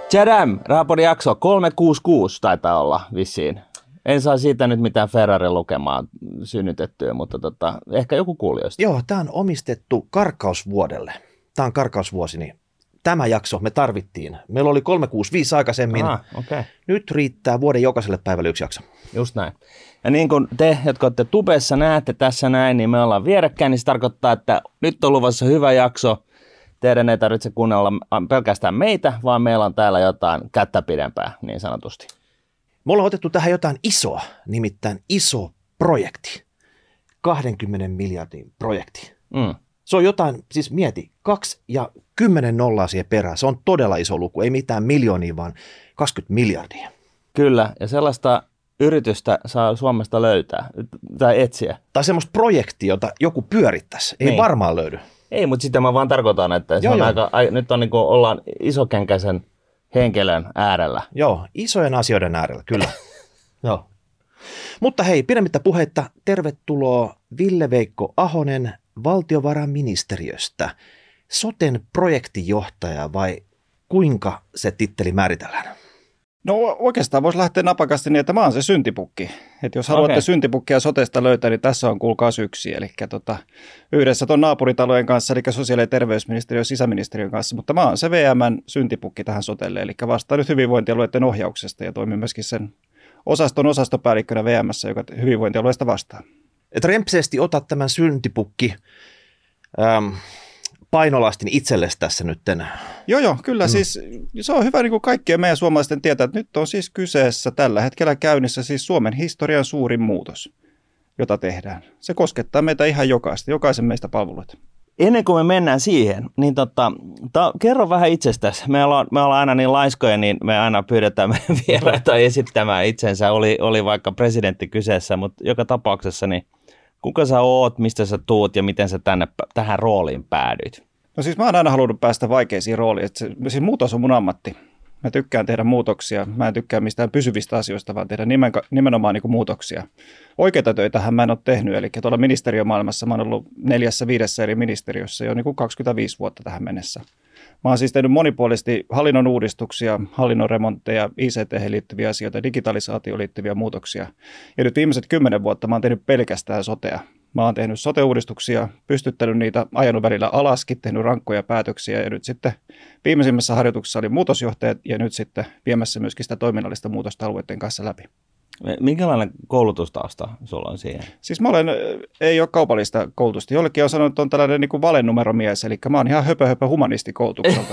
Tchadam, Rahapodin jakso 366 taitaa olla vissiin. En saa siitä nyt mitään Ferrarin lukemaa synnytettyä, mutta ehkä joku kuulijoista. Joo, tämä on omistettu karkausvuodelle. Tämä on karkausvuosi, niin tämä jakso me tarvittiin. Meillä oli 365 aikaisemmin. Okay. Nyt riittää vuoden jokaiselle päivälle yksi jakso. Just näin. Ja niin kuin te, jotka olette tubessa, näette tässä näin, niin me ollaan vierekkäin, niin se tarkoittaa, että nyt on luvassa hyvä jakso. Teidän ei tarvitse kuunnella pelkästään meitä, vaan meillä on täällä jotain kättä pidempää, niin sanotusti. Me ollaan otettu tähän jotain isoa, nimittäin iso projekti. 20 miljardin projekti. Se on jotain, siis mieti, 2 ja 10 nollaa siihen perään. Se on todella iso luku, ei mitään miljoonia, vaan 20 miljardia. Kyllä, ja sellaista yritystä saa Suomesta löytää tai etsiä. Tai semmoista projektia, jota joku pyörittäisi. Ei niin varmaan löydy. Ei, mutta sitten mä vaan tarkoitan, että se on nyt on niin kuin ollaan isokänkäisen henkilön äärellä. Joo, isojen asioiden äärellä, kyllä. Joo. Mutta hei, pidemmittä puheitta, tervetuloa Ville-Veikko Ahonen valtiovarainministeriöstä. Soten projektijohtaja vai kuinka se titteli määritellään? No oikeastaan voisi lähteä napakasti niin, että mä oon se syntipukki. Että jos haluatte syntipukkia sotesta löytää, niin tässä on kuulkaas yksi. Eli yhdessä tuon naapuritalojen kanssa, eli sosiaali- ja terveysministeriön ja sisäministeriön kanssa. Mutta mä oon se VM:n syntipukki tähän sotelle. Eli vastaan nyt hyvinvointialueiden ohjauksesta ja toimin myöskin sen osastopäällikkönä VM:ssä, joka hyvinvointialueesta vastaa. Et rempseesti otat tämän syntipukki painolastin itsellesi tässä nytten. Joo, kyllä siis se on hyvä niin kuin kaikkien meidän suomalaisten tietää, että nyt on siis kyseessä tällä hetkellä käynnissä siis Suomen historian suurin muutos, jota tehdään. Se koskettaa meitä ihan jokaisen meistä palveluita. Ennen kuin me mennään siihen, niin kerro vähän itsestäsi. Me ollaan aina niin laiskoja, niin me aina pyydetään meidän vieraita esittämään itsensä. Oli vaikka presidentti kyseessä, mutta joka tapauksessa niin kuka sä oot, mistä sä tuut ja miten sä tähän rooliin päädyit? No siis mä oon aina halunnut päästä vaikeisiin rooliin. Siis muutos on mun ammatti. Mä tykkään tehdä muutoksia. Mä en tykkää mistään pysyvistä asioista, vaan tehdä nimenomaan niin kuin muutoksia. Oikeita töitähän mä en ole tehnyt. Eli tuolla ministeriömaailmassa mä oon ollut 4-5 eri ministeriössä jo niin kuin 25 vuotta tähän mennessä. Mä oon siis tehnyt monipuolisesti hallinnon uudistuksia, hallinnon remontteja, ICT-hen liittyviä asioita, digitalisaatioon liittyviä muutoksia. Ja nyt viimeiset 10 vuotta mä oon tehnyt pelkästään sotea. Mä oon tehnyt sote-uudistuksia, pystyttänyt niitä, ajanut välillä alaskin, tehnyt rankkoja päätöksiä ja nyt sitten viimeisimmässä harjoituksessa oli muutosjohtajat ja nyt sitten viemässä myöskin sitä toiminnallista muutosta alueiden kanssa läpi. Minkälainen koulutustausta sulla on siihen? Siis ei ole kaupallista koulutusta. Jollekin on sanonut, että on tällainen niin kuin valennumeromies, eli mä oon ihan höpö humanistikoulutukselta.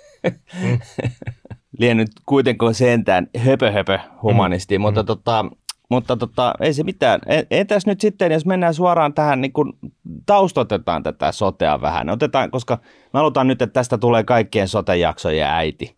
Lien nyt kuitenkin sentään höpö humanisti, mutta ei se mitään. Entäs nyt sitten, jos mennään suoraan tähän, niin kun taustotetaan tätä sotea vähän. Koska me halutaan nyt, että tästä tulee kaikkien sote-jaksojen äiti.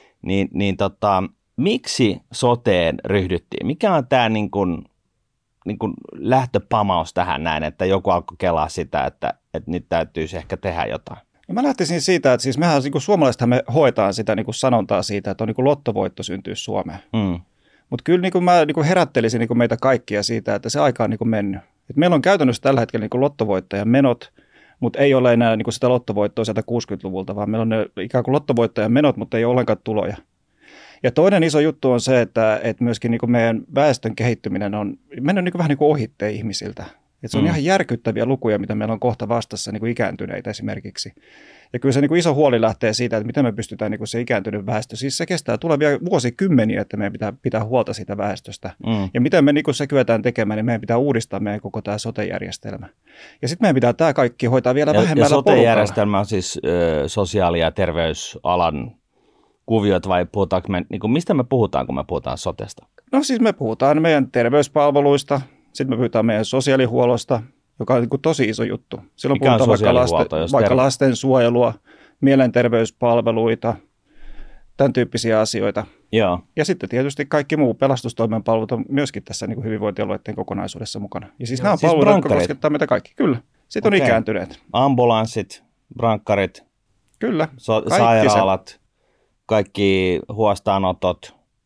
Miksi soteen ryhdyttiin? Mikä on tämä niin kun lähtöpamaus tähän näin, että joku alkoi kelaa sitä, että nyt täytyisi ehkä tehdä jotain? No mä lähtisin siitä, että siis mehän niin suomalaisethan me hoetaan sitä niin sanontaa siitä, että on niin lottovoitto syntyy Suomeen. Mutta kyllä mä herättelisin meitä kaikkia siitä, että se aika on mennyt. Et meillä on käytännössä tällä hetkellä lottovoittajan menot, mutta ei ole enää sitä lottovoittoa sieltä 60-luvulta, vaan meillä on ne ikään kuin lottovoittajan menot, mutta ei ole ollenkaan tuloja. Ja toinen iso juttu on se, että myöskin meidän väestön kehittyminen on mennyt vähän ohitteen ihmisiltä. Et se on ihan järkyttäviä lukuja, mitä meillä on kohta vastassa ikääntyneitä esimerkiksi. Ja kyllä se iso huoli lähtee siitä, että miten me pystytään se ikääntynyt väestö. Siis se kestää tulevia vuosikymmeniä, että meidän pitää pitää huolta siitä väestöstä. Ja miten me se kyetään tekemään, niin meidän pitää uudistaa meidän koko tämä sote-järjestelmä. Ja sitten meidän pitää tämä kaikki hoitaa vielä vähemmällä porukalla. Ja sote-järjestelmä on siis sosiaali- ja terveysalan kuviot vai puhutaanko me, mistä me puhutaan, kun me puhutaan sotesta? No siis me puhutaan meidän terveyspalveluista, sitten me puhutaan meidän sosiaalihuollosta, joka on tosi iso juttu. Silloin mikä puhutaan vaikka lastensuojelua, mielenterveyspalveluita, tämän tyyppisiä asioita. Joo. Ja sitten tietysti kaikki muu pelastustoimen palvelut on myöskin tässä hyvinvointialueiden kokonaisuudessa mukana. Ja siis nämä on siis palveluita, jotka koskettaa meitä kaikki. Kyllä. Sitten on ikääntyneet. Ambulanssit, brankkarit, kyllä. sairaalat, kaikki huostaanotot,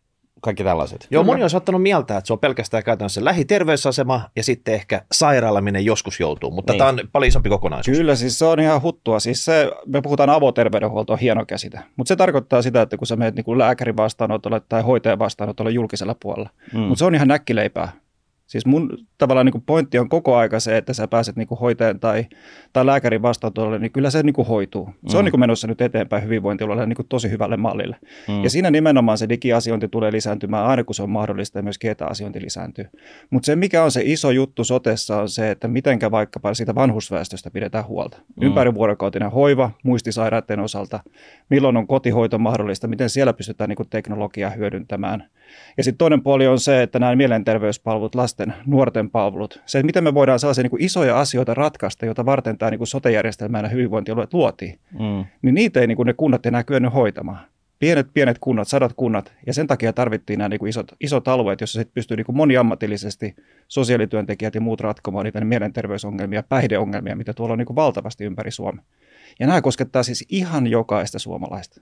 kaikki tällaiset. Joo, moni on saattanut mieltä, että se on pelkästään käytännössä lähiterveysasema ja sitten ehkä sairaala, minne joskus joutuu, mutta tämä on paljon isompi kokonaisuus. Kyllä, siis se on ihan huttua. Siis me puhutaan avoterveydenhuolto, on hieno käsite, mutta se tarkoittaa sitä, että kun sä menet niin kuin lääkärin vastaanotolle tai hoitajan vastaanotolle julkisella puolella, mutta se on ihan näkkileipää. Siis mun tavallaan niin kuin pointti on koko aika se, että sä pääset niin kuin hoitajan tai lääkärin vastaanotolle, niin kyllä se niin kuin hoituu. Se on niin kuin menossa nyt eteenpäin hyvinvointialueelle niin kuin tosi hyvälle mallille. Ja siinä nimenomaan se digiasiointi tulee lisääntymään aina, kun se on mahdollista ja myös etäasiointi lisääntyy. Mutta se, mikä on se iso juttu sotessa, on se, että mitenkä vaikkapa siitä vanhusväestöstä pidetään huolta. Ympärivuorokautinen hoiva muistisairaiden osalta, milloin on kotihoito mahdollista, miten siellä pystytään niin kuin teknologiaa hyödyntämään. Ja sitten toinen puoli on se, että nämä mielenterveyspalvelut, lasten, nuorten palvelut, se, että miten me voidaan sellaisia niin kuin isoja asioita ratkaista, joita varten tämä niin kuin sote-järjestelmä ja hyvinvointialueet luotiin, niin niitä ei niin kuin ne kunnat enää kyennyt hoitamaan. Pienet kunnat, 100 kunnat, ja sen takia tarvittiin nämä niin kuin isot alueet, joissa sitten pystyy niin kuin moniammatillisesti sosiaalityöntekijät ja muut ratkomaan niitä mielenterveysongelmia, päihdeongelmia, mitä tuolla on niin kuin valtavasti ympäri Suomea. Ja nämä koskettaa siis ihan jokaista suomalaista.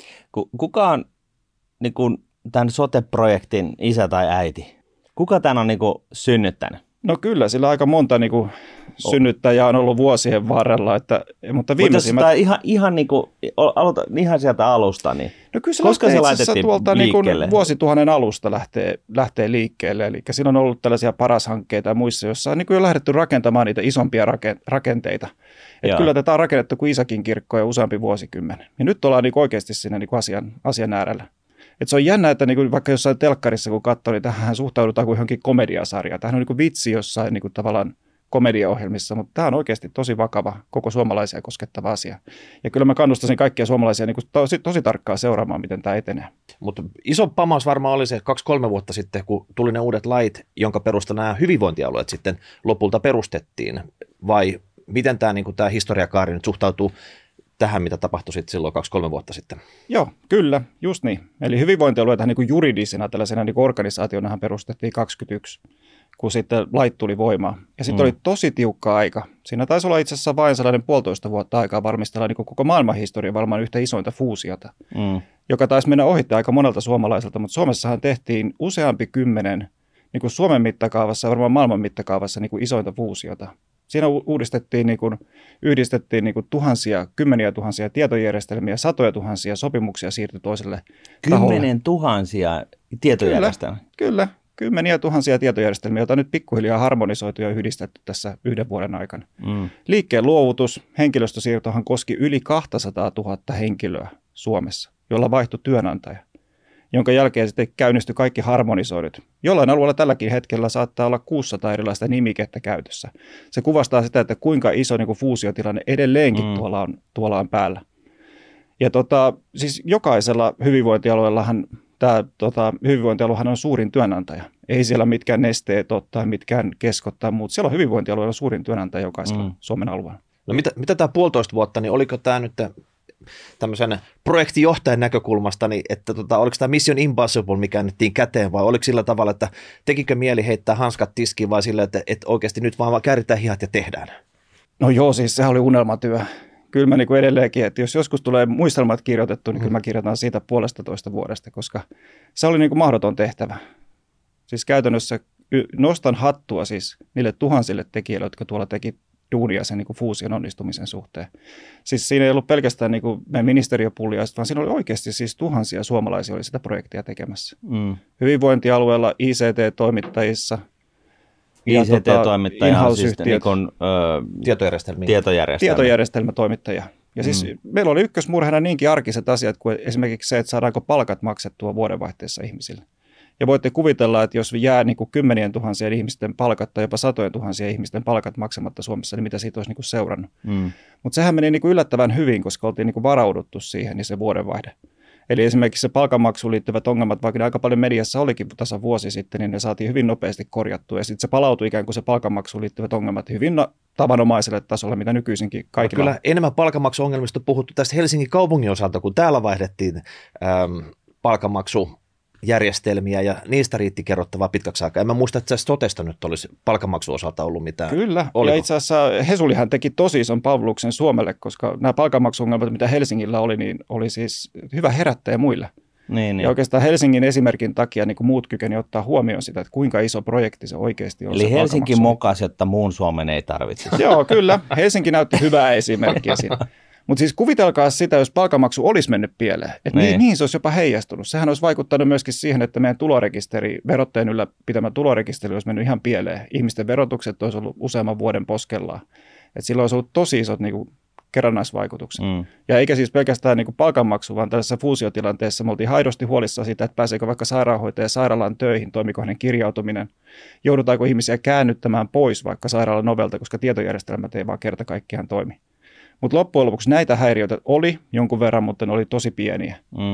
Kuka on niin kuin tämän sote-projektin isä tai äiti? Kuka tämän on niin kuin synnyttänyt? No kyllä, sillä aika monta niin kuin synnyttäjää on ollut vuosien varrella, mutta viimeisimmät... Mutta ihan, niin kuin, ihan sieltä alusta, niin no kyllä koska se laitettiin tuolta liikkeelle? Niin vuosituhannen alusta lähtee liikkeelle, eli siinä on ollut tällaisia paras-hankkeita ja muissa, joissa on niin kuin jo lähdetty rakentamaan niitä isompia rakenteita. Että kyllä tätä on rakennettu kuin Isakin kirkko jo useampi vuosikymmen. Ja nyt ollaan niin oikeasti siinä niin asian äärellä. Et se on jännä, että niinku vaikka jossain telkkarissa kun katsoo, niin tähän suhtaudutaan kuin johonkin komediasarjaan. Tämähän on niinku vitsi jossain niinku tavallaan komediaohjelmissa, mutta tämä on oikeasti tosi vakava, koko suomalaisia koskettava asia. Ja kyllä mä kannustaisin kaikkia suomalaisia niinku tosi tarkkaan seuraamaan, miten tämä etenee. Mutta iso pamaus varmaan oli se 2-3 vuotta sitten, kun tuli ne uudet lait, jonka perusta nämä hyvinvointialueet sitten lopulta perustettiin. Vai miten tämä niinku historiakaari nyt suhtautuu tähän, mitä tapahtui sitten silloin 2-3 vuotta sitten? Joo, kyllä, just niin. Eli hyvinvointialueita niin kuin juridisena tällaisena niin kuin organisaationahan perustettiin 2021, kun sitten lait tuli voimaan. Ja sitten oli tosi tiukka aika. Siinä taisi olla itse asiassa vain sellainen 1,5 vuotta aikaa varmistella niin kuin koko maailmanhistorian varmaan yhtä isointa fuusiota, joka taisi mennä ohitte aika monelta suomalaiselta, mutta Suomessahan tehtiin useampi 10 niin kuin Suomen mittakaavassa ja varmaan maailman mittakaavassa niin kuin isointa fuusiota. Siinä yhdistettiin niin kuin kymmeniä tuhansia tietojärjestelmiä, satoja tuhansia sopimuksia siirtyi toiselle taholle. 10 000 tietojärjestelmiä? Kyllä, kymmeniä tuhansia tietojärjestelmiä, joita on nyt pikkuhiljaa harmonisoitu ja yhdistetty tässä 1 vuoden aikana. Liikkeen luovutus, henkilöstösiirtohan koski yli 200 000 henkilöä Suomessa, jolla vaihtui työnantaja, jonka jälkeen sitten käynnistyi kaikki harmonisoidut. Jollain alueella tälläkin hetkellä saattaa olla 600 erilaista nimikettä käytössä. Se kuvastaa sitä, että kuinka iso niin kuin fuusiotilanne edelleenkin tuolla on päällä. Ja siis jokaisella hyvinvointialueellahan hyvinvointialuehan on suurin työnantaja. Ei siellä mitkään Nesteet ole tai mitkään Keskot tai muut. Siellä on hyvinvointialueella suurin työnantaja jokaisella Suomen alueella. No mitä tämä 1,5 vuotta, niin oliko tämä nyt tämmöisen projektijohtajan näkökulmasta, niin että oliko tämä Mission Impossible, mikä annettiin käteen, vai oliko sillä tavalla, että tekikö mieli heittää hanskat tiskiin, vai sillä, että oikeasti nyt vaan kääritään hihat ja tehdään? No joo, siis sehän oli unelmatyö. Kyllä mä niin edelleenkin, että jos joskus tulee muistelmat kirjoitettu, niin kyllä mä kirjoitan siitä 1,5 vuodesta, koska se oli niin kuin mahdoton tehtävä. Siis käytännössä nostan hattua siis niille tuhansille tekijöille, jotka tuolla teki duunia sen niin kuin fuusion onnistumisen suhteen. Siis siinä ei ollut pelkästään niin kuin meidän ministeriöpuljaiset, vaan siinä oli oikeasti siis tuhansia suomalaisia oli sitä projektia tekemässä. Hyvinvointialueella, ICT-toimittajissa. ICT-toimittaja on siis tietojärjestelmätoimittaja. Ja siis meillä oli ykkösmurheena niinkin arkiset asiat kuin esimerkiksi se, että saadaanko palkat maksettua vuodenvaihteessa ihmisille. Ja voitte kuvitella, että jos jää niin kuin 10 000 ihmisten palkat tai jopa 100 000 ihmisten palkat maksamatta Suomessa, niin mitä siitä olisi niin kuin seurannut. Mutta sehän meni niin kuin yllättävän hyvin, koska oltiin niin kuin varauduttu siihen, niin se vuodenvaihde. Eli esimerkiksi se palkanmaksuun liittyvät ongelmat, vaikka ne aika paljon mediassa olikin tasan vuosi sitten, niin ne saatiin hyvin nopeasti korjattua. Ja sitten se palautui ikään kuin se palkanmaksuun liittyvät ongelmat hyvin tavanomaiselle tasolle, mitä nykyisinkin kaikilla. Kyllä enemmän palkanmaksuongelmista on puhuttu tästä Helsingin kaupungin osalta, kun täällä vaihdettiin palkanmaksujärjestelmiä ja niistä riitti kerrottavaa pitkäksi aikaa. En mä muista, että sotesta nyt olisi palkanmaksun osalta ollut mitään. Kyllä, ja itse asiassa Hesulihan teki tosi ison palveluksen Suomelle, koska nämä palkanmaksuongelmat, mitä Helsingillä oli, niin oli siis hyvä herättäjä muille. Niin. Ja oikeastaan Helsingin esimerkin takia niin kuin muut kykeni ottaa huomioon sitä, että kuinka iso projekti se oikeasti on. Eli Helsinki mokasi, jotta muun Suomen ei tarvitse. Joo, kyllä. Helsinki näytti hyvää esimerkkiä siinä. Mutta siis kuvitelkaa sitä, jos palkanmaksu olisi mennyt pieleen, että mihin se olisi jopa heijastunut. Sehän olisi vaikuttanut myöskin siihen, että meidän tulorekisteri, verottajan ylläpitämä tulorekisteri olisi mennyt ihan pieleen. Ihmisten verotukset olisi ollut useamman vuoden poskellaan. Et silloin olisi ollut tosi isot niin kuin kerrannaisvaikutukset. Ja eikä siis pelkästään niin kuin palkanmaksu, vaan tällaisessa fuusiotilanteessa me oltiin aidosti huolissaan siitä, että pääseekö vaikka sairaanhoitaja sairaalaan töihin, toimiko hänen kirjautuminen, joudutaanko ihmisiä käännyttämään pois vaikka sairaalan ovelta, koska tietojärjestelmät ei vaan kerta kaikkiaan toimi. Mutta loppujen lopuksi näitä häiriöitä oli jonkun verran, mutta ne oli tosi pieniä.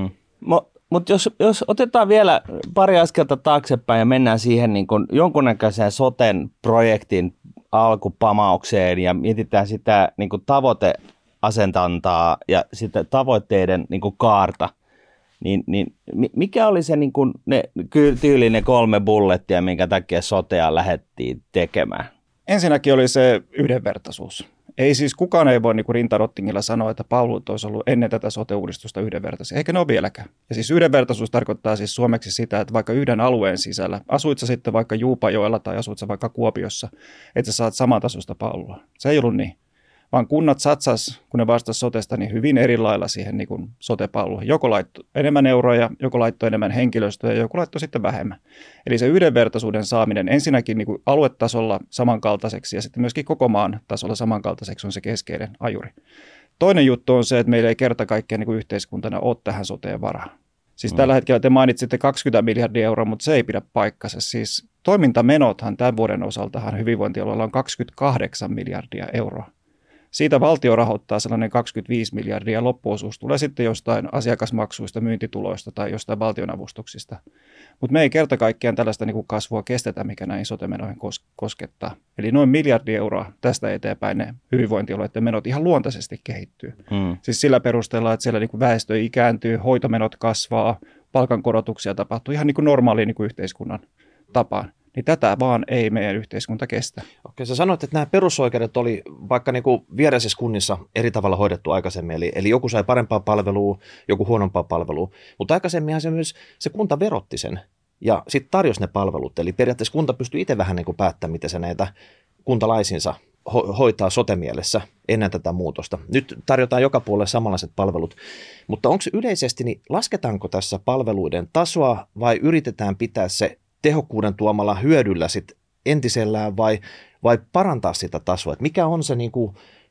Mutta jos otetaan vielä pari askelta taaksepäin ja mennään siihen niin kun jonkunnäköiseen soten projektin alkupamaukseen ja mietitään sitä niin kun tavoiteasentantaa ja sitä tavoitteiden niin kun kaarta, niin mikä oli se niin kun tyylinen 3 bullettia, minkä takia sotea lähdettiin tekemään? Ensinnäkin oli se yhdenvertaisuus. Ei siis kukaan ei voi niin kuin rintarottingilla sanoa, että palvelut olisi ollut ennen tätä sote-uudistusta yhdenvertaisia, eikä ne ole vieläkään. Ja siis yhdenvertaisuus tarkoittaa siis suomeksi sitä, että vaikka yhden alueen sisällä, asuit sä sitten vaikka Juupajoella tai asuit sä vaikka Kuopiossa, että sä saat samantasoista palvelua. Se ei ollut niin, vaan kunnat satsas, kun ne vastasivat sotesta, niin hyvin eri lailla siihen niin kuin sote-palveluun. Joko laittoi enemmän euroja, joko laittoi enemmän henkilöstöä ja joko laittoi sitten vähemmän. Eli se yhdenvertaisuuden saaminen ensinnäkin niin kuin aluetasolla samankaltaiseksi ja sitten myöskin koko maan tasolla samankaltaiseksi on se keskeinen ajuri. Toinen juttu on se, että meillä ei kerta kaikkiaan niin kuin yhteiskuntana ole tähän soteen varaa. Siis tällä hetkellä te mainitsitte 20 miljardia euroa, mutta se ei pidä paikkansa. Siis toimintamenothan tämän vuoden osaltahan hyvinvointialueella on 28 miljardia euroa. Siitä valtio rahoittaa sellainen 25 miljardia ja loppuosuus tulee sitten jostain asiakasmaksuista, myyntituloista tai jostain valtionavustuksista. Mutta me ei kerta kaikkiaan tällaista niin kuin kasvua kestetä, mikä näihin sote-menoihin koskettaa. Eli noin miljardi euroa tästä eteenpäin ne hyvinvointialueiden menot ihan luontaisesti kehittyy. Siis sillä perusteella, että siellä niin kuin väestö ikääntyy, hoitomenot kasvaa, palkankorotuksia tapahtuu ihan niin kuin normaaliin niin kuin yhteiskunnan tapaan. Niin tätä vaan ei meidän yhteiskunta kestä. Okei, sä sanoit, että nämä perusoikeudet oli vaikka niin kuin vieraisissa kunnissa eri tavalla hoidettu aikaisemmin. Eli joku sai parempaa palvelua, joku huonompaa palvelua. Mutta aikaisemminhan se kunta verotti sen ja sitten tarjosi ne palvelut. Eli periaatteessa kunta pystyy itse vähän niin kuin päättämään, miten se näitä kuntalaisinsa hoitaa sote-mielessä ennen tätä muutosta. Nyt tarjotaan joka puolelle samanlaiset palvelut. Mutta onko yleisesti, niin lasketaanko tässä palveluiden tasoa vai yritetään pitää se tehokkuuden tuomalla hyödyllä sit entisellään vai parantaa sitä tasoa? Et mikä on se niin kuin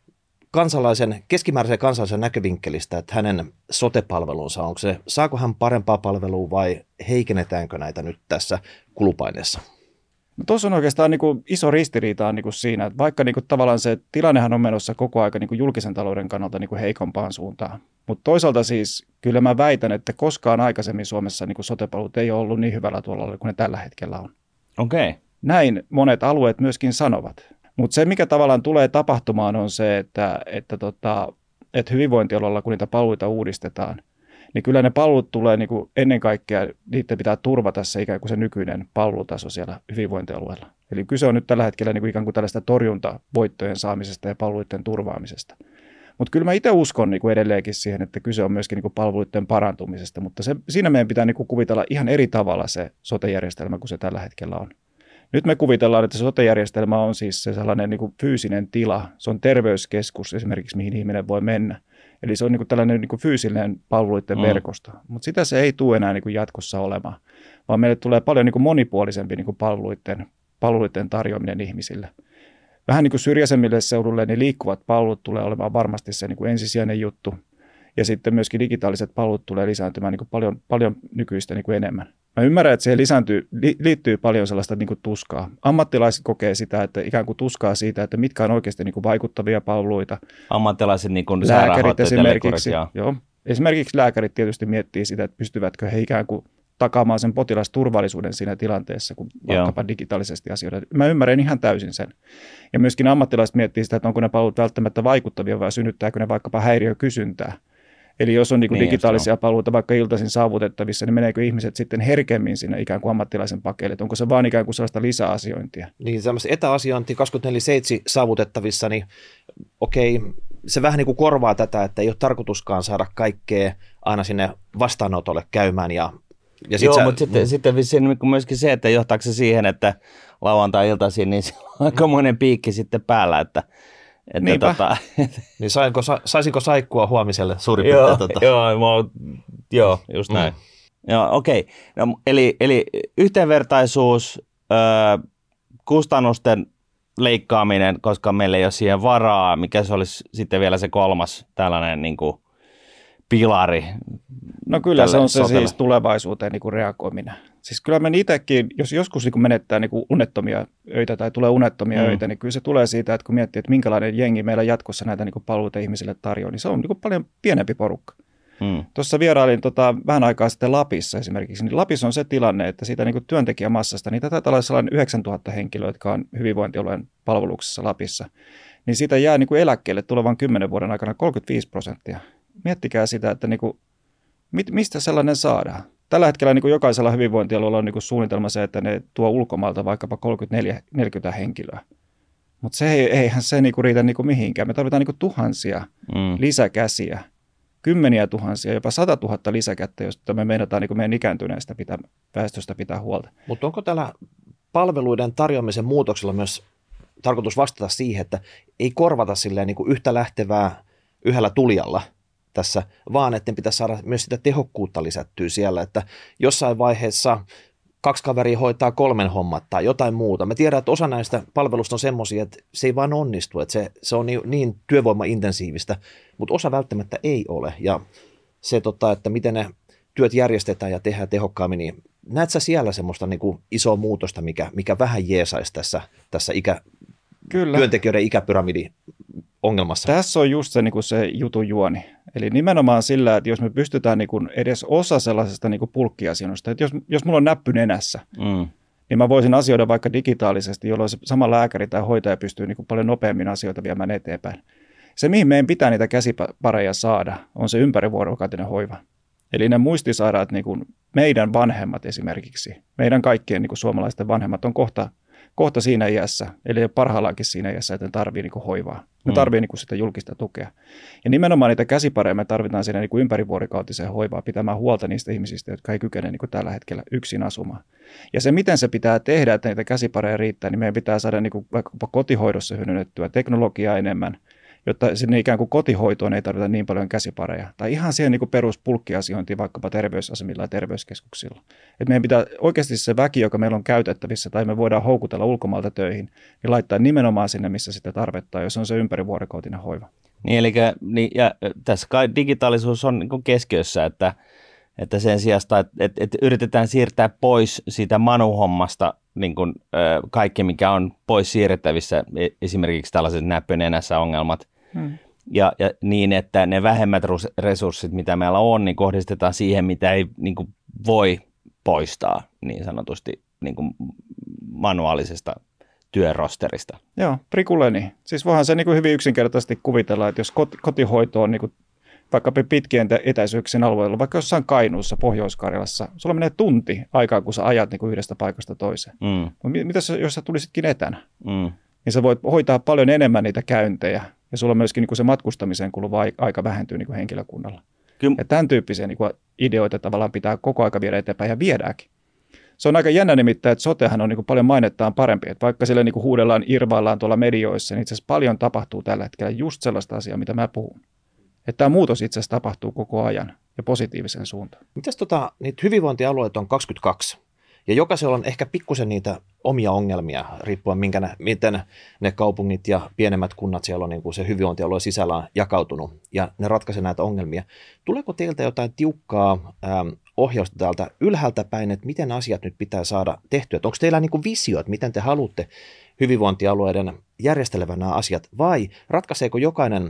keskimääräisen kansalaisen näkövinkkelistä, että hänen sote-palvelunsa, saako hän parempaa palvelua vai heikennetäänkö näitä nyt tässä kulupaineessa? No tuossa on oikeastaan niin kuin iso ristiriita niin kuin siinä, että vaikka niin kuin tavallaan se tilannehan on menossa koko aika niin kuin julkisen talouden kannalta niin kuin heikompaan suuntaan. Mutta toisaalta siis kyllä mä väitän, että koskaan aikaisemmin Suomessa niin kuin sote-palvelut ei ole ollut niin hyvällä tuolla kuin ne tällä hetkellä on. Okei. Näin monet alueet myöskin sanovat. Mutta se, mikä tavallaan tulee tapahtumaan, on se, että hyvinvointialueella, kun niitä palveluita uudistetaan, niin kyllä ne palvelut tulee niin kuin ennen kaikkea, niiden pitää turvata se ikään kuin se nykyinen palvelutaso siellä hyvinvointialueella. Eli kyse on nyt tällä hetkellä niin kuin ikään kuin tällaista torjuntavoittojen saamisesta ja palveluiden turvaamisesta. Mutta kyllä mä itse uskon niin kuin edelleenkin siihen, että kyse on myöskin niin kuin palveluiden parantumisesta, mutta siinä meidän pitää niin kuin kuvitella ihan eri tavalla se sote-järjestelmä kuin se tällä hetkellä on. Nyt me kuvitellaan, että se sote-järjestelmä on siis se sellainen niin kuin fyysinen tila, se on terveyskeskus esimerkiksi, mihin ihminen voi mennä. Eli se on niin kuin tällainen niin kuin fyysinen palveluiden verkosto, mutta sitä se ei tule enää niin kuin jatkossa olemaan, vaan meille tulee paljon niin kuin monipuolisempi niin kuin palveluiden tarjoaminen ihmisille. Vähän niin kuin syrjäisemmille seudulle niin liikkuvat palvelut tulee olemaan varmasti se niin kuin ensisijainen juttu, ja sitten myöskin digitaaliset palvelut tulee lisääntymään niin kuin paljon nykyistä niin kuin enemmän. Mä ymmärrän, että siihen liittyy paljon sellaista niin kuin tuskaa. Ammattilaiset kokee sitä, että ikään kuin tuskaa siitä, että mitkä on oikeasti niin kuin vaikuttavia palveluita. Ammattilaiset niin kuin lääkärit esimerkiksi. Joo. Esimerkiksi lääkärit tietysti miettii sitä, että pystyvätkö he ikään kuin takaamaan sen potilasturvallisuuden siinä tilanteessa, kun vaikkapa digitaalisesti asioida. Mä ymmärrän ihan täysin sen. Ja myöskin ammattilaiset miettii sitä, että onko ne palvelut välttämättä vaikuttavia vai synnyttääkö ne vaikkapa häiriökysyntää. Eli jos on niin digitaalisia palveluita vaikka iltaisin saavutettavissa, niin meneekö ihmiset sitten herkemmin sinne ikään kuin ammattilaisen pakeille? Että onko se vaan ikään kuin sellaista lisäasiointia? Niin, tämmöistä etäasiointi 24/7 saavutettavissa, niin okei, se vähän niin kuin korvaa tätä, että ei ole tarkoituskaan saada kaikkea aina sinne vastaanotolle käymään. Joo, mutta sitten vissiin myöskin se, että johtaako se siihen, että lauantai-iltaisin, niin se on aikamoinen piikki sitten päällä, että niin saisinko saikkua huomiselle suurin piirtein? Joo, just näin. Joo, okei. No, eli yhteenvertaisuus, kustannusten leikkaaminen, koska meillä ei ole siihen varaa, mikä se olisi sitten vielä se kolmas tällainen niin kuin pilari. No kyllä se on se siis tulevaisuuteen niin kuin reagoiminen. Siis kyllä me itsekin, jos joskus niin kuin menettää niin kuin unettomia öitä tai tulee unettomia öitä, niin kyllä se tulee siitä, että kun miettii, että minkälainen jengi meillä jatkossa näitä niin kuin palveluita ihmisille tarjoaa, niin se on niin kuin paljon pienempi porukka. Tuossa vierailin vähän aikaa sitten Lapissa esimerkiksi, niin Lapissa on se tilanne, että siitä niin kuin työntekijämassasta, niin taitaa olla sellainen 9000 henkilöä, jotka on hyvinvointialueen palveluksessa Lapissa, niin siitä jää niin kuin eläkkeelle tulevan 10 vuoden aikana 35%. Miettikää sitä, että niin kuin, mistä sellainen saadaan. Tällä hetkellä niin kuin jokaisella hyvinvointialueella on niin kuin suunnitelma se, että ne tuo ulkomaalta vaikkapa 30-40 henkilöä. Mutta eihän se niin kuin riitä niin kuin mihinkään. Me tarvitaan niin kuin tuhansia lisäkäsiä, kymmeniä tuhansia, jopa 100 000 lisäkättä, josta me meinataan niin kuin meidän ikääntyneestä väestöstä pitää huolta. Mutta onko tällä palveluiden tarjoamisen muutoksella myös tarkoitus vastata siihen, että ei korvata silleen niin kuin yhtä lähtevää yhdellä tulijalla tässä, vaan että pitäisi saada myös sitä tehokkuutta lisättyä siellä, että jossain vaiheessa 2 kaveria hoitaa 3 hommat tai jotain muuta. Me tiedän, että osa näistä palveluista on semmoisia, että se ei vaan onnistu, että se on niin työvoimaintensiivistä, mutta osa välttämättä ei ole. Ja se, että miten ne työt järjestetään ja tehdään tehokkaammin, niin näet sä siellä semmoista niin kuin isoa muutosta, mikä vähän jeesaisi tässä työntekijöiden ikäpyramidin ongelmassa? Tässä on just se, niin kuin se jutun juoni. Eli nimenomaan sillä, että jos me pystytään niin kuin edes osa sellaisesta niin kuin pulkkiasioista, että jos mulla on näppy nenässä, niin mä voisin asioida vaikka digitaalisesti, jolloin se sama lääkäri tai hoitaja pystyy niin kuin paljon nopeammin asioita viemään eteenpäin. Se, mihin meidän pitää niitä käsipareja saada, on se ympärivuorokautinen hoiva. Eli ne muistisairaat, niin kuin meidän vanhemmat esimerkiksi, meidän kaikkien niin kuin suomalaisten vanhemmat on kohta siinä iässä, eli parhaillaankin siinä iässä, että ne tarvitsee niin kuin hoivaa. Ne tarvitsee niin kuin sitä julkista tukea. Ja nimenomaan niitä käsipareja me tarvitaan siinä niin kuin ympärivuorokautiseen hoivaa pitämään huolta niistä ihmisistä, jotka ei kykene niin kuin tällä hetkellä yksin asumaan. Ja se, miten se pitää tehdä, että niitä käsipareja riittää, niin meidän pitää saada niin kuin vaikkapa kotihoidossa hyödynnettyä teknologiaa enemmän, jotta sinne ikään kuin kotihoitoon ei tarvita niin paljon käsipareja. Tai ihan siihen niin kuin peruspulkkiasiointiin vaikkapa terveysasemilla ja terveyskeskuksilla. Et meidän pitää oikeasti se väki, joka meillä on käytettävissä, tai me voidaan houkutella ulkomailta töihin, niin laittaa nimenomaan sinne, missä sitä tarvetta, jos on se ympärivuorokautinen hoiva. Ja tässä kai digitaalisuus on niin kuin keskiössä, että sen sijasta, että yritetään siirtää pois siitä manuhommasta niin kuin, kaikki, mikä on pois siirrettävissä, esimerkiksi tällaiset näppynenässä ongelmat, ja niin, että ne vähemmät resurssit, mitä meillä on, niin kohdistetaan siihen, mitä ei niin kuin voi poistaa niin sanotusti niin kuin manuaalisesta työrosterista. Joo, prikuleni. Siis voihan se niin kuin hyvin yksinkertaisesti kuvitella, että jos kotihoito on niin kuin vaikka pitkien etäisyyksien alueella, vaikka jossain Kainuussa, Pohjois-Karjalassa, sulla menee tunti aikaa, kun sä ajat niin kuin yhdestä paikasta toiseen. Mitä jos sä tulisitkin etänä? Niin sä voit hoitaa paljon enemmän niitä käyntejä, ja sulla myöskin niin kuin se matkustamiseen kuluva aika vähentyy niin kuin henkilökunnalla. Ja tämän tyyppisiä niin kuin ideoita tavallaan pitää koko aika viedä eteenpäin ja viedäänkin. Se on aika jännä nimittäin, että sotehan on niin kuin paljon mainettaan parempi, että vaikka siellä niin kuin huudellaan, irvaillaan tuolla medioissa, niin itse asiassa paljon tapahtuu tällä hetkellä just sellaista asiaa, mitä mä puhun. Että tämä muutos itse asiassa tapahtuu koko ajan ja positiivisen suuntaan. Mitäs niitä hyvinvointialueita on 22? Ja jokaisella on ehkä pikkusen niitä omia ongelmia, riippuen miten ne kaupungit ja pienemmät kunnat siellä on niin kuin se hyvinvointialue sisällä on jakautunut ja ne ratkaisee näitä ongelmia. Tuleeko teiltä jotain tiukkaa ohjausta täältä ylhäältä päin, että miten asiat nyt pitää saada tehtyä? Onko teillä niin kuin visio, että miten te haluatte hyvinvointialueiden järjestelevän nämä asiat vai ratkaiseeko jokainen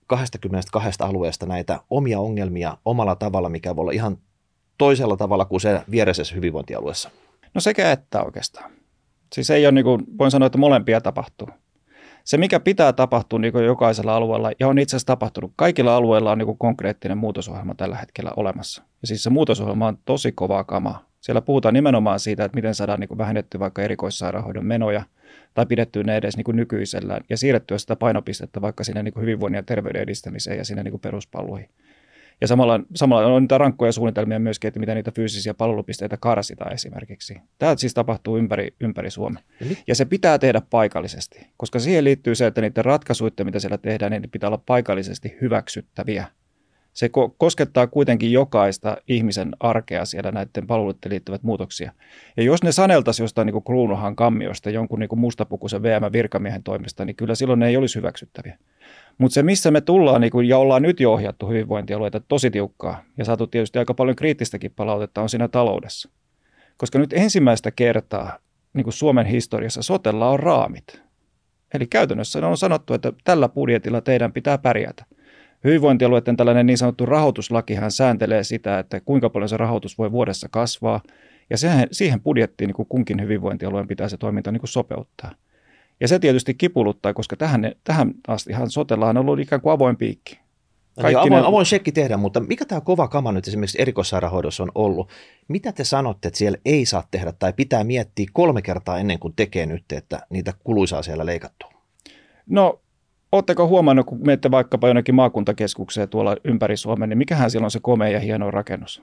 22 alueesta näitä omia ongelmia omalla tavalla, mikä voi olla ihan toisella tavalla kuin se viereisessä hyvinvointialueessa? No sekä että oikeastaan. Siis ei ole, niin kuin, voin sanoa, että molempia tapahtuu. Se, mikä pitää tapahtua niin kuin jokaisella alueella, ja on itse asiassa tapahtunut, kaikilla alueilla on niin kuin konkreettinen muutosohjelma tällä hetkellä olemassa. Ja siis se muutosohjelma on tosi kovaa kamaa. Siellä puhutaan nimenomaan siitä, että miten saadaan niin kuin vähennettyä vaikka erikoissairaanhoidon menoja, tai pidettyä ne edes niin kuin nykyisellään, ja siirrettyä sitä painopistettä vaikka sinne niin kuin hyvinvoinnin ja terveyden edistämiseen ja sinne niin kuin peruspalveluihin. Ja samalla on niitä rankkoja suunnitelmia myöskin, että miten niitä fyysisiä palvelupisteitä karsitaan esimerkiksi. Tämä siis tapahtuu ympäri Suomen. Ja se pitää tehdä paikallisesti, koska siihen liittyy se, että niiden ratkaisuiden, mitä siellä tehdään, niin pitää olla paikallisesti hyväksyttäviä. Se koskettaa kuitenkin jokaista ihmisen arkea siellä näiden palveluiden liittyvät muutoksia. Ja jos ne saneltaisiin jostain niin kuin kruunuhan kammiosta jonkun niin kuin mustapukuisen VM-virkamiehen toimesta, niin kyllä silloin ne ei olisi hyväksyttäviä. Mutta se, missä me tullaan niin kuin, ja ollaan nyt jo ohjattu hyvinvointialueita tosi tiukkaa ja saatu tietysti aika paljon kriittistäkin palautetta, on siinä taloudessa. Koska nyt ensimmäistä kertaa niin kuin Suomen historiassa sotella on raamit. Eli käytännössä on sanottu, että tällä budjetilla teidän pitää pärjätä. Hyvinvointialueiden tällainen niin sanottu rahoituslakihan sääntelee sitä, että kuinka paljon se rahoitus voi vuodessa kasvaa, ja siihen budjettiin niin kuin kunkin hyvinvointialueen pitää se toiminta niin kuin sopeuttaa. Ja se tietysti kipuluttaa, koska tähän astihan sotella on ollut ikään kuin avoin piikki. Avoin shekki tehdä, mutta mikä tämä kova kama nyt esimerkiksi erikoissairaanhoidossa on ollut? Mitä te sanotte, että siellä ei saa tehdä tai pitää miettiä 3 kertaa ennen kuin tekee nyt, että niitä kuluisaa siellä leikattua? No, ootteko huomannut, kun menette vaikkapa jonnekin maakuntakeskukseen tuolla ympäri Suomen, niin mikähän siellä on se komea ja hieno rakennus?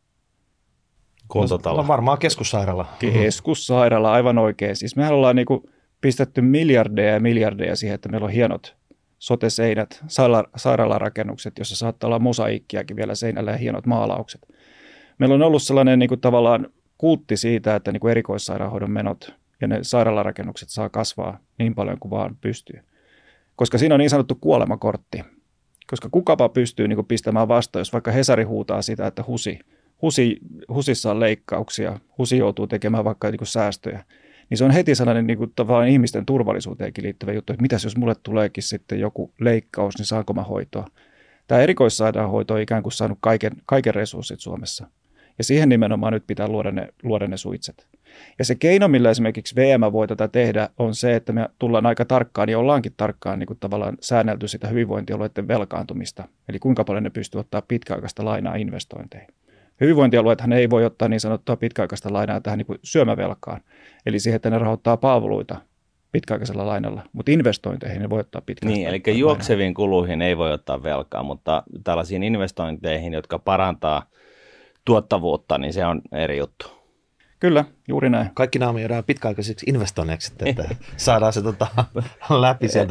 Kuntotalo. No varmaan keskussairaala. Keskussairaala, aivan oikein. Siis mehän ollaan niin kuin pistetty miljardeja ja miljardeja siihen, että meillä on hienot sote-seinät, sairaalarakennukset, jossa saattaa olla mosaikkiakin vielä seinällä ja hienot maalaukset. Meillä on ollut sellainen niin kuin tavallaan kultti siitä, että niin kuin erikoissairaanhoidon menot ja ne sairaalarakennukset saa kasvaa niin paljon kuin vaan pystyy. Koska siinä on niin sanottu kuolemakortti. Koska kukapa pystyy niin kuin pistämään vastaan, jos vaikka Hesari huutaa sitä, että HUSissa on leikkauksia, HUSi joutuu tekemään vaikka niin kuin säästöjä. Niin se on heti sellainen niin kuin tavallaan ihmisten turvallisuuteenkin liittyvä juttu, että mitäs jos mulle tuleekin sitten joku leikkaus, niin saanko mä hoitoa? Tämä erikoissairaanhoito on ikään kuin saanut kaiken resurssit Suomessa. Ja siihen nimenomaan nyt pitää luoda ne suitset. Ja se keino, millä esimerkiksi VM voi tätä tehdä, on se, että me tullaan aika tarkkaan ja ollaankin tarkkaan niin kuin tavallaan säännelty sitä hyvinvointialueiden velkaantumista. Eli kuinka paljon ne pystyy ottaa pitkäaikaista lainaa investointeihin. Hyvinvointialueethan ei voi ottaa niin sanottua pitkäaikaista lainaa tähän niin kuin syömävelkaan, eli siihen, että ne rahoittaa palveluita pitkäaikaisella lainalla, mutta investointeihin ne voi ottaa pitkäaikaista lainaa. Eli juokseviin kuluihin ei voi ottaa velkaa, mutta tällaisiin investointeihin, jotka parantaa tuottavuutta, niin se on eri juttu. Kyllä, juuri näin. Kaikki naamioidaan pitkäaikaisiksi investoinneiksi, että saadaan se läpi sieltä.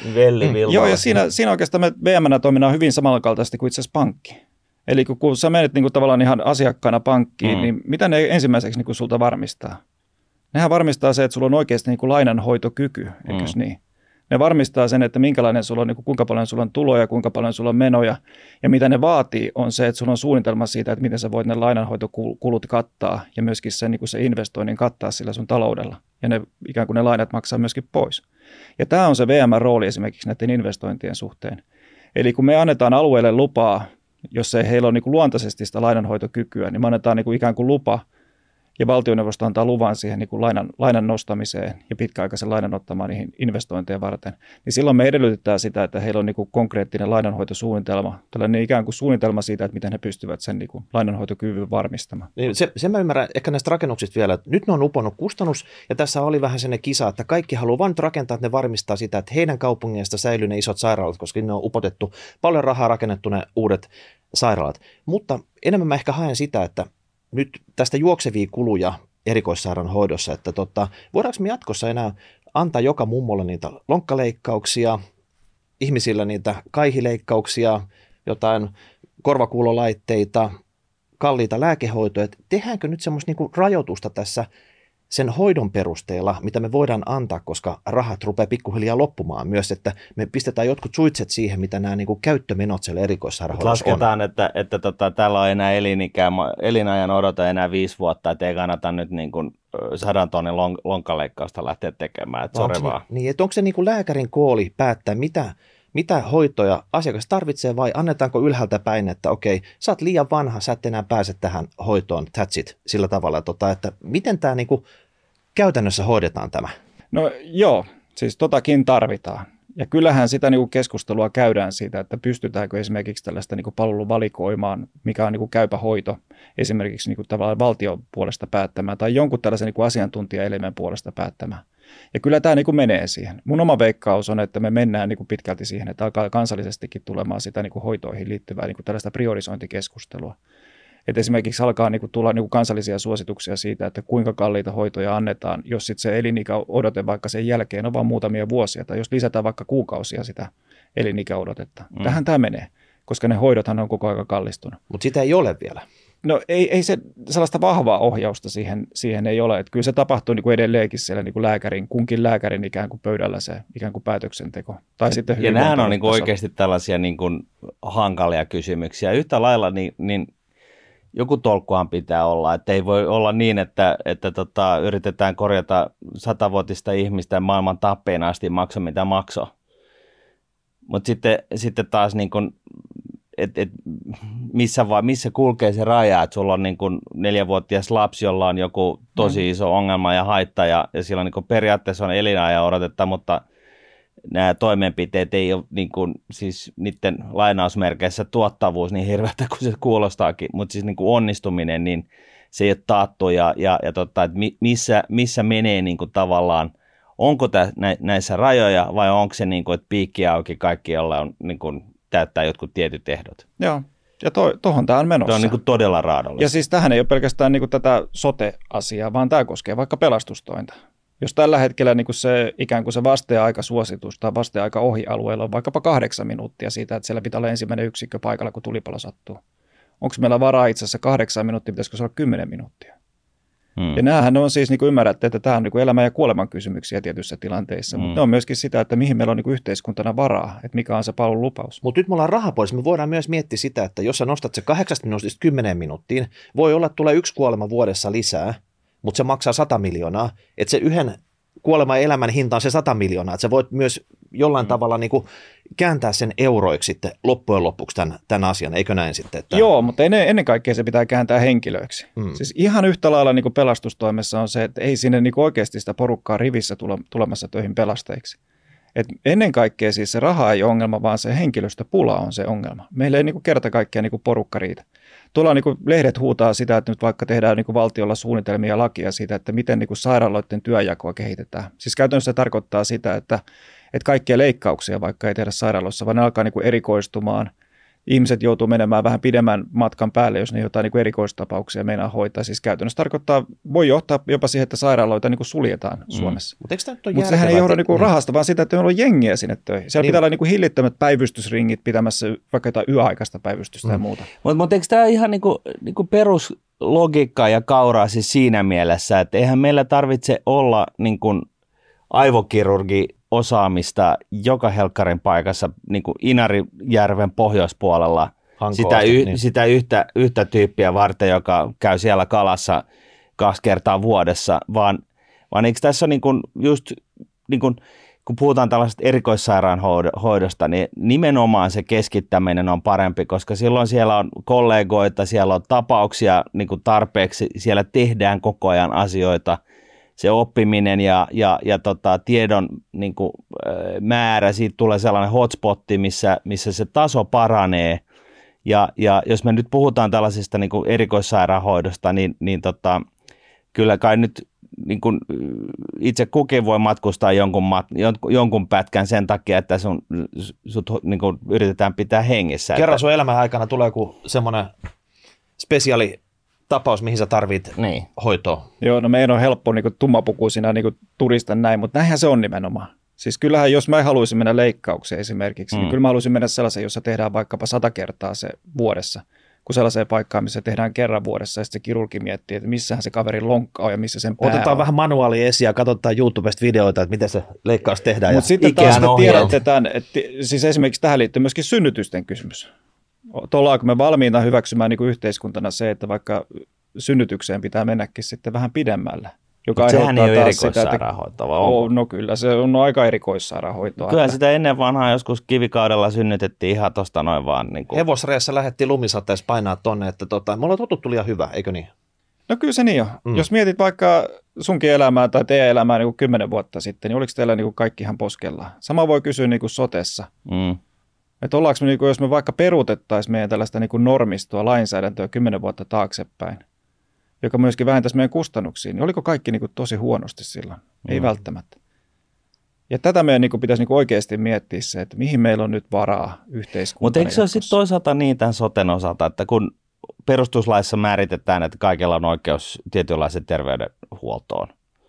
Joo, ja siinä oikeastaan me VM-nä toiminnan hyvin samankaltaisesti kuin itse asiassa pankki. Eli kun sä menet niin kuin tavallaan ihan asiakkaana pankkiin, niin mitä ne ensimmäiseksi niin kuin sulta varmistaa? Nehän varmistaa se, että sulla on oikeasti niin kuin lainanhoitokyky, eikös niin? Ne varmistaa sen, että minkälainen sulla on, niin kuin kuinka paljon sulla on tuloja, kuinka paljon sulla on menoja. Ja mitä ne vaatii on se, että sulla on suunnitelma siitä, että miten sä voit ne lainanhoitokulut kattaa ja myöskin se, niin kuin se investoinnin kattaa sillä sun taloudella. Ja ne, ikään kuin ne lainat maksaa myöskin pois. Ja tämä on se VM-rooli esimerkiksi näiden investointien suhteen. Eli kun me annetaan alueelle lupaa, jos ei heillä ole niin kuin luontaisesti sitä lainanhoitokykyä, niin me annetaan niin kuin ikään kuin lupa ja valtioneuvosto antaa luvan siihen niin kuin lainan nostamiseen ja pitkäaikaisen lainan ottamaan niihin investointeja varten, niin silloin me edellytetään sitä, että heillä on niin kuin konkreettinen lainanhoitosuunnitelma, tällainen ikään kuin suunnitelma siitä, että miten he pystyvät sen niin kuin lainanhoitokyvyn varmistamaan. Se mä ymmärrän ehkä näistä rakennuksista vielä, että nyt ne on uponnut kustannus ja tässä oli vähän sellainen kisa, että kaikki haluaa vain rakentaa, että ne varmistaa sitä, että heidän kaupungeista säilyy ne isot sairaalat, koska ne on upotettu paljon rahaa rakennettu ne uudet sairaalat. Mutta enemmän mä ehkä haen sitä, että nyt tästä juoksevia kuluja erikoissairaanhoidossa, että voidaanko me jatkossa enää antaa joka mummolle niitä lonkkaleikkauksia, ihmisillä niitä kaihileikkauksia, jotain korvakuulolaitteita, kalliita lääkehoitoja. Tehdäänkö nyt semmoista niinku rajoitusta tässä sen hoidon perusteella, mitä me voidaan antaa, koska rahat rupeaa pikkuhiljaa loppumaan myös, että me pistetään jotkut suitset siihen, mitä nämä niin kuin käyttömenot siellä erikoissairaanhoidossa on. Lasketaan, että täällä on enää elinajan odota enää 5 vuotta, että ei kannata nyt niin kuin 100 tonnin lonkkaleikkausta lähteä tekemään. Että niin, että onko se niin kuin lääkärin kooli päättää, mitä hoitoja asiakas tarvitsee vai annetaanko ylhäältä päin, että okei, sä oot liian vanha, sä et enää pääse tähän hoitoon, that's it, sillä tavalla, että miten tämä niinku käytännössä hoidetaan tämä? No joo, siis totakin tarvitaan. Ja kyllähän sitä niinku keskustelua käydään siitä, että pystytäänkö esimerkiksi tällaista niinku palveluvalikoimaan, mikä on niinku käypä hoito, esimerkiksi niinku tavallaan valtion puolesta päättämään tai jonkun tällaisen niinku asiantuntijaelimen puolesta päättämään. Ja kyllä tämä niin kuin menee siihen. Mun oma veikkaus on, että me mennään niin kuin pitkälti siihen, että alkaa kansallisestikin tulemaan sitä niin kuin hoitoihin liittyvää niin kuin tällaista priorisointikeskustelua. Että esimerkiksi alkaa niin kuin tulla niin kuin kansallisia suosituksia siitä, että kuinka kalliita hoitoja annetaan, jos sitten se elinikäodote vaikka sen jälkeen on vain muutamia vuosia, tai jos lisätään vaikka kuukausia sitä elinikäodotetta. Tähän tämä menee, koska ne hoidothan on koko ajan kallistunut. Mutta sitä ei ole vielä. No ei se sellaista vahvaa ohjausta siihen ei ole. Että kyllä se tapahtuu niin kuin edelleenkin siellä niin kuin kunkin lääkärin ikään kuin pöydällä se ikään kuin päätöksenteko. Tai sitten ja nämähän on niin kuin oikeasti tällaisia niin kuin hankalia kysymyksiä. Yhtä lailla niin joku tolkkuhan pitää olla, että ei voi olla niin, että yritetään korjata 100-vuotista ihmistä maailman tappeina asti makso mitä maksoi. Mutta sitten taas niin kuin, missä kulkee se raja, että sulla on niin kuin 4-vuotias lapsi, jolla on joku tosi iso ongelma ja haitta ja sillä niin kuin periaatteessa on elinajan odotetta, mutta nämä toimenpiteet ei ole niin kuin, siis niiden lainausmerkeissä tuottavuus niin hirveältä kuin se kuulostaakin, mutta siis niin kuin onnistuminen, niin se ei ole taattu että missä menee niin kuin tavallaan, onko näissä rajoja vai onko se niin kuin, että piikki auki kaikki, jolla on niin kuin, täyttää jotkut tietyt ehdot. Joo, ja tuohon tämä on menossa. Tämä on niin kuin todella raadollista. Ja siis tähän ei ole pelkästään niin kuin tätä sote-asiaa, vaan tämä koskee vaikka pelastustointa. Jos tällä hetkellä niin kuin se ikään kuin se vasteaikasuositus tai vasteaika ohi-alueella on vaikkapa 8 minuuttia siitä, että siellä pitää olla ensimmäinen yksikkö paikalla, kun tulipalo sattuu. Onko meillä varaa itse asiassa 8 minuuttia, pitäisikö se olla 10 minuuttia? Ja näähän on siis, niin kuin ymmärrätte, että tämä on niin kuin elämän ja kuoleman kysymyksiä tietyissä tilanteissa, mutta ne on myöskin sitä, että mihin meillä on niin kuin yhteiskuntana varaa, että mikä on se palvelun lupaus. Mutta nyt me ollaan rahapuolissa, me voidaan myös miettiä sitä, että jos sä nostat se 8 minuutista 10 minuuttiin, voi olla, että tulee 1 kuolema vuodessa lisää, mutta se maksaa 100 miljoonaa, että se yhden kuoleman ja elämän hinta on se 100 miljoonaa, että sä voit myös jollain tavalla niin kuin kääntää sen euroiksi sitten loppujen lopuksi tämän asian, eikö näin sitten? Että... Joo, mutta ennen kaikkea se pitää kääntää henkilöiksi. Siis ihan yhtä lailla niin kuin pelastustoimessa on se, että ei sinne niin kuin oikeasti sitä porukkaa rivissä tulemassa töihin pelastajiksi. Et ennen kaikkea siis se raha ei ole ongelma, vaan se henkilöstöpula on se ongelma. Meillä ei niin kuin kerta kaikkiaan niin kuin porukka riitä. Tuolla niin kuin lehdet huutaa sitä, että nyt vaikka tehdään niin kuin valtiolla suunnitelmia ja lakia siitä, että miten niin kuin sairaaloiden työjakoa kehitetään. Siis käytännössä se tarkoittaa sitä, että kaikkia leikkauksia vaikka ei tehdä sairaaloissa, vaan ne alkaa niin kuin erikoistumaan. Ihmiset joutuu menemään vähän pidemmän matkan päälle, jos ne jotain niin kuin erikoistapauksia meinaa hoitaa. Siis käytännössä tarkoittaa, voi johtaa jopa siihen, että sairaaloita niin kuin suljetaan Suomessa. Mutta sehän ei johda niin kuin rahasta, vaan sitä, että meillä on jengiä sinne töihin. Siellä pitää olla niin kuin hillittömät päivystysringit pitämässä vaikka jotain yöaikaista päivystystä ja muuta. Mutta eikö tämä ihan niin kuin peruslogiikkaa ja kauraa siis siinä mielessä, että eihän meillä tarvitse olla niin kuin aivokirurgi osaamista joka helkkarin paikassa, niin kuin Inarijärven pohjoispuolella, sitä yhtä tyyppiä varten, joka käy siellä kalassa 2 kertaa vuodessa, vaan eikö tässä ole niin kuin just, niin kuin, kun puhutaan tällaisesta erikoissairaanhoidosta, niin nimenomaan se keskittäminen on parempi, koska silloin siellä on kollegoita, siellä on tapauksia niin kuin tarpeeksi, siellä tehdään koko ajan asioita, se oppiminen ja tiedon niin kuin, määrä, siitä tulee sellainen hotspotti, missä se taso paranee. Ja jos me nyt puhutaan tällaisesta niin kuin erikoissairaanhoidosta, niin kyllä kai nyt niin kuin itse kukin voi matkustaa jonkun pätkän sen takia, että sut niin kuin yritetään pitää hengissä. Kerran sun elämän aikana tulee joku semmoinen spesiaali tapaus, mihin sä tarvit hoitoa. Joo, no meidän on helppo niin kuin tummapukuisina niin kuin turista näin, mutta näinhän se on nimenomaan. Siis kyllähän, jos mä haluaisin mennä leikkaukseen esimerkiksi, niin kyllä mä haluaisin mennä sellaiseen, jossa tehdään vaikkapa 100 kertaa se vuodessa, kuin sellaiseen paikkaan, missä tehdään kerran vuodessa, ja sitten se kirurgi miettii, että missähän se kaverin lonkka on ja missä sen pää Otetaan on. vähän manuaalia esiin ja katsotaan YouTubesta videoita, että miten se leikkaus tehdään. Mutta sitten taas me tiedetään, että siis esimerkiksi tähän liittyy myöskin synnytysten kysymys. Ollaanko me valmiina hyväksymään niin kuin yhteiskuntana se, että vaikka synnytykseen pitää mennäkin sitten vähän pidemmälle. Joka sehän ei ole erikoissairaanhoitoa. No kyllä, se on aika erikoissairaanhoitoa. Kyllä sitä ennen vanhaa joskus kivikaudella synnytettiin ihan tuosta noin vaan. Niin kuin. Hevosreessä lähdettiin lumisateessa painaa tonne, että me ollaan totuttu liian hyvä, eikö niin? No kyllä se niin on. Jos mietit vaikka sunkin elämää tai teidän elämää niin kuin 10 vuotta sitten, niin oliko teillä niin kuin kaikki ihan poskellaan? Sama voi kysyä niin kuin sotessa. Että ollaanko me, niin kuin, jos me vaikka peruutettaisiin meidän tällaista niin kuin normistoa, lainsäädäntöä 10 vuotta taaksepäin, joka myöskin vähentäisi meidän kustannuksia, niin oliko kaikki niin kuin tosi huonosti silloin? Ei välttämättä. Ja tätä meidän niin pitäisi niin oikeasti miettiä se, että mihin meillä on nyt varaa yhteiskuntana. Mutta eikö se ole sitten toisaalta niin tämän soten osalta, että kun perustuslaissa määritetään, että kaikilla on oikeus tietynlaiseen terveydenhuoltoon,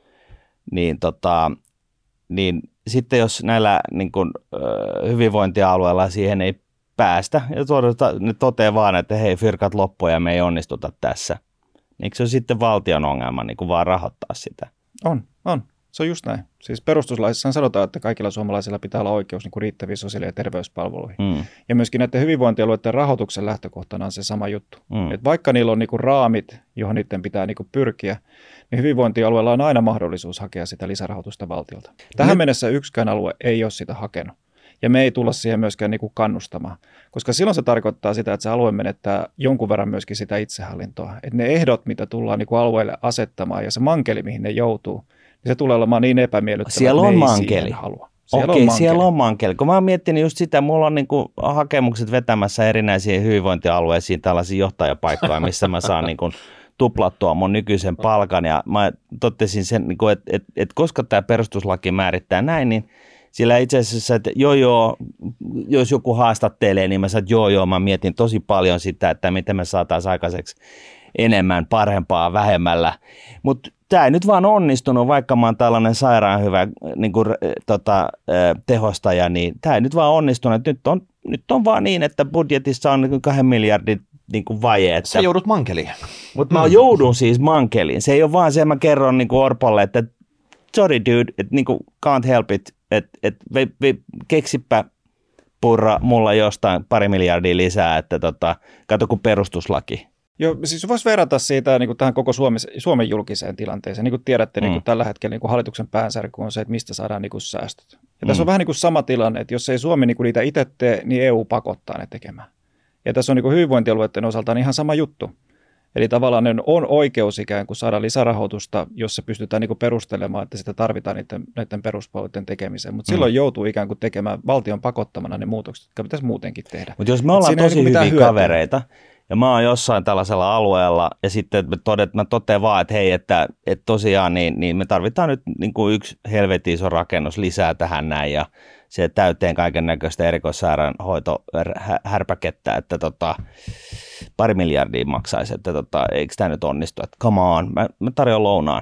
niin sitten jos näillä niin kun, hyvinvointialueilla siihen ei päästä, ja ne toteaa vaan, että hei, fyrkat loppuun ja me ei onnistuta tässä, niin eikö se ole sitten valtion ongelma niin kun vaan rahoittaa sitä? On. Se on just näin. Siis perustuslaissa sanotaan, että kaikilla suomalaisilla pitää olla oikeus niin kuin riittäviin sosiaali- ja terveyspalveluihin. Ja myöskin näiden hyvinvointialueiden rahoituksen lähtökohtana on se sama juttu. Et vaikka niillä on niin kuin raamit, johon niiden pitää niin kuin pyrkiä, niin hyvinvointialueella on aina mahdollisuus hakea sitä lisärahoitusta valtiolta. Tähän mennessä yksikään alue ei ole sitä hakenut. Ja me ei tulla siihen myöskään niin kuin kannustamaan, koska silloin se tarkoittaa sitä, että se alue menettää jonkun verran myöskin sitä itsehallintoa. Että ne ehdot, mitä tullaan niin kuin alueelle asettamaan ja se mankeli, mihin ne joutuu, niin se tulee olemaan niin epämiellyttävää, siellä on mankeli. Siellä on mankeli. Kun mä oon miettinyt just sitä, mulla on niinku hakemukset vetämässä erinäisiin hyvinvointialueisiin tällaisiin johtajapaikkoja, missä mä saan niinku tuplattua mun nykyisen palkan. Ja mä totesin sen, niinku, että koska tämä perustuslaki määrittää näin, niin sillä itse asiassa, että jos joku haastattelee, niin mä sanon, että mä mietin tosi paljon sitä, että miten me saataisiin aikaiseksi enemmän, parempaa, vähemmällä. Mutta tämä ei nyt vaan onnistunut, vaikka mä oon tällainen sairaan hyvä niin kuin, tehostaja, niin tämä ei nyt vaan onnistunut. Nyt on vaan niin, että budjetissa on niin 2 miljardin niin kuin vaje. Että... Sä joudut mankeliin. Mutta mä joudun siis mankeliin. Se ei ole vaan se, mä kerron niin kuin Orpolle, että sorry dude, että niin kuin can't help it, että keksipä Purra mulla jostain 2 miljardia lisää, että kato kun perustuslaki. Joo, siis voisi verrata siitä niin kuin tähän koko Suomen julkiseen tilanteeseen. Niin kuin tiedätte, niin kuin tällä hetkellä niin kuin hallituksen päänsärky on se, että mistä saadaan niin kuin säästöt. Ja tässä on vähän niin kuin sama tilanne, että jos ei Suomi niin kuin niitä itse tee, niin EU pakottaa ne tekemään. Ja tässä on niin kuin hyvinvointialueiden osalta ihan sama juttu. Eli tavallaan on oikeus ikään kuin saada lisärahoitusta, jos se pystytään niin kuin perustelemaan, että sitä tarvitaan näiden peruspalveluiden tekemiseen. Mutta silloin joutuu ikään kuin tekemään valtion pakottamana ne muutokset, jotka pitäisi muutenkin tehdä. Mutta jos me ollaan tosi niin hyviä kavereita, ja mä oon jossain tällaisella alueella, ja sitten mä totean vaan, että hei, että tosiaan niin me tarvitaan nyt niin kuin yksi helvetin iso rakennus lisää tähän näin, ja se täyteen kaiken näköistä erikoissairaanhoitohärpäkettä, että 2 miljardia maksaisi, että eikö tämä nyt onnistu, että come on, mä tarjoan lounaan.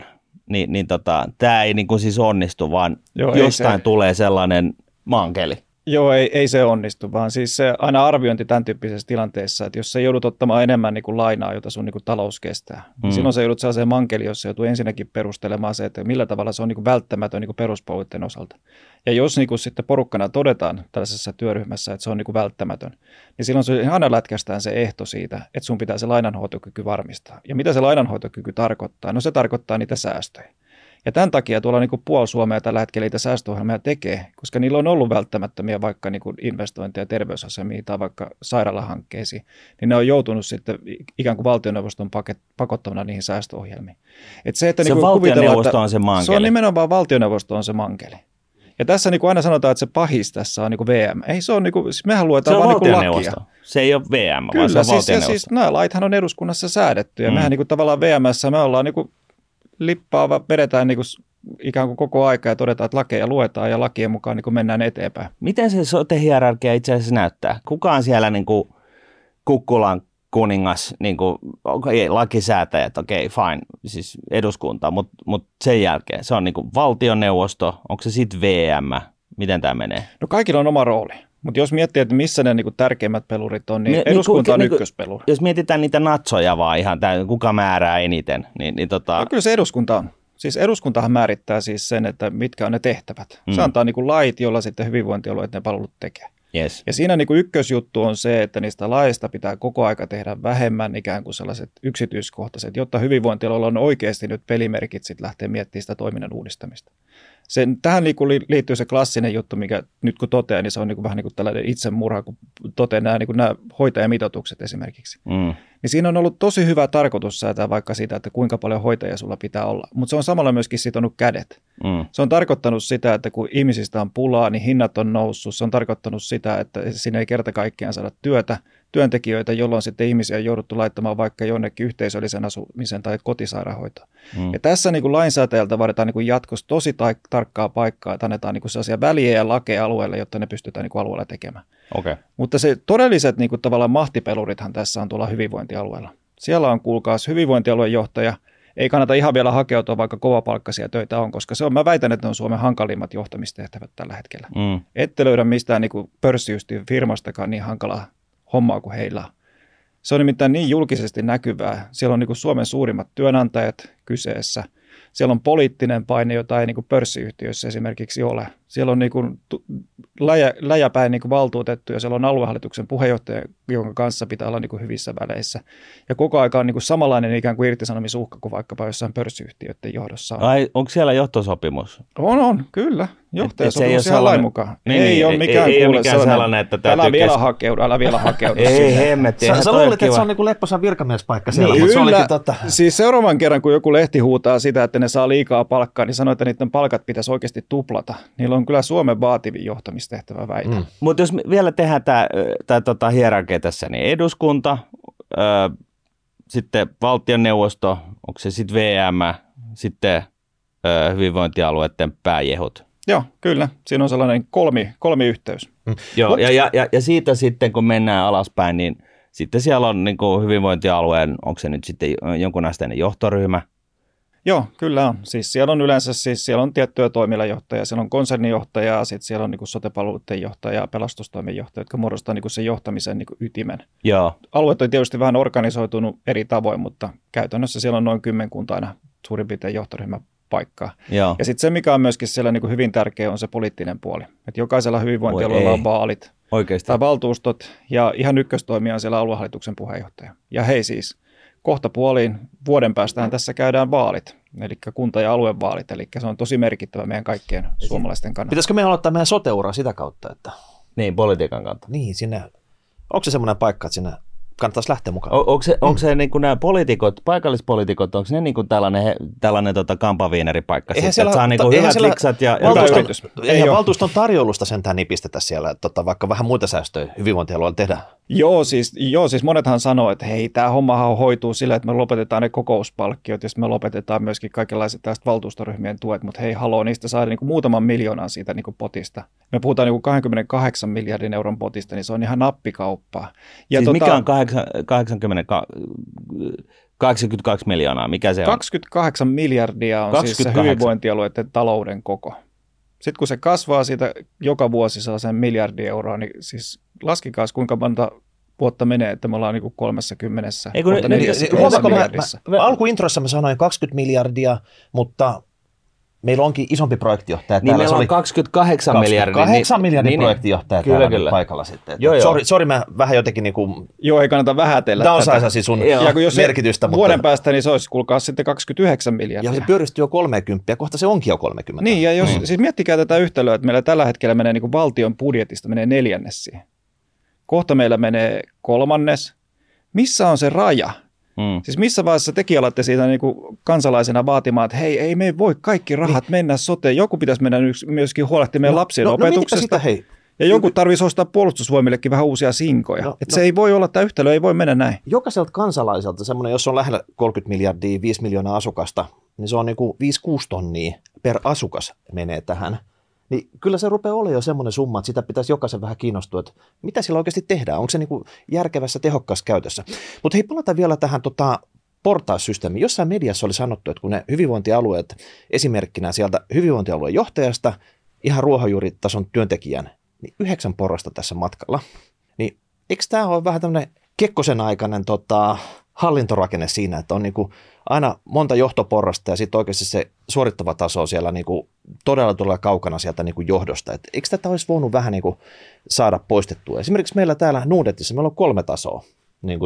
Tämä ei niin kuin siis onnistu, vaan jostain tulee sellainen mankeli. Joo, ei se onnistu, vaan siis se aina arviointi tämän tyyppisessä tilanteessa, että jos sä joudut ottamaan enemmän niin kuin lainaa, jota sun niin kuin talous kestää, niin silloin sä joudut sellaiseen mankeliin, jossa joutuu ensinnäkin perustelemaan se, että millä tavalla se on niin kuin välttämätön niin kuin peruspalveluiden osalta. Ja jos niin kuin sitten porukkana todetaan tällaisessa työryhmässä, että se on niin kuin välttämätön, niin silloin se aina lätkästään se ehto siitä, että sun pitää se lainanhoitokyky varmistaa. Ja mitä se lainanhoitokyky tarkoittaa? No se tarkoittaa niitä säästöjä. Ja tämän takia tuolla niin kuin puoli Suomea tällä hetkellä niitä säästöohjelmia tekee, koska niillä on ollut välttämättömiä vaikka niin kuin investointeja terveysasemiin tai vaikka sairaalahankkeisiin, niin ne on joutunut sitten ikään kuin valtioneuvoston pakottamana niihin säästöohjelmiin. Et se, että se niin valtioneuvosto on se mankeli. Se on nimenomaan valtioneuvosto on se mankeli. Ja tässä niin kuin aina sanotaan, että se pahis tässä on niin kuin VM. Ei se on niin kuin, siis mehän luetaan vaan niin kuin lakia. Se ei ole VM, kyllä, vaan se on valtioneuvosto. Siis nämä laithan on eduskunnassa säädetty ja mehän niin kuin tavallaan VM:ssä me ollaan niin kuin lippaava, vedetään niin kuin ikään kuin koko aika ja todetaan, että lakeja luetaan ja lakien mukaan niin kuin mennään eteenpäin. Miten se sote-hierarkia itse asiassa näyttää? Kuka on siellä niin kuin Kukkulan kuningas, niin kuin, lakisäätäjät, okei, fine, siis eduskunta, mutta sen jälkeen se on niin kuin valtioneuvosto, onko se sitten VM, miten tämä menee? No kaikilla on oma rooli. Mutta jos miettii, että missä ne niinku tärkeimmät pelurit on, niin eduskunta on ykköspeluri. Jos mietitään niitä natsoja vaan ihan, kuka määrää eniten, niin No kyllä se eduskunta on. Siis eduskuntahan määrittää siis sen, että mitkä on ne tehtävät. Se antaa niinku lait, joilla sitten hyvinvointialueet ne palvelut tekee. Yes. Ja siinä niinku ykkösjuttu on se, että niistä laista pitää koko aika tehdä vähemmän ikään kuin sellaiset yksityiskohtaiset, jotta hyvinvointialueilla on oikeasti nyt pelimerkit sitten lähteä miettimään sitä toiminnan uudistamista. Tähän liittyy se klassinen juttu, mikä nyt kun toteaa, niin se on niin kuin vähän niin kuin tällainen itsemurha, kun toteaa nämä hoitajamitoitukset esimerkiksi. Niin siinä on ollut tosi hyvä tarkoitus säätää vaikka siitä, että kuinka paljon hoitajia sulla pitää olla, mutta se on samalla myöskin sitonut kädet. Se on tarkoittanut sitä, että kun ihmisistä on pulaa, niin hinnat on noussut. Se on tarkoittanut sitä, että siinä ei kerta kaikkiaan saada työtä, työntekijöitä, jolloin sitten ihmisiä on jouduttu laittamaan vaikka jonnekin yhteisöllisen asumisen tai kotisairaanhoitoon. Ja tässä niin kuin lainsäätäjältä vaaditaan niin kuin jatkossa tosi tarkkaa paikkaa, että annetaan niin kuin sellaisia väliä ja lakeja alueelle, jotta ne pystytään niin kuin alueella tekemään. Okay. Mutta se todelliset niin kuin tavallaan mahtipelurithan tässä on tuolla hyvinvointialueella. Siellä on, kuulkaas, hyvinvointialueen johtaja. Ei kannata ihan vielä hakeutua, vaikka kovapalkkaisia töitä on, koska mä väitän, että ne on Suomen hankalimmat johtamistehtävät tällä hetkellä. Ette löydä mistään niin kuin pörssiyhtiön firmastakaan niin hankalaa hommaa kuin heillä on. Se on nimittäin niin julkisesti näkyvää. Siellä on niin kuin Suomen suurimmat työnantajat kyseessä. Siellä on poliittinen paine, jota ei niin kuin pörssiyhtiöissä esimerkiksi ole. Siellä on niin kuin läjäpäin niin kuin valtuutettu ja siellä on aluehallituksen puheenjohtaja, jonka kanssa pitää olla niin kuin hyvissä väleissä. Ja koko ajan on niin kuin samanlainen ikään kuin irtisanomisuhka kuin vaikkapa jossain pörssiyhtiöiden johdossa on. Ai, onko siellä johtosopimus? On, kyllä. Johtajasopimus ihan lain mukaan. Ei ole mikään sellainen, että älä vielä hakeudu. Ei hemmetti. Sä luulet, että se on niin kuin lepposan virkamiespaikka siellä. Niin, kyllä. Siis seuraavan kerran, kun joku lehti huutaa sitä, että ne saa liikaa palkkaa, niin sanoo, että niiden palkat pitäisi oikeasti tuplata. Niillä on kyllä Suomen vaativin johtamistehtävä väitä. Mutta jos vielä tehdään tämä hierarkia tässä, niin eduskunta, sitten valtioneuvosto, onko se sitten VM, sitten hyvinvointialueiden pääjehut. Joo, kyllä. Siinä on sellainen kolmiyhteys. Joo, ja siitä sitten, kun mennään alaspäin, niin sitten siellä on niin kuin hyvinvointialueen, onko se nyt sitten jonkunasteinen johtoryhmä? Joo, kyllä on. Siis siellä on yleensä siellä on tiettyjä toimialajohtajia, siellä on konsernijohtajaa, sitten siellä on niin kuin sote-palveluiden johtaja, pelastustoimen johtaja, jotka muodostaa niin kuin sen johtamisen niin kuin ytimen. Joo. Alueet on tietysti vähän organisoitunut eri tavoin, mutta käytännössä siellä on noin 10 aina suurin piirtein johtoryhmäpaikkaa. Joo. Ja sitten se, mikä on myöskin siellä niin kuin hyvin tärkeä, on se poliittinen puoli. Että jokaisella hyvinvointialueella on vaalit tai valtuustot, ja ihan ykköstoimija on siellä aluehallituksen puheenjohtaja. Ja hei siis, kohta puoliin vuoden päästään tässä käydään vaalit, eli kunta- ja aluevaalit, eli se on tosi merkittävä meidän kaikkien suomalaisten kannalta. Pitäisikö me aloittaa meidän sote-ura sitä kautta? Että... Niin, politiikan kautta. Niin, sinne, onko se semmoinen paikka, että sinne kannattaisi lähteä mukaan? Onko se niin kuin nämä poliitikot, paikallispoliitikot, onko ne niin kuin tällainen kampaviineripaikka? Eihän sitten, saa niin kuin hyvät liksat ja valtuuston tarjoulusta sentään nipistetä siellä, että vaikka vähän muita säästöjä hyvinvointialueella tehdään. Joo, siis monethan sanoo, että hei, tämä hommahan hoituu sillä, että me lopetetaan ne kokouspalkkiot ja sitten me lopetetaan myöskin kaikenlaiset tästä valtuustoryhmien tuet, mutta hei, niistä saadaan niin kuin muutaman miljoonan siitä niin kuin potista. Me puhutaan niin kuin 28 miljardin euron potista, niin se on ihan nappikauppaa. Ja siis mikä on 82 miljoonaa, mikä se on? 28 miljardia on 28. Siis se hyvinvointialueiden talouden koko. Sitten kun se kasvaa siitä joka vuosi sellaisen miljardi euroa, niin siis laskikaas kuinka monta vuotta menee, että me ollaan niin kuin 30 miljardissa. Alkuintroissa mä sanoin 20 miljardia, mutta meillä onkin isompi projektijohtaja. Niin meillä on 28 miljardia. 28 miljardin projektijohtaja täällä paikalla sitten. Sori, mä vähän jotenkin niin kuin... Joo, ei kannata vähätellä tätä. Downsizasi sun merkitystä. Vuoden päästä, niin se olisi kuulkaa sitten 29 miljardia. Ja se pyöristyy jo 30, ja kohta se onkin jo 30. Niin, ja siis miettikää tätä yhtälöä, että meillä tällä hetkellä menee niin kuin valtion budjetista menee 1/4 siihen. Kohta meillä menee 1/3. Missä on se raja? Siis missä vaiheessa tekin alatte siitä niin kuin kansalaisena vaatimaan, että hei, ei me voi kaikki rahat mennä soteen. Joku pitäisi mennä myöskin huolehtia meidän lapsien opetuksesta. Ja joku tarvitsisi ostaa puolustusvoimillekin vähän uusia sinkoja. Se ei voi olla, tämä yhtälö ei voi mennä näin. Jokaiselta kansalaiselta semmoinen, jos on lähellä 30 miljardia, 5 miljoonaa asukasta, niin se on niin kuin 5-6 tonnia per asukas menee tähän. Niin kyllä se rupeaa olemaan jo semmoinen summa, että sitä pitäisi jokaisen vähän kiinnostua, että mitä sillä oikeasti tehdään, onko se niin kuin järkevässä, tehokkaassa käytössä. Mutta hei, palataan vielä tähän portaissysteemiin. Jossain mediassa oli sanottu, että kun ne hyvinvointialueet esimerkkinä sieltä hyvinvointialueen johtajasta ihan ruohonjuuritason työntekijän, niin 9 porrasta tässä matkalla. Niin eikö tämä ole vähän tämmöinen Kekkosen aikainen hallintorakenne siinä, että on niinku aina monta johtoporrasta ja sitten oikeasti se suorittava taso on siellä niinku todella kaukana sieltä niinku johdosta. Et eikö tätä olisi voinut vähän niinku saada poistettua? Esimerkiksi meillä täällä Nordnetissä meillä on 3 tasoa niinku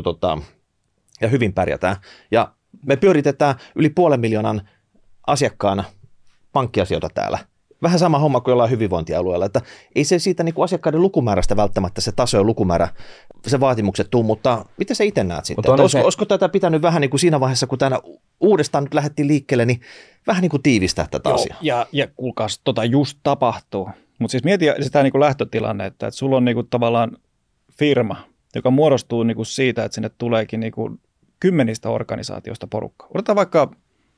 ja hyvin pärjätään. Ja me pyöritetään yli 500 000 asiakkaan pankkiasioita täällä. Vähän sama homma kuin jollain hyvinvointialueella, että ei se siitä niin kuin asiakkaiden lukumäärästä välttämättä se taso ja lukumäärä, se vaatimukset tuu, mutta miten sä itse näet sitten? Olisiko tätä pitänyt vähän niin kuin siinä vaiheessa, kun täällä uudestaan nyt lähdettiin liikkeelle, niin vähän niin kuin tiivistää tätä asiaa? Ja kuulkaas, just tapahtuu. Mutta siis mieti sitä niin kuin lähtötilanne, että sulla on niin kuin tavallaan firma, joka muodostuu niin kuin siitä, että sinne tuleekin niin kuin kymmenistä organisaatioista porukkaa. Otetaan vaikka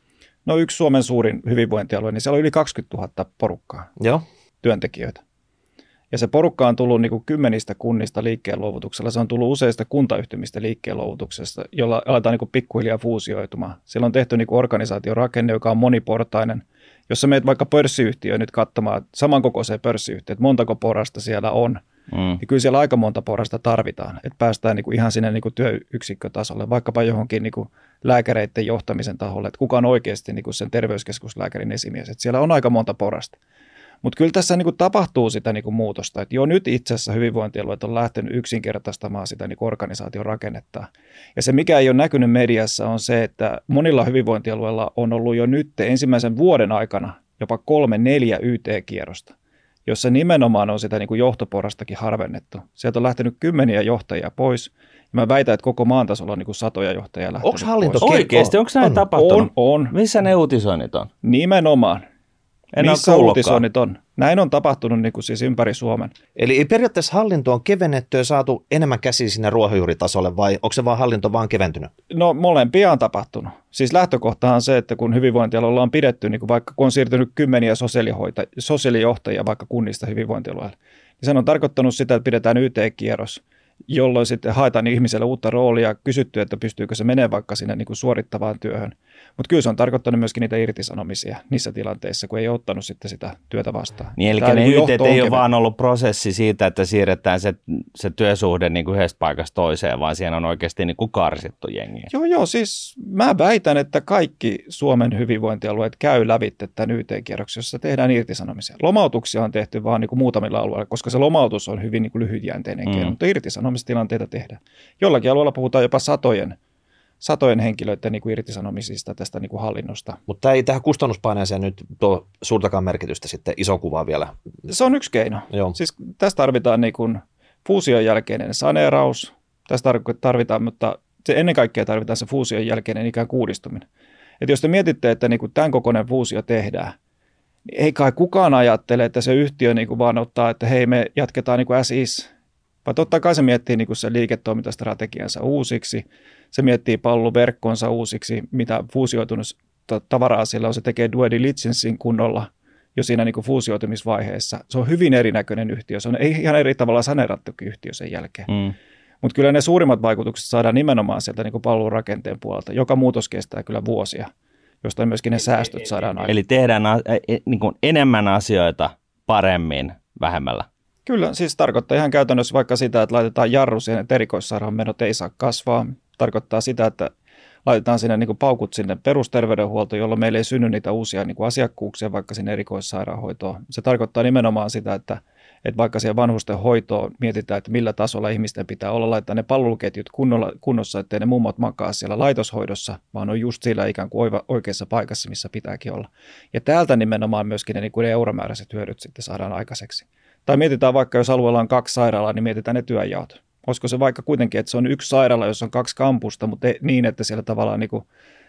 yksi Suomen suurin hyvinvointialue, niin siellä on yli 20 000 porukkaa, työntekijöitä. Ja se porukka on tullut niin kuin kymmenistä kunnista liikkeenluovutuksella. Se on tullut useista kuntayhtymistä liikkeenluovutuksesta, jolla aletaan niin kuin pikkuhiljaa fuusioitumaan. Siellä on tehty niin kuin organisaatiorakenne, joka on moniportainen, jossa meet vaikka pörssiyhtiö nyt katsomaan samankokoiseen pörssiyhtiöön, että montako porrasta siellä on. Niin kyllä siellä aika monta porrasta tarvitaan, että päästään niin kuin ihan sinne niin kuin työyksikkötasolle, vaikkapa johonkin niin kuin lääkäreiden johtamisen taholle, että kuka on oikeasti niin kuin sen terveyskeskuslääkärin esimies. Että siellä on aika monta porrasta. Mutta kyllä tässä niin kuin tapahtuu sitä niin kuin muutosta, että jo nyt itse asiassa hyvinvointialueet on lähtenyt yksinkertaistamaan sitä niin kuin organisaation rakennetta. Ja se, mikä ei ole näkynyt mediassa, on se, että monilla hyvinvointialueilla on ollut jo nyt ensimmäisen vuoden aikana jopa 3-4 YT-kierrosta, jossa nimenomaan on sitä niin kuin johtoporrastakin harvennettu. Sieltä on lähtenyt kymmeniä johtajia pois. Ja mä väitän, että koko maan tasolla on niin kuin satoja johtajia lähtenyt pois. Onko hallinto oikeasti? Onko näin tapahtunut? On. Missä ne uutisoinnit on? Nimenomaan. Missä uutisoinnit on? Näin on tapahtunut niin kuin siis ympäri Suomen. Eli periaatteessa hallinto on kevennetty ja saatu enemmän käsiä sinne ruohonjuuritasolle, vai onko se vaan hallinto vaan keventynyt? No molempia on tapahtunut. Siis lähtökohtahan on se, että kun hyvinvointialueella on pidetty, niin kuin vaikka kun on siirtynyt kymmeniä sosiaalijohtajia vaikka kunnista hyvinvointialueelle, niin se on tarkoittanut sitä, että pidetään YT-kierros, jolloin sitten haetaan ihmiselle uutta roolia, kysytty, että pystyykö se menemään vaikka sinne niin kuin suorittavaan työhön. Mutta kyllä se on tarkoittanut myöskin niitä irtisanomisia niissä tilanteissa, kun ei ole ottanut sitten sitä työtä vastaan. Niin, eli ne YT ei ole vaan ollut prosessi siitä, että siirretään se työsuhde niin kuin yhdestä paikasta toiseen, vaan siinä on oikeasti niin kuin karsittu jengiä. Joo, siis mä väitän, että kaikki Suomen hyvinvointialueet käy lävitse tämän YT-kierroksen, jossa tehdään irtisanomisia. Lomautuksia on tehty vaan niin kuin muutamilla alueilla, koska se lomautus on hyvin niin kuin lyhytjänteinen keino, mutta irtisanomistilanteita tehdään. Jollakin alueella puhutaan jopa satojen henkilöiden niin kuin irtisanomisista tästä niin kuin hallinnosta. Mutta ei tähän kustannuspaineeseen nyt tuo suurtakaan merkitystä sitten iso kuva vielä. Se on yksi keino. Joo. Siis tästä tarvitaan niin kuin fuusion jälkeinen saneeraus. Tästä tarvitaan, mutta ennen kaikkea tarvitaan se fuusion jälkeinen ikään kuin uudistuminen. Et jos te mietitte, että niin kuin tämän kokoinen fuusio tehdään, niin ei kai kukaan ajattele, että se yhtiö niin kuin vaan ottaa, että hei me jatketaan niin kuin as is. Vaan totta kai se miettii niin kuin se liiketoimintastrategiansa uusiksi. Se miettii palveluverkkonsa uusiksi, mitä fuusioitunut tavaraa sillä on. Se tekee due diligencein kunnolla jo siinä niin kuin fuusioitumisvaiheessa. Se on hyvin erinäköinen yhtiö. Se on ihan eri tavalla saneerattukin yhtiö sen jälkeen. Mutta kyllä ne suurimmat vaikutukset saadaan nimenomaan sieltä niin kuin palvelurakenteen puolelta. Joka muutos kestää kyllä vuosia, josta myöskin ne säästöt saadaan aikaan. Eli tehdään niin kuin enemmän asioita paremmin vähemmällä. Kyllä, siis tarkoittaa ihan käytännössä vaikka sitä, että laitetaan jarru siihen, että erikoissairaanmenot ei saa kasvaa. Tarkoittaa sitä, että laitetaan sinne niin kuin paukut sinne perusterveydenhuoltoon, jolloin meillä ei synny niitä uusia niin kuin asiakkuuksia vaikka sinne erikoissairaanhoitoon. Se tarkoittaa nimenomaan sitä, että vaikka siihen vanhusten hoitoon mietitään, että millä tasolla ihmisten pitää olla, laittaa ne palveluketjut kunnossa, ettei ne mummot makaa siellä laitoshoidossa, vaan on just sillä ikään kuin oikeassa paikassa, missä pitääkin olla. Ja täältä nimenomaan myöskin ne, niin kuin ne euromääräiset hyödyt sitten saadaan aikaiseksi. Tai mietitään vaikka, jos alueella on 2 sairaalaa, niin mietitään ne työnjaot. Olisiko se vaikka kuitenkin, että se on 1 sairaala, jossa on 2 kampusta, mutta niin, että siellä tavallaan niin kuin,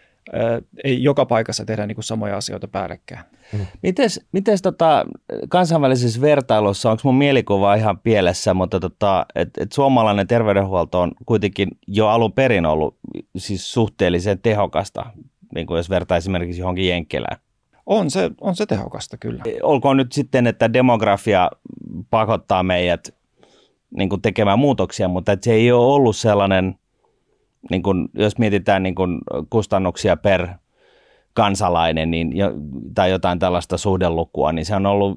ei joka paikassa tehdä niin kuin samoja asioita päällekkäin. Mites kansainvälisessä vertailussa, onko mun mielikuva ihan pielessä, mutta et suomalainen terveydenhuolto on kuitenkin jo alun perin ollut siis suhteellisen tehokasta, niin kuin jos vertaa esimerkiksi johonkin Jenkkilään? On se tehokasta kyllä. Olkoon nyt sitten, että demografia pakottaa meidät niin kuin tekemään muutoksia, mutta että se ei ole ollut sellainen, niin kuin, jos mietitään niin kuin kustannuksia per kansalainen tai jotain tällaista suhdelukua, niin se on ollut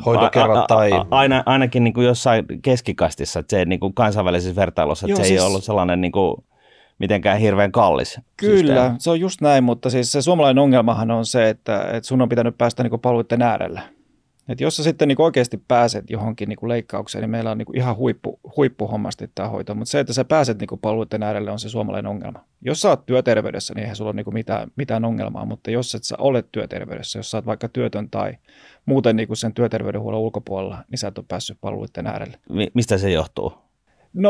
ainakin niin kuin jossain keskikastissa, että se niin kuin kansainvälisessä vertailussa, että se ei ollut sellainen niin kuin mitenkään hirveän kallis. Kyllä, systeemi. Se on just näin, mutta siis se suomalainen ongelmahan on se, että sun on pitänyt päästä niin kuin palveluiden äärelle. Et jos sä sitten niin oikeasti pääset johonkin niin leikkaukseen, niin meillä on niin ihan huippuhommasti tämä hoito, mutta se, että sä pääset niin palveluiden äärelle, on se suomalainen ongelma. Jos sä oot työterveydessä, niin eihän sulla ole niin mitään ongelmaa, mutta jos et sä ole työterveydessä, jos sä oot vaikka työtön tai muuten niin sen työterveydenhuollon ulkopuolella, niin sä et ole päässyt palveluiden äärelle. Mistä se johtuu? No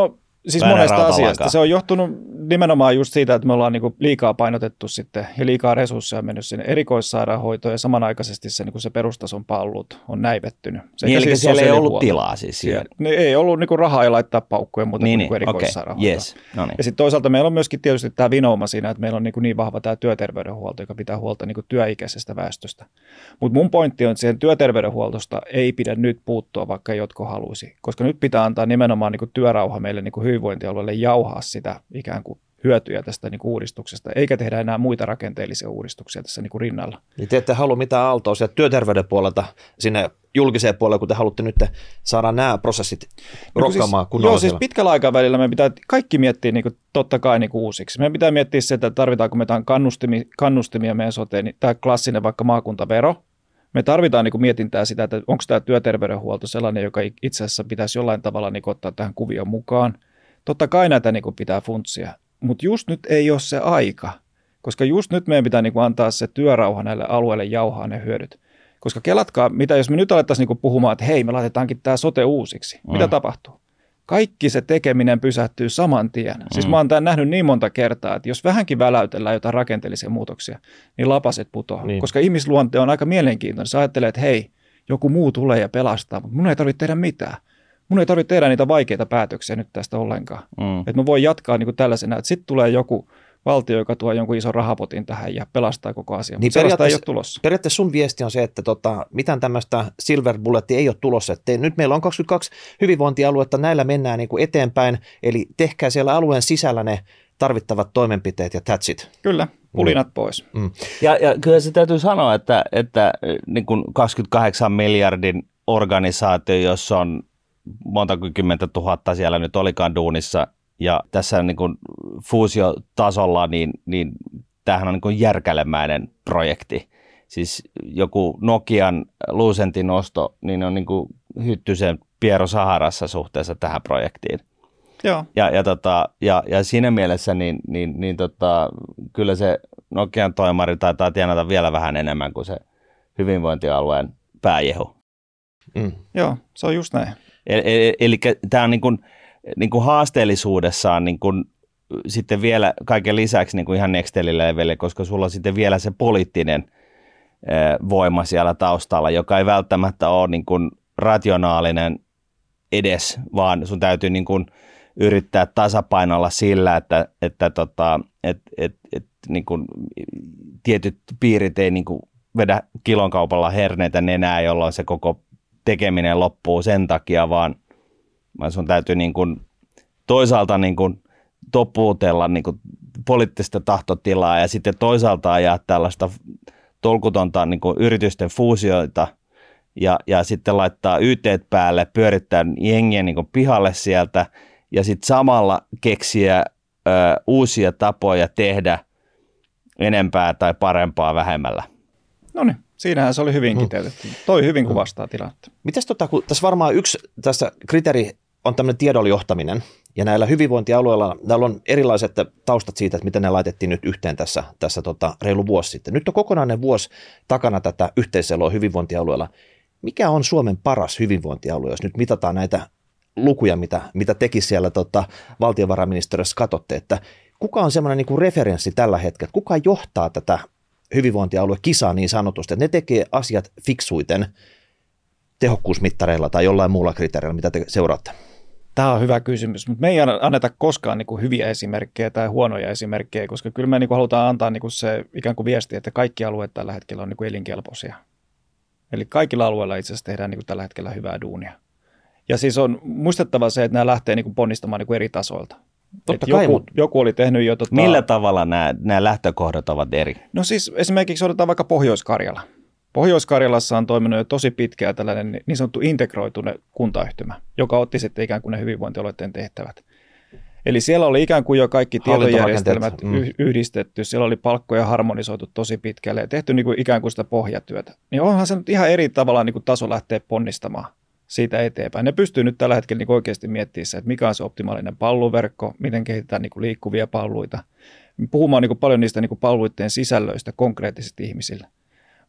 Siis monesta asiasta. Se on johtunut nimenomaan just siitä, että me ollaan niinku liikaa painotettu sitten ja liikaa resursseja mennyt sinne erikoissairaanhoitoon ja samanaikaisesti se, niinku se perustason palvelut on näivettynyt. Niin, eli siellä ei ollut tilaa siis siellä. Ei ollut niinku rahaa ja laittaa paukkuja muuta kuin erikoissairaanhoitoon. Yes. No niin. Ja sitten toisaalta meillä on myöskin tietysti tämä vinouma siinä, että meillä on niin vahva tämä työterveydenhuolto, joka pitää huolta niin työikäisestä väestöstä. Mutta mun pointti on, että siihen työterveydenhuoltosta ei pidä nyt puuttua, vaikka jotkut haluaisi, koska nyt pitää antaa nimenomaan niin työrauha meille niin hyvinvointialueelle jauhaa sitä ikään kuin hyötyjä tästä niin uudistuksesta, eikä tehdä enää muita rakenteellisia uudistuksia tässä niin rinnalla. Niin te ette halua mitään aaltoa sieltä työterveyden puolelta sinne julkiseen puolelle, kun te haluatte nyt saada nämä prosessit rokkaamaan kunnolla. Joo, siis pitkällä aikavälillä me pitää kaikki miettiä niin kuin, totta kai niin kuin uusiksi. Meidän pitää miettiä se, että tarvitaanko me jotain kannustimia meidän soteen, niin tämä klassinen vaikka maakuntavero. Me tarvitaan niin kuin mietintää sitä, että onko tämä työterveydenhuolto sellainen, joka itse asiassa pitäisi jollain tavalla niin kuin, ottaa tähän kuvioon mukaan. Totta kai näitä niin kuin, pitää funtsia, mutta just nyt ei ole se aika, koska just nyt meidän pitää niin kuin, antaa se työrauha näille alueille jauhaa ne hyödyt. Koska kelatkaa, mitä jos me nyt alettaisiin niin puhumaan, että hei, me laitetaankin tämä sote uusiksi. Mitä tapahtuu? Kaikki se tekeminen pysähtyy saman tien. Siis mä oon tämän nähnyt niin monta kertaa, että jos vähänkin väläytellään jotain rakenteellisia muutoksia, niin lapaset putoaa. Niin. Koska ihmisluonte on aika mielenkiintoinen. Sä ajattelee, että hei, joku muu tulee ja pelastaa, mutta mun ei tarvitse tehdä mitään. Mun ei tarvitse tehdä niitä vaikeita päätöksiä nyt tästä ollenkaan. Että mä voin jatkaa niin kuin tällaisena, että sitten tulee joku valtio, joka tuo jonkun ison rahapotin tähän ja pelastaa koko asian, niin mutta sellaista ei ole tulossa. Periaatteessa sun viesti on se, että mitään tämmöistä silver bullettia ei ole tulossa. Nyt meillä on 22 hyvinvointialuetta, näillä mennään niin kuin eteenpäin, eli tehkää siellä alueen sisällä ne tarvittavat toimenpiteet ja that's it. Kyllä, pulinat pois. Ja kyllä se täytyy sanoa, että niin kuin 28 miljardin organisaatio, jossa on monta kymmentä tuhatta siellä nyt olikaan duunissa, ja tässä niin kuin fuusiotasolla, niin tämähän on niin kuin järkälemäinen projekti. Siis joku Nokian Lucentin osto, niin on niin kuin Hyttysen Piero Saharassa suhteessa tähän projektiin. Joo. Ja siinä mielessä kyllä se Nokian toimari taitaa tienata vielä vähän enemmän kuin se hyvinvointialueen pääjehu. Joo, se on just näin. Eli tämä on niin kuin haasteellisuudessaan niin kuin sitten vielä kaiken lisäksi niin kuin ihan next levelille, koska sulla on sitten vielä se poliittinen voima siellä taustalla, joka ei välttämättä ole niin kuin rationaalinen edes, vaan sun täytyy niin kuin yrittää tasapainolla sillä, että niin kuin tietyt piirit ei niin kuin vedä kilonkaupalla herneitä nenää, jolloin se koko tekeminen loppuu sen takia, vaan sun täytyy niin kuin toisaalta niin kuin topuutella niin kuin poliittista tahtotilaa ja sitten toisaalta ajaa tällaista tolkutonta niin kuin yritysten fuusioita ja sitten laittaa YT:t päälle, pyörittää jengiä niin kuin pihalle sieltä ja sitten samalla keksiä uusia tapoja tehdä enempää tai parempaa vähemmällä. No niin, siinähän se oli hyvin kiteytetty. Toi hyvin kuvastaa tilannetta. Mites kun tässä varmaan yksi tässä kriteeri on tämmöinen tiedolla johtaminen, ja näillä hyvinvointialueilla näillä on erilaiset taustat siitä, että miten ne laitettiin nyt yhteen tässä reilu vuosi sitten. Nyt on kokonainen vuosi takana tätä yhteiseloa hyvinvointialueella. Mikä on Suomen paras hyvinvointialue, jos nyt mitataan näitä lukuja, mitä teki siellä valtiovarainministeriössä katsotte, että kuka on semmoinen niin kuin referenssi tällä hetkellä, kuka johtaa tätä hyvinvointialuekisaa niin sanotusti, että ne tekee asiat fiksuiten tehokkuusmittareilla tai jollain muulla kriteerillä, mitä te seuraatte? Tämä on hyvä kysymys, mutta me ei anneta koskaan niin kuin hyviä esimerkkejä tai huonoja esimerkkejä, koska kyllä me niin kuin halutaan antaa niin kuin se ikään kuin viesti, että kaikki alueet tällä hetkellä on niin kuin elinkelpoisia. Eli kaikilla alueilla itse asiassa tehdään niin kuin tällä hetkellä hyvää duunia. Ja siis on muistettava se, että nämä lähtee niin kuin ponnistamaan niin kuin eri tasoilta. Joku oli tehnyt jo... Millä tavalla nämä lähtökohdat ovat eri? No siis esimerkiksi otetaan vaikka Pohjois-Karjala. Pohjois-Karjalassa on toiminut jo tosi pitkään tällainen niin sanottu integroitunut kuntayhtymä, joka otti sitten ikään kuin ne hyvinvointialueiden tehtävät. Eli siellä oli ikään kuin jo kaikki tietojärjestelmät yhdistetty, siellä oli palkkoja harmonisoitu tosi pitkälle ja tehty niin kuin ikään kuin sitä pohjatyötä. Niin onhan se nyt ihan eri tavalla niin kuin taso lähtee ponnistamaan siitä eteenpäin. Ne pystyy nyt tällä hetkellä niin kuin oikeasti miettimään se, että mikä on se optimaalinen palveluverkko, miten kehitetään niin kuin liikkuvia palveluita. Me puhumaan niin kuin paljon niistä niin kuin palveluiden sisällöistä konkreettisesti ihmisille.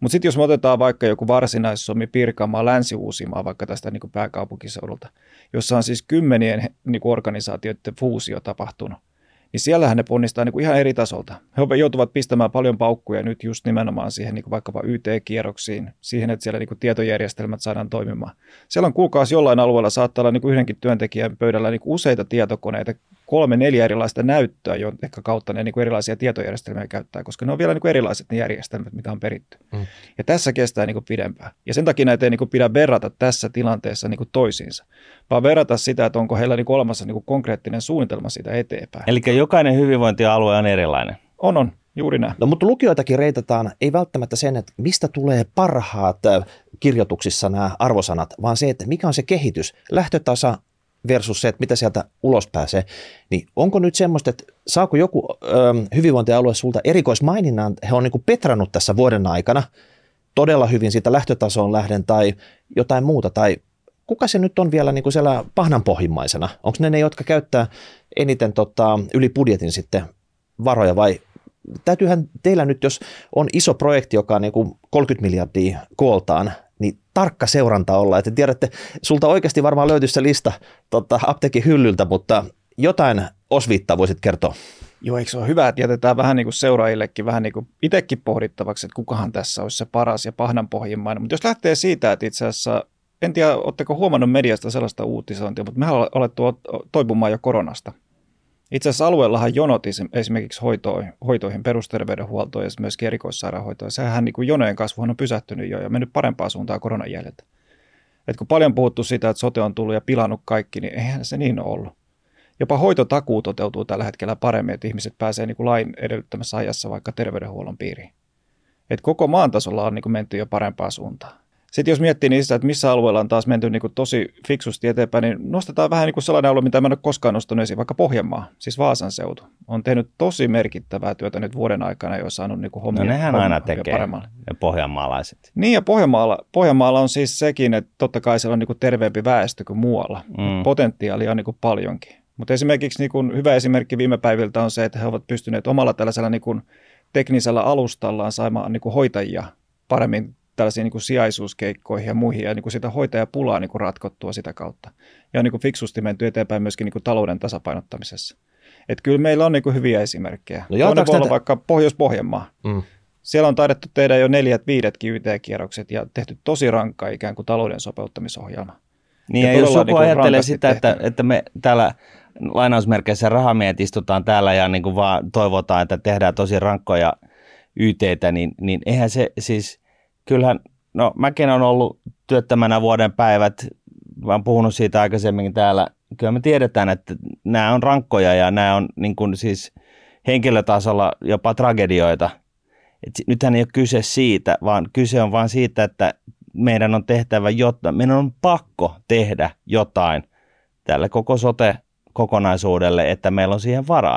Mutta sitten jos me otetaan vaikka joku Varsinais-Suomi, Pirkanmaa, Länsi-Uusimaa, vaikka tästä niin kuin pääkaupunkiseudulta, jossa on siis kymmenien niin kuin organisaatioiden fuusio tapahtunut, niin siellähän ne ponnistaa niin kuin ihan eri tasolta. He joutuvat pistämään paljon paukkuja nyt just nimenomaan siihen niin kuin vaikkapa YT-kierroksiin, siihen, että siellä niin kuin tietojärjestelmät saadaan toimimaan. Siellä on kuukausi jollain alueella saattaa olla niin kuin yhdenkin työntekijän pöydällä niin kuin useita tietokoneita, 3-4 erilaista näyttöä, joiden kautta ne niin kuin erilaisia tietojärjestelmiä käyttää, koska ne on vielä niin kuin erilaiset ne järjestelmät, mitä on peritty. Ja tässä kestää niin kuin pidempään. Ja sen takia näitä ei niin kuin pidä verrata tässä tilanteessa niin kuin toisiinsa, vaan verrata sitä, että onko heillä niin kuin olemassa niin kuin konkreettinen suunnitelma siitä eteenpäin. Eli jokainen hyvinvointialue on erilainen. On, juuri näin. No, mutta lukijoitakin reitataan ei välttämättä sen, että mistä tulee parhaat kirjoituksissa nämä arvosanat, vaan se, että mikä on se kehitys, lähtötasa versus se, että mitä sieltä ulos pääsee. Niin onko nyt semmoista, että saako joku hyvinvointialue sulta erikoismaininnan, he on niin kuin petrannut tässä vuoden aikana todella hyvin siitä lähtötasoon lähden tai jotain muuta, tai kuka se nyt on vielä niin kuin siellä pahnanpohjimmaisena? Onko ne, jotka käyttää eniten yli budjetin sitten varoja vai täytyyhän teillä nyt, jos on iso projekti, joka on niin kuin 30 miljardia kooltaan, niin tarkka seuranta olla. Että tiedätte, sulta oikeasti varmaan löytyisi se lista apteekin hyllyltä, mutta jotain osviittaa voisit kertoa. Joo, eikö se ole hyvä, että jätetään vähän niin kuin seuraajillekin vähän niin kuin itsekin pohdittavaksi, että kukahan tässä olisi se paras ja pahnanpohjimmainen. Mutta jos lähtee siitä, että itse asiassa, en tiedä, oletteko huomannut mediasta sellaista uutisointia, mutta mehän olettu toipumaan jo koronasta. Itse asiassa alueellahan jonot esimerkiksi hoitoihin, perusterveydenhuoltoon ja myös erikoissairaanhoitoon. Sehän niin kuin jonojen kasvuhan on pysähtynyt jo ja mennyt parempaan suuntaan koronan jäljiltä. Et kun paljon puhuttu sitä, että sote on tullut ja pilannut kaikki, niin eihän se niin ole ollut. Jopa hoitotakuu toteutuu tällä hetkellä paremmin, että ihmiset pääsee niin kuin lain edellyttämässä ajassa vaikka terveydenhuollon piiriin. Et koko maan tasolla on niin kuin menty jo parempaan suuntaan. Sitten jos miettii niistä, että missä alueella on taas menty niin kuin tosi fiksusti eteenpäin, niin nostetaan vähän niin kuin sellainen alue, mitä mä en ole koskaan nostanut esiin, vaikka Pohjanmaa, siis Vaasan seutu. On tehnyt tosi merkittävää työtä nyt vuoden aikana, jo saanut niin kuin hommia. No nehän aina tekee, ne pohjanmaalaiset. Niin ja Pohjanmaalla on siis sekin, että totta kai siellä on niin kuin terveempi väestö kuin muualla. Potentiaalia on niin kuin paljonkin. Mutta esimerkiksi niin kuin hyvä esimerkki viime päiviltä on se, että he ovat pystyneet omalla tällaisella niin kuin teknisellä alustallaan saamaan niin kuin hoitajia paremmin tällaisiin niin kuin sijaisuuskeikkoihin ja muihin, ja niin kuin sitä hoitajapulaa niin kuin ratkottua sitä kautta. Ja on niin kuin fiksusti menty eteenpäin myöskin niin kuin talouden tasapainottamisessa. Että kyllä meillä on niin kuin hyviä esimerkkejä. No toinen voi olla vaikka Pohjois-Pohjanmaa. Siellä on taidettu tehdä jo 4-5 YT-kierrokset ja tehty tosi rankkaa ikään kuin talouden sopeuttamisohjelma. Niin ja jos joku niin ajattelee sitä, että me täällä lainausmerkeissä rahamiehet istutaan täällä ja niin kuin vaan toivotaan, että tehdään tosi rankkoja YT:tä, niin eihän se siis, kyllähän, no mäkin olen ollut työttömänä vuoden päivät, mä oon puhunut siitä aikaisemminkin täällä, kyllä me tiedetään, että nämä on rankkoja ja nämä on niin kuin siis henkilötasolla jopa tragedioita. Et nythän ei ole kyse siitä, vaan kyse on vain siitä, että meidän on tehtävä jotain, meidän on pakko tehdä jotain tälle koko sote-kokonaisuudelle, että meillä on siihen varaa.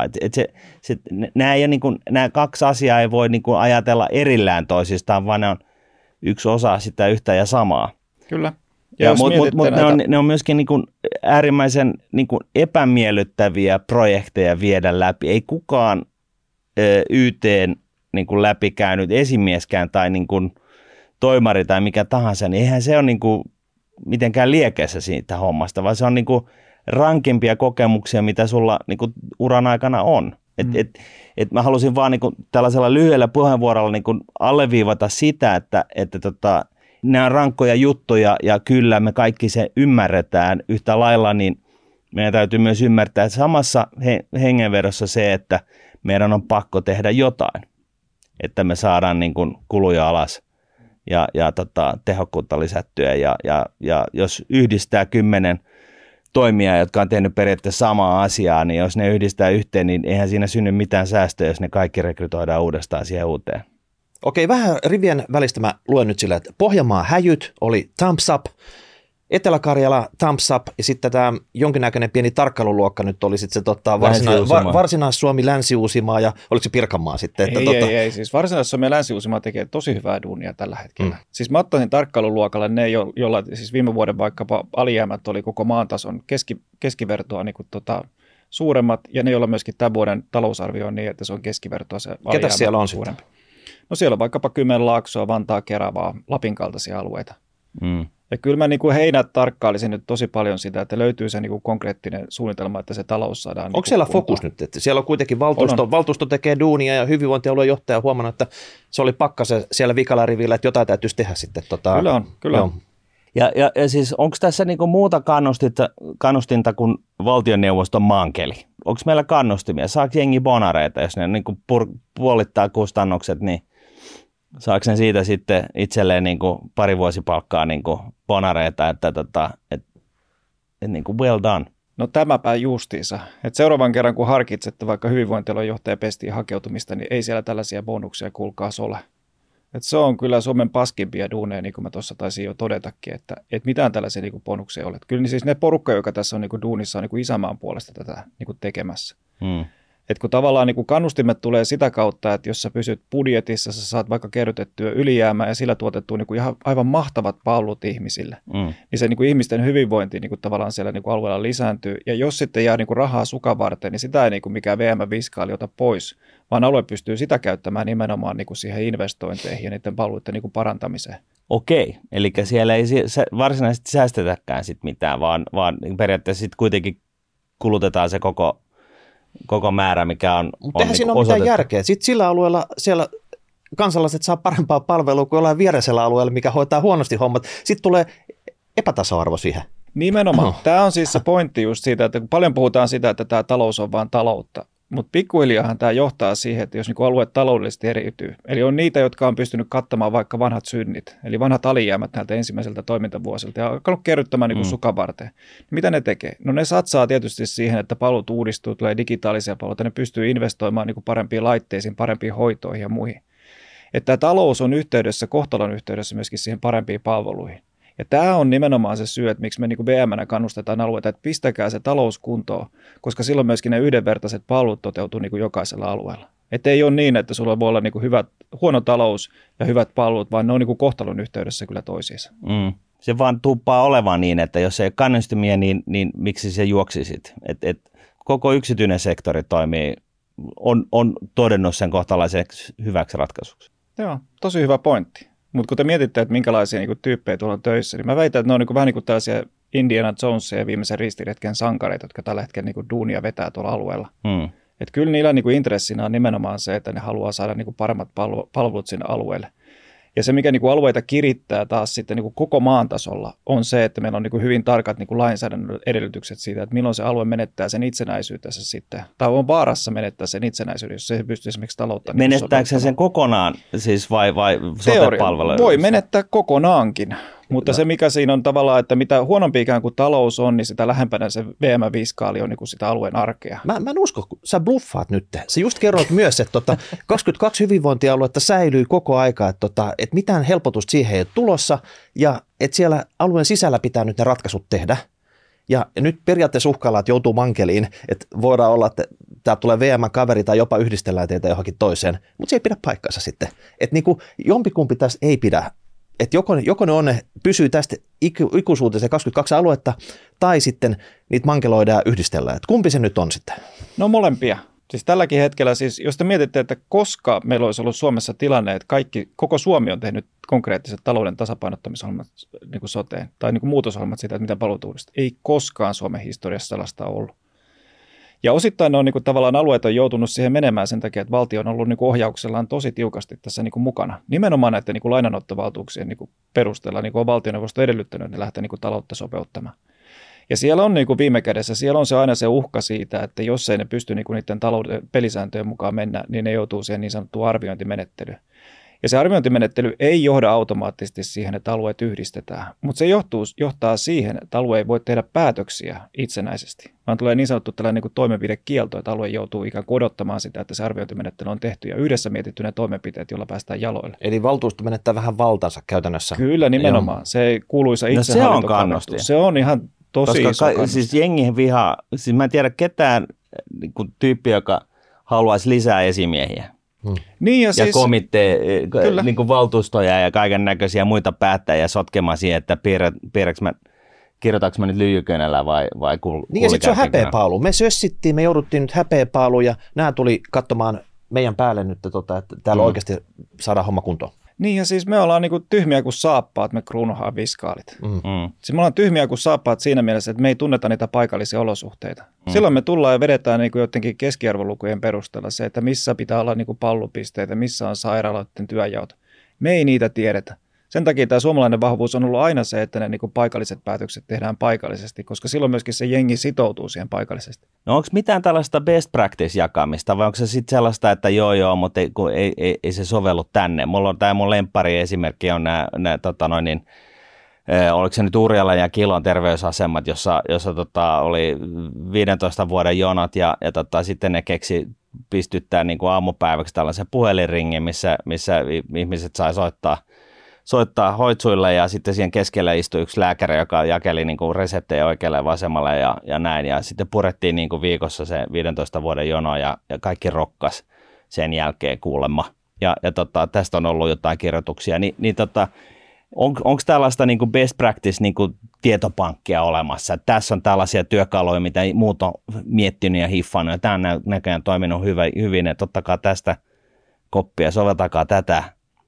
Nämä kaksi asiaa ei voi niin kuin ajatella erillään toisistaan, vaan ne on yksi osa sitä yhtä ja samaa. Kyllä. Mutta ne on myöskin niin kuin äärimmäisen niin kuin epämiellyttäviä projekteja viedä läpi. Ei kukaan YT:n niin kuin läpikäynyt esimieskään tai niin kuin toimari tai mikä tahansa, niin eihän se ole niin kuin mitenkään liekeessä siitä hommasta, vaan se on niin kuin rankimpia kokemuksia, mitä sulla niin kuin uran aikana on. Et mä halusin vaan niin kuin tällaisella lyhyellä puheenvuorolla niin kuin alleviivata sitä, että nämä on rankkoja juttuja ja kyllä me kaikki se ymmärretään yhtä lailla, niin meidän täytyy myös ymmärtää, että samassa hengenvedossa se, että meidän on pakko tehdä jotain, että me saadaan niin kuin kuluja alas ja tehokkuutta lisättyä ja jos yhdistää 10 toimia, jotka on tehnyt periaatteessa samaa asiaa, niin jos ne yhdistää yhteen, niin eihän siinä synny mitään säästöä, jos ne kaikki rekrytoidaan uudestaan siihen uuteen. Okei, vähän rivien välistä mä luen nyt sillä, että Pohjanmaa häjyt oli thumbs up, Etelä-Karjala thumbs up ja sitten tämä jonkinnäköinen pieni tarkkailuluokka nyt oli sitten se Varsinais-Suomi, Länsi-Uusimaa ja oliko se Pirkanmaa sitten? Että ei, siis Varsinais-Suomi ja Länsi-Uusimaa tekee tosi hyvää duunia tällä hetkellä. Siis mä ottaisin tarkkailuluokalle ne, joilla siis viime vuoden vaikkapa alijäämät oli koko maan tason keskivertoa niin kuin suuremmat ja ne, joilla myöskin tämän vuoden talousarvio on niin, että se on keskivertoa se alijäämä. Ketä siellä on suurempi. No siellä on vaikkapa Kymenlaaksoa, Vantaa, Keravaa, Lapin kaltaisia alueita. Ja kyllä mä niin kuin heinät tarkkailisin nyt tosi paljon sitä, että löytyy se niin kuin konkreettinen suunnitelma, että se talous saadaan. Onko siellä fokus nyt? Että siellä on kuitenkin valtuusto tekee duunia ja hyvinvointialueen johtaja on huomannut, että se oli pakkasen siellä vikalla rivillä, että jotain täytyisi tehdä sitten. Kyllä on. Ja siis onko tässä niinku muuta kannustinta kuin valtioneuvoston maankeli? Onko meillä kannustimia? Saako jengi bonareita, jos ne niinku puolittaa kustannukset, niin saako ne siitä sitten itselleen niinku pari vuosipalkkaa niinku bonareita, että niinku well done? No tämäpä justiinsa. Että seuraavan kerran kun harkitsette vaikka hyvinvointialueen johtaja pestiin hakeutumista, niin ei siellä tällaisia bonuksia kuulkaas ole. Että se on kyllä Suomen paskimpia duuneja, niin kuin mä tuossa taisin jo todetakin, että mitään tällaisia niin kuin bonuksia ei ole. Kyllä niin siis ne porukka, joka tässä on niin kuin duunissa, on niin kuin isänmaan puolesta tätä niin kuin tekemässä. Että kun tavallaan niin kuin kannustimet tulee sitä kautta, että jos sä pysyt budjetissa, sä saat vaikka kerrytettyä ylijäämää ja sillä tuotettua niin kuin ihan aivan mahtavat palvelut ihmisille, niin se niin kuin ihmisten hyvinvointi niin kuin tavallaan siellä niin kuin alueella lisääntyy. Ja jos sitten jää niin kuin rahaa sukan varten, niin sitä ei niin kuin mikään VM-viskaali ota pois, vaan alue pystyy sitä käyttämään nimenomaan niin kuin siihen investointeihin ja niiden palveluiden niin kuin parantamiseen. Okei, eli siellä ei varsinaisesti säästetäkään sit mitään, vaan periaatteessa sit kuitenkin kulutetaan se koko määrä, mikä on mutta eihän siinä ole mitään järkeä. Sitten sillä alueella siellä kansalaiset saa parempaa palvelua kuin jollain viereisellä alueella, mikä hoitaa huonosti hommat. Sitten tulee epätasa-arvo siihen. Nimenomaan. Tämä on siis se pointti just siitä, että paljon puhutaan sitä, että tämä talous on vain taloutta. Mutta pikkuhiljaahan tämä johtaa siihen, että jos niinku alueet taloudellisesti eriytyy, eli on niitä, jotka on pystynyt kattamaan vaikka vanhat synnit, eli vanhat alijäämät näiltä ensimmäiseltä toimintavuosilta ja alkanut kerryttämään niinku sukan varten. Mitä ne tekee? No ne satsaa tietysti siihen, että palvelut uudistuu, tulee digitaalisia palveluita, ne pystyy investoimaan niinku parempiin laitteisiin, parempiin hoitoihin ja muihin. Että tämä talous on yhteydessä, kohtalon yhteydessä myöskin siihen parempiin palveluihin. Ja tämä on nimenomaan se syy, että miksi me niin kuin VM-nä kannustetaan alueita, että pistäkää se talous kuntoon, koska silloin myöskin ne yhdenvertaiset palvelut toteutuu niin kuin jokaisella alueella. Että ei ole niin, että sulla voi olla niin kuin huono talous ja hyvät palvelut, vaan ne on niin kuin kohtalon yhteydessä kyllä toisiinsa. Se vaan tuppaa olemaan niin, että jos ei ole kannustimia, niin miksi se juoksisit? Et koko yksityinen sektori toimii, on todennut sen kohtalaiseksi hyväksi ratkaisuksi. Joo, tosi hyvä pointti. Mutta kun te mietitte, että minkälaisia niin kuin tyyppejä tuolla on töissä, niin mä väitän, että ne on niin kuin, vähän niin kuin tällaisia Indiana Jonesia ja viimeisen ristiretken sankareita, jotka tällä hetkellä niin kuin duunia vetää tuolla alueella. Että kyllä niillä niin kuin intressinä on nimenomaan se, että ne haluaa saada niin kuin paremmat palvelut sinne alueelle. Ja se, mikä niin kuin alueita kirittää taas sitten niin kuin koko maan tasolla, on se, että meillä on niin kuin hyvin tarkat niin kuin lainsäädännön edellytykset siitä, että milloin se alue menettää sen itsenäisyytensä sitten, tai on vaarassa menettää sen itsenäisyyden, jos se pystyy esimerkiksi taloutta. Menettääkö se sen kokonaan siis vai sote-palveluja? Voi menettää kokonaankin, mutta se mikä siinä on tavallaan, että mitä huonompi ikään kuin talous on, niin sitä lähempänä se VM-viskaali on niin kuin sitä alueen arkea. Mä en usko, kun sä bluffaat nyt. Sä just kerroit myös, että 22 hyvinvointialuetta säilyy koko aika, että mitään helpotusta siihen ei ole tulossa ja että siellä alueen sisällä pitää nyt ne ratkaisut tehdä. Ja nyt periaatteessa uhkaillaan, että joutuu mankeliin, että voidaan olla, että tämä tulee VM-kaveri tai jopa yhdistellään teitä johonkin toiseen, mutta se ei pidä paikkansa sitten. Että niin kuin jompikumpi tässä ei pidä. Että joko ne pysyy tästä ikuisuuteen se 22 aluetta, tai sitten niitä mankeloidaan ja yhdistellään. Että kumpi se nyt on sitten? No molempia. Siis tälläkin hetkellä, siis, jos te mietitte, että koska meillä olisi ollut Suomessa tilanne, että koko Suomi on tehnyt konkreettiset talouden tasapainottamisohjelmat niin kuin soteen, tai niin kuin muutosohjelmat siitä, että mitä palvelut uudistaa. Ei koskaan Suomen historiassa sellaista ollut. Ja osittain ne on niin kuin, tavallaan alueet on joutunut siihen menemään sen takia, että valtio on ollut niin kuin ohjauksellaan tosi tiukasti tässä niin kuin mukana. Nimenomaan näiden niin kuin lainanottovaltuuksien niin kuin perusteella niin kuin on valtioneuvosto edellyttänyt, että ne lähtee niin kuin taloutta sopeuttamaan. Ja siellä on niin kuin viime kädessä, siellä on se aina se uhka siitä, että jos ei ne pysty niin kuin niiden talouden pelisääntöjen mukaan mennä, niin ne joutuu siihen niin sanottuun arviointimenettelyyn. Ja se arviointimenettely ei johda automaattisesti siihen, että alueet yhdistetään, mutta se johtaa siihen, että alue ei voi tehdä päätöksiä itsenäisesti, vaan tulee niin sanottu tällainen niin kuin toimenpidekielto, että alue joutuu ikään kuin odottamaan sitä, että se arviointimenettely on tehty ja yhdessä mietitty ne toimenpiteet, joilla päästään jaloille. Eli valtuusto menettää vähän valtansa käytännössä. Kyllä, nimenomaan. Se kuuluisa itsehallintokannustus. Se on ihan tosi iso kannustus. Siis jengi vihaa, siis mä en tiedä ketään niin kuin tyyppi, joka haluaisi lisää esimiehiä. Niin ja siis, niin kuin valtuustoja ja kaiken näköisiä muita päättäjiä sotkemaan siihen, että kirjoitanko mä nyt lyijykönällä vai Niin ja sitten se on häpeäpaalu. Me sössittiin, me jouduttiin nyt häpeäpaaluun ja nämä tuli katsomaan meidän päälle nyt, että täällä oikeasti saadaan homma kuntoon. Niin ja siis me ollaan niinku tyhmiä kuin saappaat, me kruunuhaan viskaalit. Siis me ollaan tyhmiä kuin saappaat siinä mielessä, että me ei tunneta niitä paikallisia olosuhteita. Silloin me tullaan ja vedetään niinku jotenkin keskiarvolukujen perusteella se, että missä pitää olla niinku pallupisteitä, missä on sairaaloiden työjaot. Me ei niitä tiedetä. Sen takia tämä suomalainen vahvuus on ollut aina se, että ne niinku paikalliset päätökset tehdään paikallisesti, koska silloin myöskin se jengi sitoutuu siihen paikallisesti. No onko mitään tällaista best practice-jakamista vai onko se sitten sellaista, että joo, mutta ei se sovellu tänne? Mulla on tämä mun lemppari esimerkki on nämä oliko se nyt Urjalan ja Kilon terveysasemat, jossa oli 15 vuoden jonot ja sitten ne keksi pistyttää niin kuin aamupäiväksi tällaisen puhelinringin, missä ihmiset sai soittaa hoitsuille ja sitten siihen keskelle istui yksi lääkäri, joka jakeli niin kuin reseptejä oikealle ja vasemmalle ja näin. Ja sitten purettiin niin kuin viikossa se 15 vuoden jono ja kaikki rokkas sen jälkeen kuulemma. Ja tästä on ollut jotain kirjoituksia. Onko tällaista niin kuin best practice niin kuin tietopankkia olemassa? Tässä on tällaisia työkaluja, mitä muut on miettinyt ja hiffannut. Ja tämä on näköjään toiminut hyvin. Että ottakaa tästä koppia, soveltakaa tätä.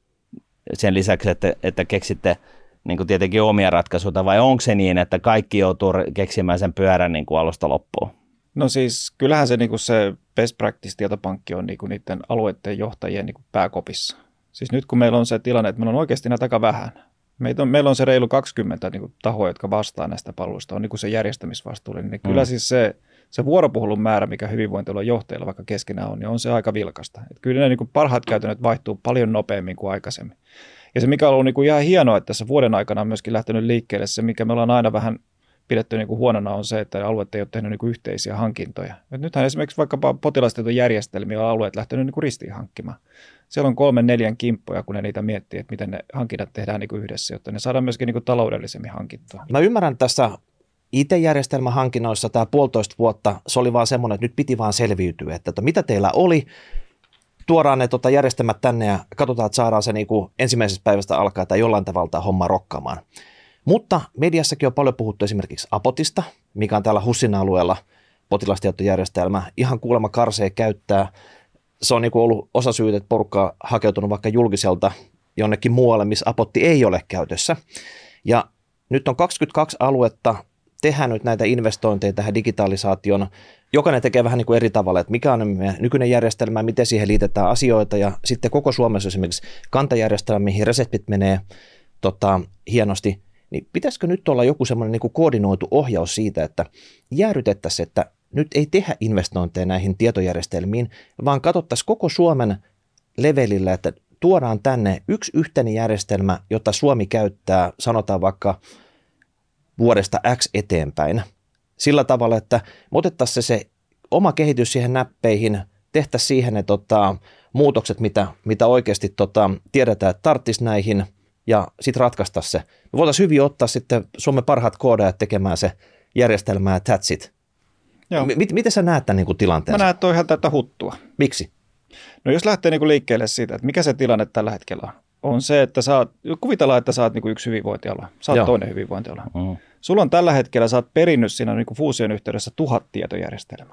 Sen lisäksi, että keksitte niin kuin tietenkin omia ratkaisuja, vai onko se niin, että kaikki joutuu keksimään sen pyörän niin kuin alusta loppuun? No siis kyllähän se, niin kuin se best practice-tietopankki on niin kuin niiden alueiden johtajien niin kuin pääkopissa. Siis nyt kun meillä on se tilanne, että meillä on oikeasti näitä aika vähän. Meillä on se reilu 20 niin kuin tahoa, jotka vastaa näistä palveluista, on niin kuin se järjestämisvastuullinen. Niin kyllä siis se vuoropuhelun määrä, mikä hyvinvointialueen johtajilla vaikka keskenään on, niin on se aika vilkasta. Että kyllä ne niin kuin parhaat käytännöt vaihtuu paljon nopeammin kuin aikaisemmin. Ja se, mikä on ollut niin kuin ihan hienoa, että tässä vuoden aikana on myöskin lähtenyt liikkeelle, se mikä me ollaan aina vähän pidetty niin kuin huonona on se, että alueet ei ole tehnyt niin kuin yhteisiä hankintoja. Et nythän esimerkiksi vaikkapa potilastietojärjestelmiä on alueet lähtenyt niin kuin ristiin hankkimaan. Siellä on 3-4 kimppoja, kun ne niitä miettii, että miten ne hankinnat tehdään niin kuin yhdessä, jotta ne saadaan myöskin niin kuin taloudellisemmin hankittua. Mä ymmärrän tässä IT-järjestelmähankinnoissa tämä 1,5 vuotta, se oli vaan semmoinen, että nyt piti vaan selviytyä, että mitä teillä oli, tuodaan ne järjestelmät tänne ja katsotaan, että saadaan se niin kuin ensimmäisestä päivästä alkaa tai jollain tavalla homma rokkaamaan. Mutta mediassakin on paljon puhuttu esimerkiksi Apotista, mikä on täällä HUSin alueella potilastietojärjestelmä. Ihan kuulemma karsee käyttää. Se on niin kuin ollut osasyyt, että porukka on hakeutunut vaikka julkiselta jonnekin muualle, missä Apotti ei ole käytössä. Ja nyt on 22 aluetta tehdään nyt näitä investointeja tähän digitalisaation. Jokainen tekee vähän niin kuin eri tavalla, että mikä on nykyinen järjestelmä, miten siihen liitetään asioita. Ja sitten koko Suomessa esimerkiksi kantajärjestelmä, mihin reseptit menee hienosti. Niin pitäisikö nyt olla joku semmoinen niin kuin koordinoitu ohjaus siitä, että jäädytettäisiin, että nyt ei tehdä investointeja näihin tietojärjestelmiin, vaan katsottaisiin koko Suomen levelillä, että tuodaan tänne yksi yhteinen järjestelmä, jota Suomi käyttää, sanotaan vaikka vuodesta X eteenpäin. Sillä tavalla, että me otettaisiin se oma kehitys siihen näppeihin, tehtäisiin siihen ne muutokset, mitä oikeasti tiedetään, että tarvitsisi näihin, ja sitten ratkaista se. Me voitaisiin hyvin ottaa sitten Suomen parhaat koodajat tekemään se järjestelmää ja that's it. Miten sä näet tämän niin kuin tilanteen? Mä näen, että on ihan täyttä huttua. Miksi? No jos lähtee niin kuin liikkeelle siitä, että mikä se tilanne tällä hetkellä on se, että kuvitellaan, että sä oot niin kuin yksi hyvinvointialue, sä oot toinen hyvinvointialue. Sulla on tällä hetkellä, sä oot perinnyt siinä niin kuin fuusion yhteydessä 1000 tietojärjestelmää.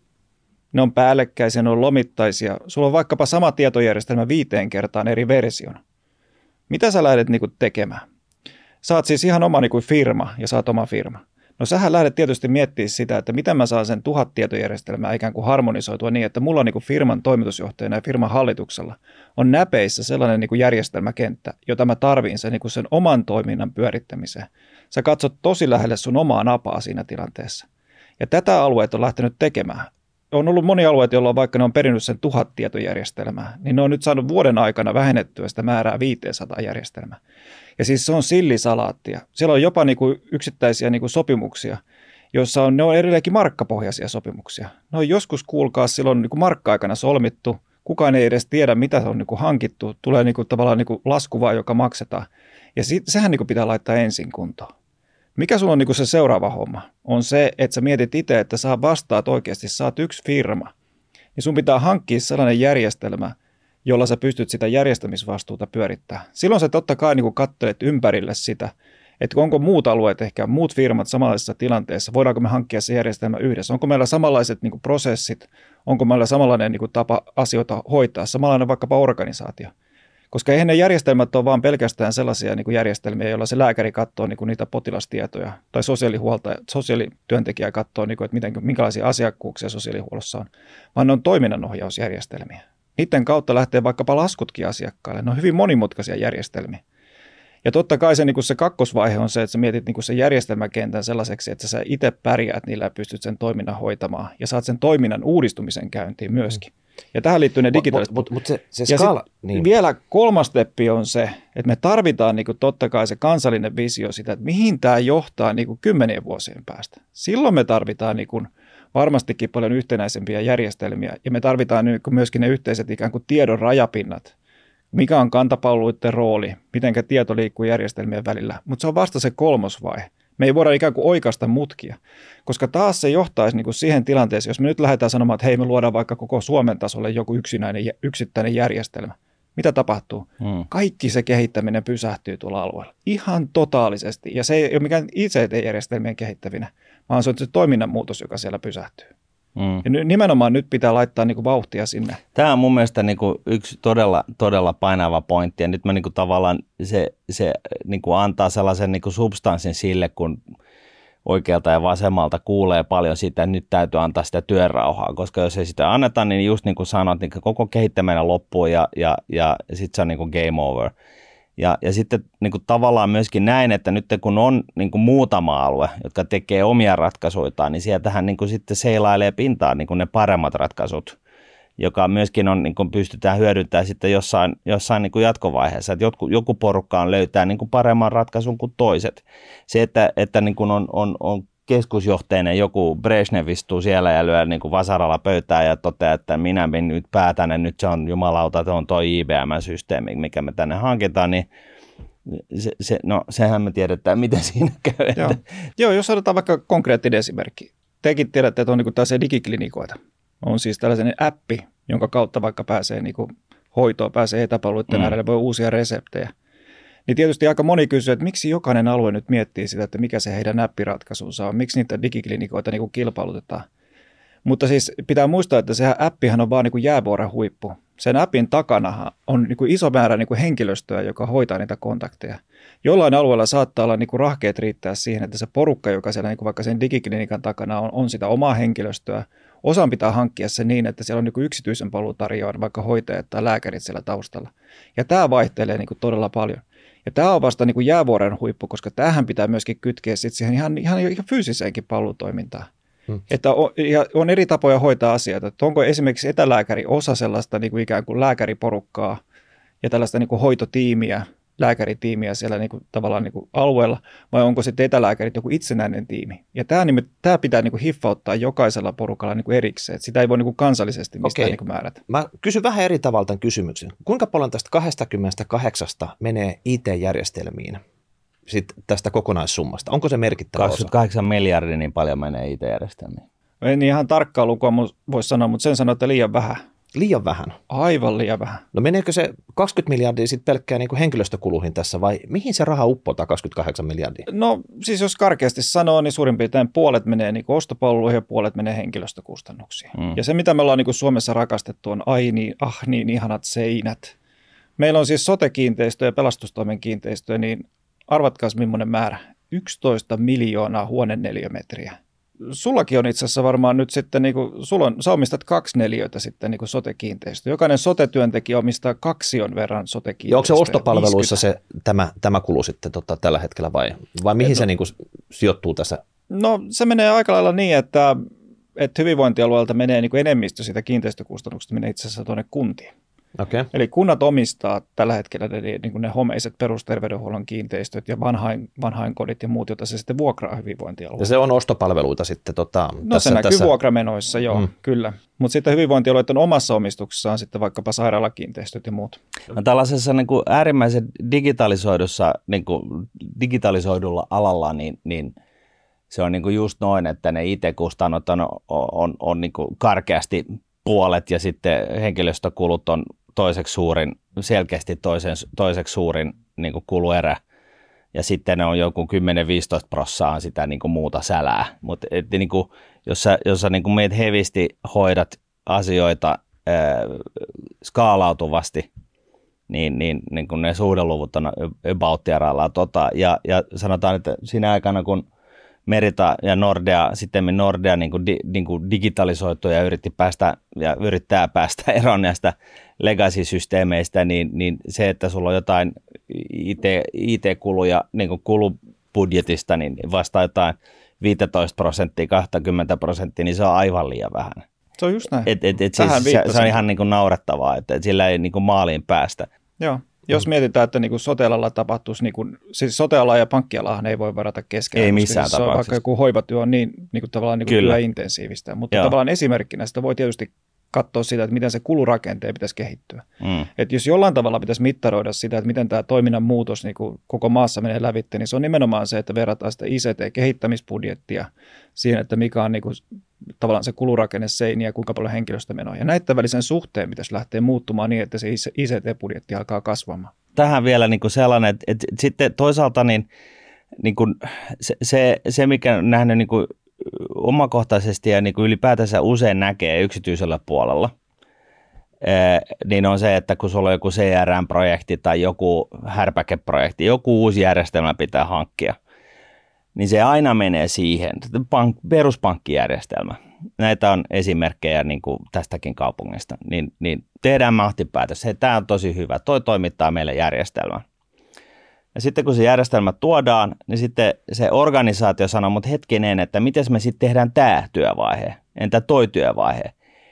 Ne on päällekkäisiä, ne on lomittaisia. Sulla on vaikkapa sama tietojärjestelmä 5 kertaan eri version. Mitä sä lähdet niin kuin tekemään? Sä oot siis ihan oma niin kuin firma ja sä oot oma firma. No sähän lähdet tietysti miettimään sitä, että miten mä saan sen 1000 tietojärjestelmää ikään kuin harmonisoitua niin, että mulla on niin kuin firman toimitusjohtajana ja firman hallituksella on näpeissä sellainen niin kuin järjestelmäkenttä, jota mä tarviin sen oman toiminnan pyörittämiseen. Sä katsot tosi lähelle sun omaa napaa siinä tilanteessa. Ja tätä alueet on lähtenyt tekemään. On ollut moni alueet, joilla vaikka ne on perinnyt sen 1000 tietojärjestelmää, niin ne on nyt saanut vuoden aikana vähennettyä sitä määrää 500 järjestelmää. Ja siis se on sillisalaattia. Siellä on jopa niinku yksittäisiä niinku sopimuksia, joissa ne on edelleenkin markkapohjaisia sopimuksia. Ne on joskus, kuulkaa, silloin niinku markka-aikana solmittu. Kukaan ei edes tiedä, mitä se on niinku hankittu. Tulee niinku tavallaan niinku lasku vaan, joka maksetaan. Ja sehän niinku pitää laittaa ensin kuntoon. Mikä sulla on niinku se seuraava homma? On se, että sä mietit itse, että sä vastaat oikeasti, sä oot yksi firma. Niin sun pitää hankkia sellainen järjestelmä, jolla sä pystyt sitä järjestämisvastuuta pyörittämään. Silloin sä totta kai niin katselet ympärille sitä, että onko muut alueet, ehkä muut firmat samanlaisessa tilanteessa, voidaanko me hankkia se järjestelmä yhdessä, onko meillä samanlaiset niin prosessit, onko meillä samanlainen niin kuin tapa asioita hoitaa, samanlainen vaikkapa organisaatio. Koska eihän ne järjestelmät ole vaan pelkästään sellaisia niin kuin järjestelmiä, joilla se lääkäri katsoo niin kuin niitä potilastietoja tai sosiaalityöntekijä katsoo, niin kuin, että minkälaisia asiakkuuksia sosiaalihuollossa on, vaan ne on toiminnanohjausjärjestelmiä. Niiden kautta lähtee vaikkapa laskutkin asiakkaille. Ne on hyvin monimutkaisia järjestelmiä. Ja totta kai se, niin kuin se kakkosvaihe on se, että sä mietit niin kuin se järjestelmäkentän sellaiseksi, että sä itse pärjäät niillä ja pystyt sen toiminnan hoitamaan ja saat sen toiminnan uudistumisen käyntiin myöskin. Ja tähän liittyy ne digitaaliset. Mutta se skaala. Niin. Vielä kolmas steppi on se, että me tarvitaan niin kuin totta kai se kansallinen visio sitä, että mihin tämä johtaa niin kuin 10 vuosien päästä. Silloin me tarvitaan niin kuin varmastikin paljon yhtenäisempiä järjestelmiä ja me tarvitaan niin kuin myöskin ne yhteiset ikään kuin tiedon rajapinnat. Mikä on kantapalveluiden rooli, miten tieto liikkuu järjestelmien välillä, mutta se on vasta se kolmosvaihe. Me ei voida ikään kuin oikaista mutkia, koska taas se johtaisi niin kuin siihen tilanteeseen, jos me nyt lähdetään sanomaan, että hei, me luodaan vaikka koko Suomen tasolle joku yksittäinen järjestelmä. Mitä tapahtuu? Kaikki se kehittäminen pysähtyy tuolla alueella. Ihan totaalisesti. Ja se ei ole mikään ICT-järjestelmien kehittäminen, vaan se on se toiminnan muutos, joka siellä pysähtyy. Ja nimenomaan nyt pitää laittaa niin kuin vauhtia sinne. Tämä on mun mielestä niin kuin yksi todella painava pointti, ja nyt mä niin kuin tavallaan se niin kuin antaa sellaisen niin kuin substanssin sille, kun oikealta ja vasemmalta kuulee paljon sitä, että nyt täytyy antaa sitä työrauhaa, koska jos ei sitä anneta, niin just niin kuin sanoit, niin koko kehittäminen loppuu ja sitten se on niin kuin game over. Ja sitten niin kuin tavallaan myöskin näin, että nyt kun on niin kuin muutama alue, jotka tekee omia ratkaisuitaan, niin sieltähän niin kuin sitten seilailee pintaan niin kuin ne paremmat ratkaisut, joka myöskin on, niin kuin pystytään hyödyntämään sitten jossain niin kuin jatkovaiheessa, että joku porukkaan löytää niin kuin paremman ratkaisun kuin toiset. Se, että niin kuin on keskusjohteinen joku Brezhnev istuu siellä ja lyö niin kuin vasaralla pöytään ja toteaa, että minä nyt päätän, että nyt se on jumalauta, että on tuo IBM-systeemi, mikä me tänne hankitaan, niin sehän me tiedetään, miten siinä käy. Joo, jos otetaan vaikka konkreettinen esimerkki. Tekin tiedätte, että on niin tällaisia digiklinikoita. On siis tällainen appi, jonka kautta vaikka pääsee niin kuin hoitoon, pääsee etäpalveluiden äärelle, voi uusia reseptejä. Niin tietysti aika moni kysyy, että miksi jokainen alue nyt miettii sitä, että mikä se heidän appiratkaisunsa on, miksi niitä digiklinikoita niin kuin kilpailutetaan. Mutta siis pitää muistaa, että se appihan on vaan niin kuin jäävuoren huippu. Sen appin takana on niin kuin iso määrä niin kuin henkilöstöä, joka hoitaa niitä kontakteja. Jollain alueella saattaa olla niin kuin rahkeet riittää siihen, että se porukka, joka siellä niin kuin vaikka sen digiklinikan takana on sitä omaa henkilöstöä. Osan pitää hankkia se niin, että siellä on niin kuin yksityisen palvelutarjoajan, vaikka hoitajat tai lääkärit siellä taustalla. Ja tämä vaihtelee niin kuin todella paljon. Ja tämä on vasta niin kuin jäävuoren huippu, koska tämähän pitää myöskin kytkeä sit siihen ihan fyysiseenkin palvelutoimintaan. Että on eri tapoja hoitaa asioita. Että onko esimerkiksi etälääkäri osa sellaista niin kuin ikään kuin lääkäriporukkaa ja tällaista niin kuin hoitotiimiä, lääkäritiimiä siellä niin kuin, tavallaan niin kuin alueella, vai onko sitten etälääkärit joku itsenäinen tiimi? Ja tämä pitää niin kuin hiffauttaa jokaisella porukalla niin kuin erikseen. Että sitä ei voi niin kuin kansallisesti mistään niin kuin määrätä. Mä kysyn vähän eri tavalla tämän kysymyksen. Kuinka paljon tästä 28 menee IT-järjestelmiin? Sitten tästä kokonaissummasta. Onko se merkittävä 28 miljardia niin paljon menee IT-järjestelmiin? En ihan tarkkaa lukua voisi sanoa, mutta sen sanoo, että liian vähän. Liian vähän? Aivan liian vähän. No meneekö se 20 miljardia sitten pelkkään niin kuin henkilöstökuluihin tässä vai mihin se raha uppotaa 28 miljardia? No siis jos karkeasti sanoo, niin suurin piirtein puolet menee niin kuin ostopalveluihin ja puolet menee henkilöstökustannuksiin. Ja se mitä me ollaan niin kuin Suomessa rakastettu on niin ihanat seinät. Meillä on siis sote-kiinteistöjä ja pelastustoimen kiinteistöjä, niin arvatkaas millainen määrä. 11 miljoonaa huoneneliömetriä. Sullakin on itse asiassa varmaan nyt sitten, niin kuin, sä omistat 2 neliöitä sitten niin kuin sote-kiinteistö. Jokainen sote-työntekijä omistaa 2 verran sote-kiinteistöä. Ja onko se ostopalveluissa 50. tämä kulu sitten tällä hetkellä vai mihin se niin kuin sijoittuu tässä? No se menee aika lailla niin, että hyvinvointialueelta menee niin kuin enemmistö siitä kiinteistökustannuksesta menee itse asiassa tuonne kuntiin. Okay. Eli kunnat omistaa tällä hetkellä ne homeiset perusterveydenhuollon kiinteistöt ja vanhainkodit ja muut, joita se sitten vuokraa hyvinvointialueella. Ja se on ostopalveluita sitten? Se näkyy vuokramenoissa, joo, kyllä. Mutta sitten hyvinvointialueiden omassa omistuksessaan sitten vaikkapa sairaalakiinteistöt ja muut. No tällaisessa niin kuin äärimmäisen digitalisoidulla alalla, niin se on niin kuin just noin, että ne IT-kustannot on niin kuin karkeasti puolet ja sitten henkilöstökulut on selkeästi toiseksi suurin niin kuin kuluerä. Ja sitten ne on joku 10-15% sitä niin kuin muuta sälää. Mutta niin jos sä niin kuin meet hevisti hoidat asioita skaalautuvasti, niin kun ne suhdeluvut on about ja sanotaan, että siinä aikana, kun Merita ja Nordea, sitten Nordea niin kuin digitalisoitu ja yrittää päästä eroon näistä legacy-systeemeistä, niin se, että sulla on jotain IT-kuluja niin kuin kulubudjetista, niin vastaa jotain 15%, 20%, niin se on aivan liian vähän. Se on just näin. Se on ihan niin kuin naurettavaa, että sillä ei niin kuin maaliin päästä. Joo. Jos mietitään, että niin sote-alalla tapahtuisi, siis sote-ala ja pankkialahan ei voi varata keskenään. Ei missään tapauksessa. Vaikka joku hoivatyö on niin tavallaan työintensiivistä, mutta tavallaan esimerkkinä sitä voi tietysti katsoa sitä, että miten se kulurakenteen pitäisi kehittyä. Että jos jollain tavalla pitäisi mittaroida sitä, että miten tämä toiminnan muutos niin koko maassa menee lävitse, niin se on nimenomaan se, että verrataan sitä ICT-kehittämisbudjettia siihen, että mikä on tavallaan se kulurakenne seiniä ja kuinka paljon henkilöstömenoja. Ja näiden välisen suhteen pitäisi lähteä muuttumaan niin, että se ICT-budjetti alkaa kasvamaan. Tähän vielä sellainen, että sitten toisaalta se mikä on nähnyt omakohtaisesti ja ylipäätänsä usein näkee yksityisellä puolella, niin on se, että kun sulla on joku CRM-projekti tai joku härpäkeprojekti, joku uusi järjestelmä pitää hankkia, niin se aina menee siihen, peruspankkijärjestelmä. Näitä on esimerkkejä tästäkin kaupungista, niin tehdään mahtipäätös, hei, tämä on tosi hyvä, toi toimittaa meille järjestelmän. Ja sitten kun se järjestelmä tuodaan, niin sitten se organisaatio sanoo, mutta hetkinen, että miten me sitten tehdään tämä työvaihe, entä toi työvaihe.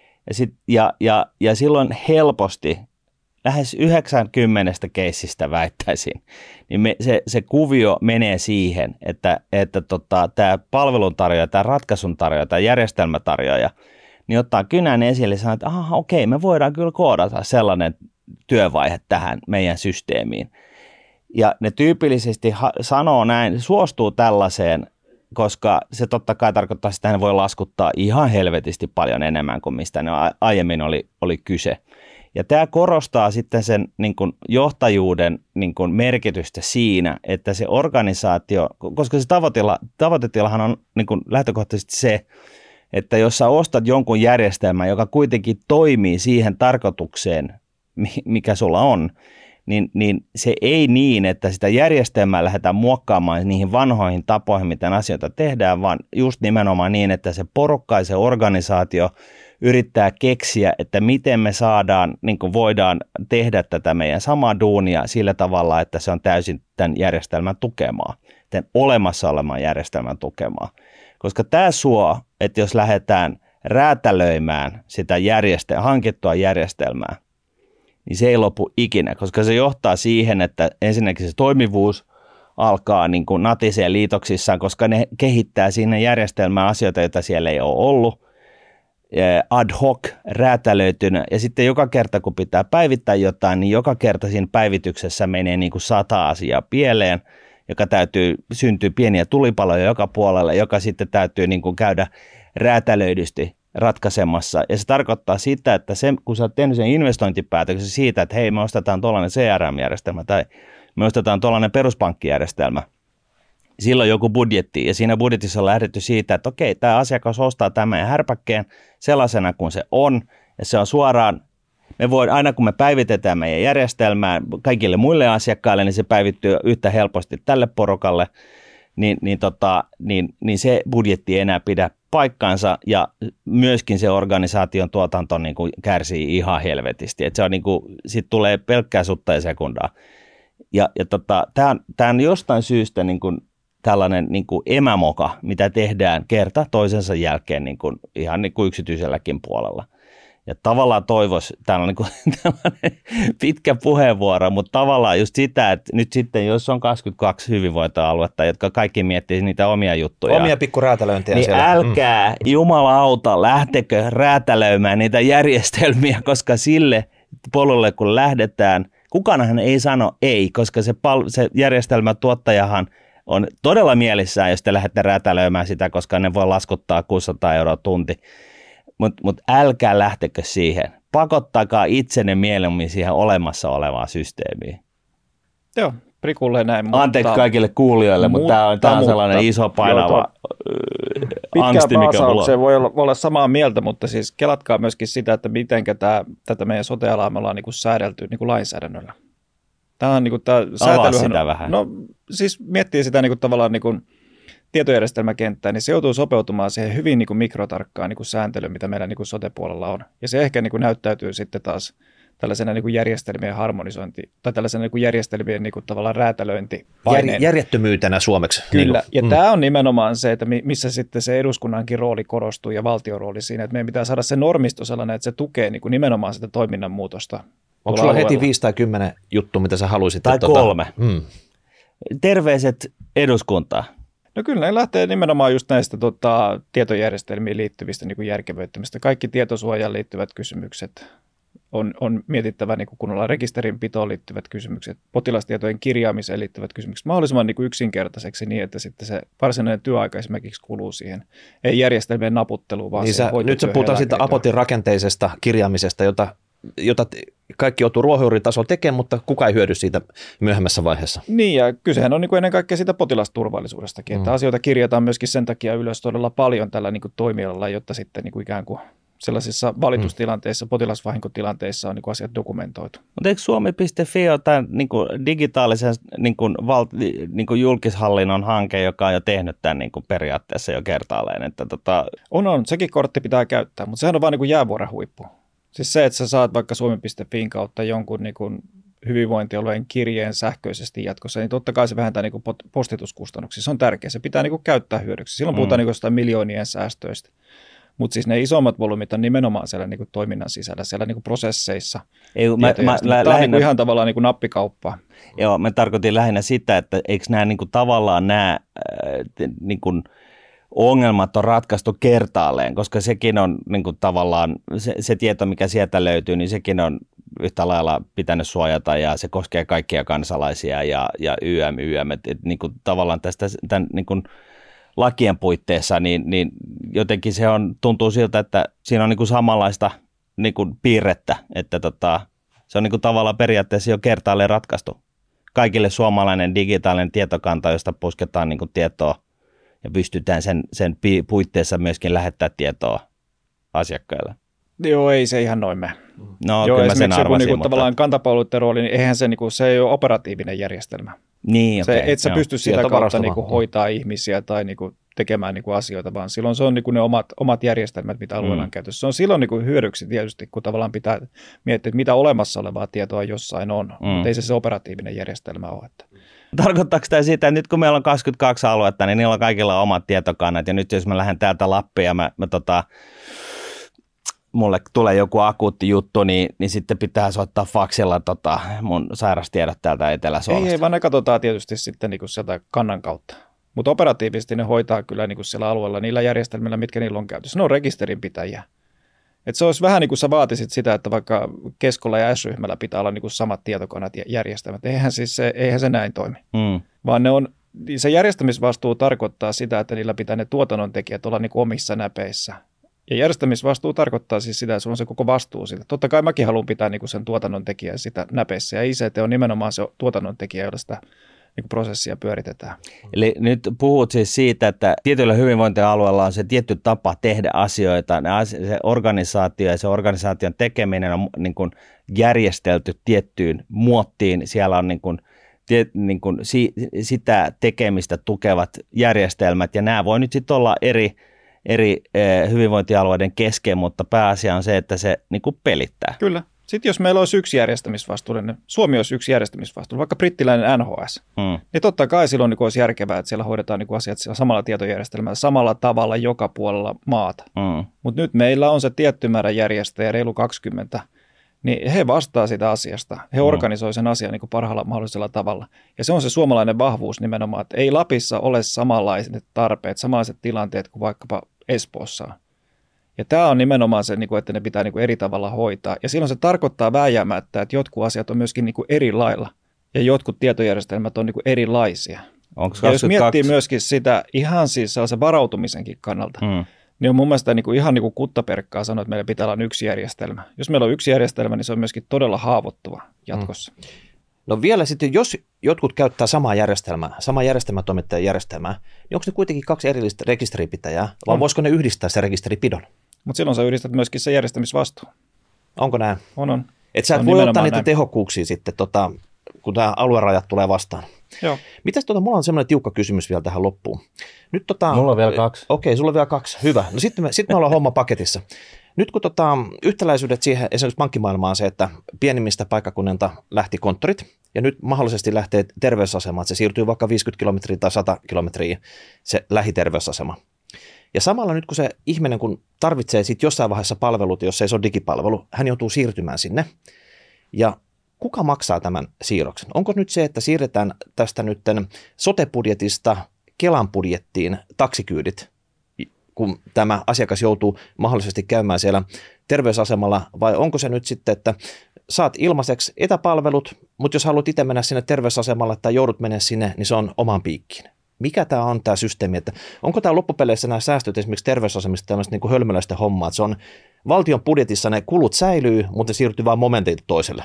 Ja silloin helposti, lähes 90 keissistä väittäisin, niin se kuvio menee siihen, että tämä palveluntarjoaja, tämä ratkaisuntarjoaja, tämä järjestelmätarjoaja, niin ottaa kynän esille ja sanoo, että okei, me voidaan kyllä koodata sellainen työvaihe tähän meidän systeemiin. Ja ne tyypillisesti sanoo näin, suostuu tällaiseen, koska se totta kai tarkoittaa, että ne voi laskuttaa ihan helvetisti paljon enemmän kuin mistä ne aiemmin oli kyse. Ja tämä korostaa sitten sen johtajuuden merkitystä siinä, että se organisaatio, koska se tavoitetilahan on lähtökohtaisesti se, että jos sä ostat jonkun järjestelmän, joka kuitenkin toimii siihen tarkoitukseen, mikä sulla on, niin se ei niin, että sitä järjestelmää lähdetään muokkaamaan niihin vanhoihin tapoihin, miten asioita tehdään, vaan just nimenomaan niin, että se porukka ja se organisaatio yrittää keksiä, että miten me voidaan tehdä tätä meidän samaa duunia sillä tavalla, että se on täysin tämän järjestelmän tukemaa, tämän olemassa olevan järjestelmän tukemaa. Koska tämä suo, että jos lähdetään räätälöimään sitä hankittua järjestelmää, niin se ei lopu ikinä, koska se johtaa siihen, että ensinnäkin se toimivuus alkaa natiseen liitoksissaan, koska ne kehittää siinä järjestelmään asioita, joita siellä ei ole ollut, ad hoc, räätälöitynä, ja sitten joka kerta, kun pitää päivittää jotain, niin joka kerta siinä päivityksessä menee 100 asiaa pieleen, joka syntyy pieniä tulipaloja joka puolelle, joka sitten täytyy käydä räätälöidysti ratkaisemassa. Ja se tarkoittaa sitä, että kun sä oot tehnyt sen investointipäätöksen siitä, että hei, me ostetaan tuollainen CRM-järjestelmä tai me ostetaan tuollainen peruspankkijärjestelmä, silloin joku budjetti, ja siinä budjetissa on lähdetty siitä, että okei, tämä asiakas ostaa tämän härpäkkeen sellaisena kuin se on, ja se on suoraan, aina kun me päivitetään meidän järjestelmään kaikille muille asiakkaille, niin se päivittyy yhtä helposti tälle porukalle, niin se budjetti ei enää pidä paikkaansa, ja myöskin se organisaation tuotanto kärsii ihan helvetisti, että se on sit tulee pelkkää sutta ja sekundaa. Ja tämä on jostain syystä tällainen emämoka, mitä tehdään kerta toisensa jälkeen ihan yksityiselläkin puolella. Ja tavallaan toivoisi, täällä on tällainen pitkä puheenvuoro, mutta tavallaan just sitä, että nyt sitten, jos on 22 hyvinvointialuetta, jotka kaikki miettii niitä omia juttuja. Omia pikkuräätälöintiä niin siellä. Älkää, jumalauta, lähtekö räätälöimään niitä järjestelmiä, koska sille polulle kun lähdetään, kukaanhan ei sano ei, koska se järjestelmätuottajahan on todella mielissään, jos te lähdette räätälöimään sitä, koska ne voi laskuttaa 600 € tunti. Mutta älkää lähtekö siihen. Pakottakaa itsenne mieluummin siihen olemassa olevaan systeemiin. Joo, prikulleen näin. Anteeksi kaikille kuulijoille, mutta tämä on sellainen iso painava angsti, mikä mulla on. Voi olla samaa mieltä, mutta siis kelatkaa myöskin sitä, että miten tätä meidän sote-alaa me ollaan niin kuin säädelty niin kuin lainsäädännöllä. Tämä on niin kuin tämä säätelyhän, sitä vähän. No siis miettii sitä niin kuin tavallaan niin kuin tietojärjestelmäkenttää, niin se joutuu sopeutumaan siihen hyvin niin kuin mikrotarkkaan niin kuin sääntelyyn, mitä meillä niin kuin sote-puolella on. Ja se ehkä niin kuin näyttäytyy sitten taas tällaisena niin kuin järjestelmien harmonisointi tai tällaisena niin kuin järjestelmien niin kuin tavallaan räätälöinti. Järjettömyytenä suomeksi. Kyllä, ja tämä on nimenomaan se, että missä sitten se eduskunnankin rooli korostuu ja valtion rooli siinä, että meidän pitää saada se normisto sellainen, että se tukee niin kuin nimenomaan sitä toiminnan muutosta. Onko sulla heti 5 tai 10 juttu, mitä sä haluaisit? Tai 3. Terveiset eduskuntaan. No kyllä ne lähtee nimenomaan just näistä tietojärjestelmiin liittyvistä niin kuin järkevöittämistä. Kaikki tietosuojaan liittyvät kysymykset on mietittävä niin kuin kunnolla rekisterinpitoon liittyvät kysymykset, potilastietojen kirjaamiseen liittyvät kysymykset mahdollisimman niin kuin yksinkertaiseksi niin, että sitten se varsinainen työaika esimerkiksi kuluu siihen. Ei järjestelmien naputteluun, vaan niin nyt sä puhutaan siitä Apotin rakenteisesta kirjaamisesta, jota kaikki joutuu ruohonjuuritasolla tekemään, mutta kukaan ei hyödy siitä myöhemmässä vaiheessa. Niin, ja kysehän on niin kuin ennen kaikkea siitä potilasturvallisuudestakin, että asioita kirjataan myöskin sen takia ylös todella paljon tällä niin kuin toimialalla, jotta sitten niin kuin ikään kuin sellaisissa valitustilanteissa, potilasvahinkotilanteissa on niin kuin asiat dokumentoitu. Mutta eikö Suomi.fi ole tämän niin kuin digitaalisen niin kuin julkishallinnon hanke, joka on jo tehnyt tämän niin kuin periaatteessa jo kertaalleen? Että On, sekin kortti pitää käyttää, mutta sehän on vaan niin kuin jäävuoren huippu. Siis se, että sä saat vaikka Suomi.fiin kautta jonkun niin kuin hyvinvointialueen kirjeen sähköisesti jatkossa, niin totta kai se vähentää niin kuin postituskustannuksia. Se on tärkeää, se pitää niin kuin käyttää hyödyksi. Silloin puhutaan niin kuin jostain miljoonien säästöistä. Mutta siis ne isommat volyymit on nimenomaan siellä niin kuin toiminnan sisällä, siellä niin kuin prosesseissa. Tämä on niin kuin ihan tavallaan niin kuin nappikauppaa. Joo, mä tarkoitin lähinnä sitä, että eikö nämä niin kuin tavallaan nämä niin kuin ongelmat on ratkaistu kertaalleen, koska sekin on niin kuin tavallaan se tieto, mikä sieltä löytyy, niin sekin on yhtä lailla pitänyt suojata ja se koskee kaikkia kansalaisia ja YM. Et niin kuin tavallaan tämän niin kuin lakien puitteissa, niin jotenkin se tuntuu siltä, että siinä on niin kuin samanlaista niin kuin piirrettä, että se on niin kuin tavallaan periaatteessa jo kertaalleen ratkaistu. Kaikille suomalainen digitaalinen tietokanta, josta pusketaan niin kuin tietoa ja pystytään sen puitteissa myöskin lähettää tietoa asiakkaille. Joo, ei se ihan noin mene. No, joo, kyllä mä sen arvasin. Mutta tavallaan kantapalveluiden rooli, niin eihän se, se ei ole operatiivinen järjestelmä. Niin, okay, et sä pysty sitä kautta hoitaa ihmisiä tai tekemään asioita, vaan silloin se on ne omat järjestelmät, mitä alueella on käytössä. Se on silloin hyödyksi tietysti, kun tavallaan pitää miettiä, että mitä olemassa olevaa tietoa jossain on, mutta ei se operatiivinen järjestelmä ole. Tarkoittaako tämä siitä, että nyt kun meillä on 22 aluetta, niin niillä on kaikilla omat tietokannat, ja nyt jos mä lähden täältä Lappiin ja mulle tulee joku akuutti juttu, niin sitten pitää soittaa faksilla mun sairastiedot täältä Etelä-Suomesta. Ei, vaan ne katsotaan tietysti sitten niin kuin sieltä kannan kautta. Mutta operatiivisesti ne hoitaa kyllä niin kuin siellä alueella niillä järjestelmillä, mitkä niillä on käytössä. Ne on rekisterinpitäjiä. Et se olisi vähän niin kuin sä vaatisit sitä, että vaikka Keskolla ja S-ryhmällä pitää olla niin kuin samat tietokannat ja järjestelmät. Eihän se näin toimi. Vaan se järjestämisvastuu tarkoittaa sitä, että niillä pitää ne tuotannontekijät olla niin kuin omissa näpeissä. Ja järjestämisvastuu tarkoittaa siis sitä, että sulla on se koko vastuu siitä. Totta kai mäkin haluan pitää niin kuin sen tuotannontekijän sitä näpeissä. Ja ICT on nimenomaan se tuotannontekijä, jolla sitä niin kuin prosessia pyöritetään. Eli nyt puhut siis siitä, että tietyillä hyvinvointialueilla on se tietty tapa tehdä asioita. Se organisaatio ja se organisaation tekeminen on niin kuin järjestelty tiettyyn muottiin. Siellä on niin kuin sitä tekemistä tukevat järjestelmät ja nämä voi nyt sitten olla eri hyvinvointialueiden kesken, mutta pääasia on se, että se niin kuin pelittää. Kyllä. Sitten jos meillä olisi yksi järjestämisvastuullinen, Suomi olisi yksi järjestämisvastuullinen, vaikka brittiläinen NHS, niin totta kai silloin niin olisi järkevää, että siellä hoidetaan niin asiat samalla tietojärjestelmällä, samalla tavalla joka puolella maata. Mutta nyt meillä on se tietty määrä järjestäjä, reilu 20, niin he vastaa sitä asiasta. He organisoi sen asian niin kuin parhaalla mahdollisella tavalla. Ja se on se suomalainen vahvuus nimenomaan, että ei Lapissa ole samanlaiset tarpeet, samanlaiset tilanteet kuin vaikkapa Espoossa. Ja tämä on nimenomaan se, että ne pitää eri tavalla hoitaa. Ja silloin se tarkoittaa vääjäämättä, että jotkut asiat on myöskin eri lailla. Ja jotkut tietojärjestelmät on erilaisia. Ja jos miettii myöskin sitä ihan siis sellaisen varautumisenkin kannalta, niin on mun mielestä ihan kuttaperkkaa sanoa, että meillä pitää olla yksi järjestelmä. Jos meillä on yksi järjestelmä, niin se on myöskin todella haavoittuva jatkossa. No vielä sitten, jos jotkut käyttää samaa järjestelmätoimittajan järjestelmää, niin onko ne kuitenkin 2 erillistä rekisterinpitäjää, vai voisiko ne yhdistää se rekisteripidon? Mutta silloin sä yhdistät myöskin se järjestämisvastuu. Onko näin? On. Että sä et voi ottaa niitä tehokkuuksia sitten, kun tämä aluerajat tulee vastaan. Joo. Mitäs mulla on semmoinen tiukka kysymys vielä tähän loppuun. Nyt, mulla on vielä 2. Okei, sulla on vielä 2. Hyvä. No sitten me ollaan homma paketissa. Nyt kun yhtäläisyydet siihen esimerkiksi pankkimaailmaan on se, että pienimmistä paikkakunnilta lähti konttorit ja nyt mahdollisesti lähtee terveysasema, että se siirtyy vaikka 50 kilometriä tai 100 kilometriä se lähiterveysasema. Ja samalla nyt kun se ihminen, kun tarvitsee sitten jossain vaiheessa palvelut, jos ei se ole digipalvelu, hän joutuu siirtymään sinne. Ja kuka maksaa tämän siirroksen? Onko nyt se, että siirretään tästä nyt sote-budjetista Kelan budjettiin taksikyydit, kun tämä asiakas joutuu mahdollisesti käymään siellä terveysasemalla, vai onko se nyt sitten, että saat ilmaiseksi etäpalvelut, mutta jos haluat itse mennä sinne terveysasemalle tai joudut mennä sinne, niin se on oman piikkiin. Mikä tämä on tämä systeemi, että onko tämä loppupeleissä nämä säästöt esimerkiksi terveysasemista tämmöistä niin kuin hölmöläistä hommaa, että se on valtion budjetissa ne kulut säilyy, mutta ne siirtyy vain momenteilta toiselle?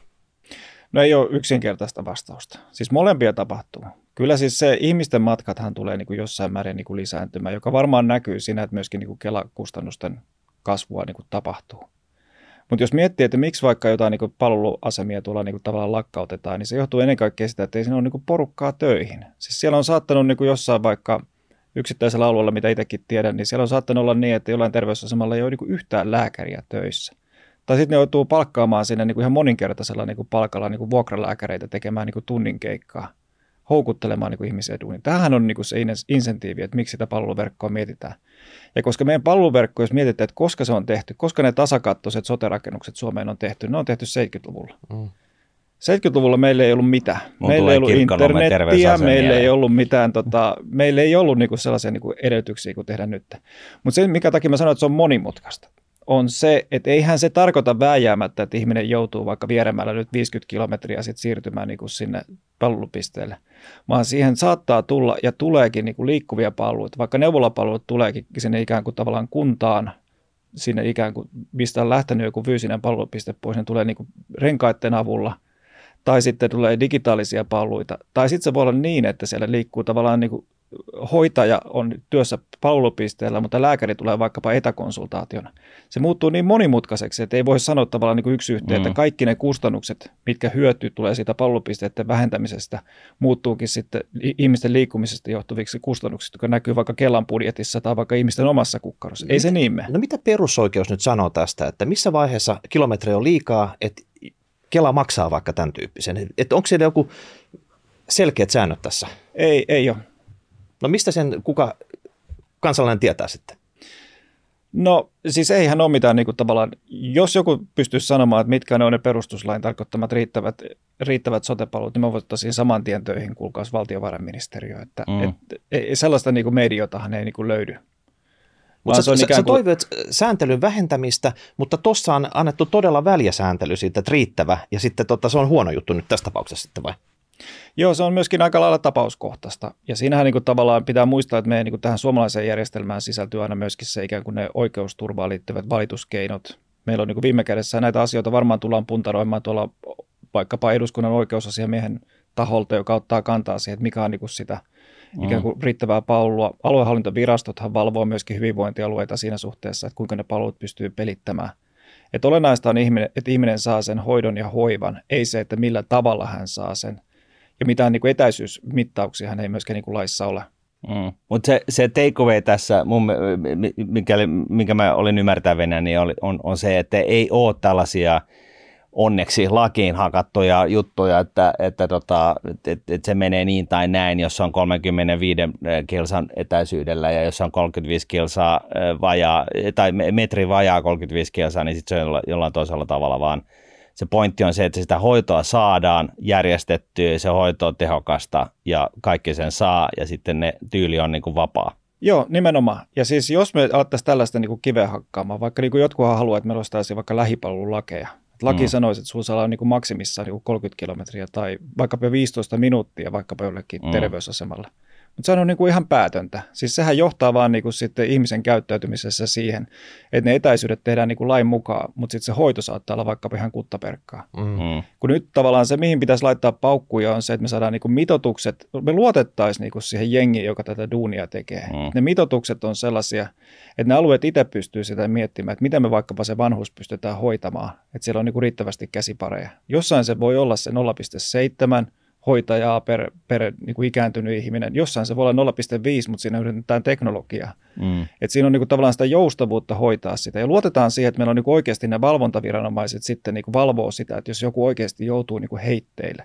No ei ole yksinkertaista vastausta. Siis molempia tapahtuu. Kyllä siis se ihmisten matkathan tulee niin kuin jossain määrin niin kuin lisääntymään, joka varmaan näkyy siinä, että myöskin niin kuin Kela-kustannusten kasvua niin kuin tapahtuu. Mutta jos miettii, että miksi vaikka jotain niin kuin palveluasemia tuolla niin kuin tavallaan lakkautetaan, niin se johtuu ennen kaikkea sitä, että ei siinä ole niin kuin porukkaa töihin. Siis siellä on saattanut niin kuin jossain vaikka yksittäisellä alueella, mitä itsekin tiedän, niin siellä on saattanut olla niin, että jollain terveysasemalla ei ole niin kuin yhtään lääkäriä töissä. Tai sitten ne joutuu palkkaamaan sinne niin kuin ihan moninkertaisella niin kuin palkalla niin kuin vuokralääkäreitä tekemään niin kuin tunnin keikkaa, houkuttelemaan niin kuin ihmisiä duuniin. Tämähän on niin kuin se insentiivi, että miksi sitä palveluverkkoa mietitään. Ja koska meidän palveluverkko, jos mietitään, että koska se on tehty, koska ne tasakattoiset sote-rakennukset Suomeen on tehty, ne on tehty 70-luvulla. 70-luvulla meillä ei ollut mitään. Meillä ei ollut internettiä, meillä ei ollut mitään, meillä ei ollut niinku sellaisia niinku edellytyksiä kuin tehdä nyt. Mutta se, mikä takia mä sanoin, että se on monimutkaista, on se, että eihän se tarkoita vääjäämättä, että ihminen joutuu vaikka Vieremällä nyt 50 kilometriä sit siirtymään niinku sinne palvelupisteelle, vaan siihen saattaa tulla ja tuleekin niinku liikkuvia palveluita, vaikka neuvolapalvelut tuleekin sinne ikään kuin tavallaan kuntaan, sinne ikään kuin mistä on lähtenyt joku fyysinen palvelupiste pois, ne tulee niinku renkaiden avulla, tai sitten tulee digitaalisia palveluita, tai sitten se voi olla niin, että siellä liikkuu tavallaan niin kuin hoitaja on työssä palvelupisteellä, mutta lääkäri tulee vaikkapa etäkonsultaationa. Se muuttuu niin monimutkaiseksi, että ei voi sanoa tavallaan niin kuin yksi yhteen, että kaikki ne kustannukset, mitkä hyötyy tulee siitä palvelupisteiden vähentämisestä, muuttuukin sitten ihmisten liikkumisesta johtuviksi kustannuksista, jotka näkyy vaikka Kelan budjetissa tai vaikka ihmisten omassa kukkarossa. Ei se niin mene. No mitä perusoikeus nyt sanoo tästä, että missä vaiheessa kilometrejä on liikaa, että Kela maksaa vaikka tämän tyyppisen? Että onko siellä joku selkeät säännöt tässä? Ei ole. No mistä sen kuka kansalainen tietää sitten? No siis eihän ole mitään niin kuin tavallaan, jos joku pystyisi sanomaan, että mitkä ne on ne perustuslain tarkoittamat riittävät sote-palvelut, niin me voitaisiin saman tien töihin kuulkaas valtiovarainministeriö. Että sellaista niin kuin mediotahan ei niin kuin löydy. Mutta sä toivoit sääntelyn vähentämistä, mutta tuossa on annettu todella väljä sääntely siitä, että riittävä, ja sitten se on huono juttu nyt tässä tapauksessa sitten vai? Joo, se on myöskin aika lailla tapauskohtaista, ja siinähän niin kuin tavallaan pitää muistaa, että meidän niin kuin tähän suomalaiseen järjestelmään sisältyy aina myöskin se ikään kuin ne oikeusturvaan liittyvät valituskeinot. Meillä on niin kuin viime kädessä näitä asioita varmaan tullaan puntaroimaan tuolla vaikkapa eduskunnan oikeusasiamiehen taholta, joka ottaa kantaa siihen, että mikä on niin kuin sitä ikään kuin riittävää palvelua. Aluehallintovirastothan valvoo myöskin hyvinvointialueita siinä suhteessa, että kuinka ne palvelut pystyy pelittämään. Että olennaista on, että ihminen saa sen hoidon ja hoivan, ei se, että millä tavalla hän saa sen. Ja mitään niin kuin etäisyysmittauksia hän ei myöskään niin kuin laissa ole. Mutta se takeaway tässä, minkä mä olin ymmärtävänä, niin on se, että ei ole tällaisia onneksi lakiin hakattuja juttuja, että se menee niin tai näin, jos on 35 kilsan etäisyydellä ja jos on 35 kilsaa vajaa, tai metri vajaa 35 kilsaa, niin sitten se on jollain toisella tavalla, vaan se pointti on se, että sitä hoitoa saadaan järjestettyä, se hoito on tehokasta ja kaikki sen saa ja sitten ne tyyli on niin kuin vapaa. Joo, nimenomaan. Ja siis jos me alettaisiin tällaista niin kuin kiveä hakkaamaan, vaikka niin kuin jotkuhan haluaa, että meillä olisi tällaisia vaikka lähipalvelulakeja. Laki sanoisi, että sinulla saa olla niin kuin maksimissaan niin kuin 30 kilometriä tai vaikkapa 15 minuuttia vaikkapa jollekin terveysasemalle. Mutta sehän on niin kuin ihan päätöntä. Siis sehän johtaa vaan niin kuin sitten ihmisen käyttäytymisessä siihen, että ne etäisyydet tehdään niin kuin lain mukaan, mutta sitten se hoito saattaa olla vaikka ihan kuttaperkkaa. Kun nyt tavallaan se, mihin pitäisi laittaa paukkuja, on se, että me saadaan niin kuin mitoitukset, me luotettaisiin niin kuin siihen jengiin, joka tätä duunia tekee. Ne mitoitukset on sellaisia, että ne alueet itse pystyy sitä miettimään, että miten me vaikkapa se vanhus pystytään hoitamaan, että siellä on niin kuin riittävästi käsipareja. Jossain se voi olla se 0,7 hoitajaa per niin kuin ikääntynyt ihminen. Jossain se voi olla 0,5, mutta siinä yritetään teknologiaa. Et siinä on niin kuin tavallaan sitä joustavuutta hoitaa sitä. Ja luotetaan siihen, että meillä on niin kuin oikeasti ne valvontaviranomaiset sitten niin kuin valvoo sitä, että jos joku oikeasti joutuu niin kuin heitteille.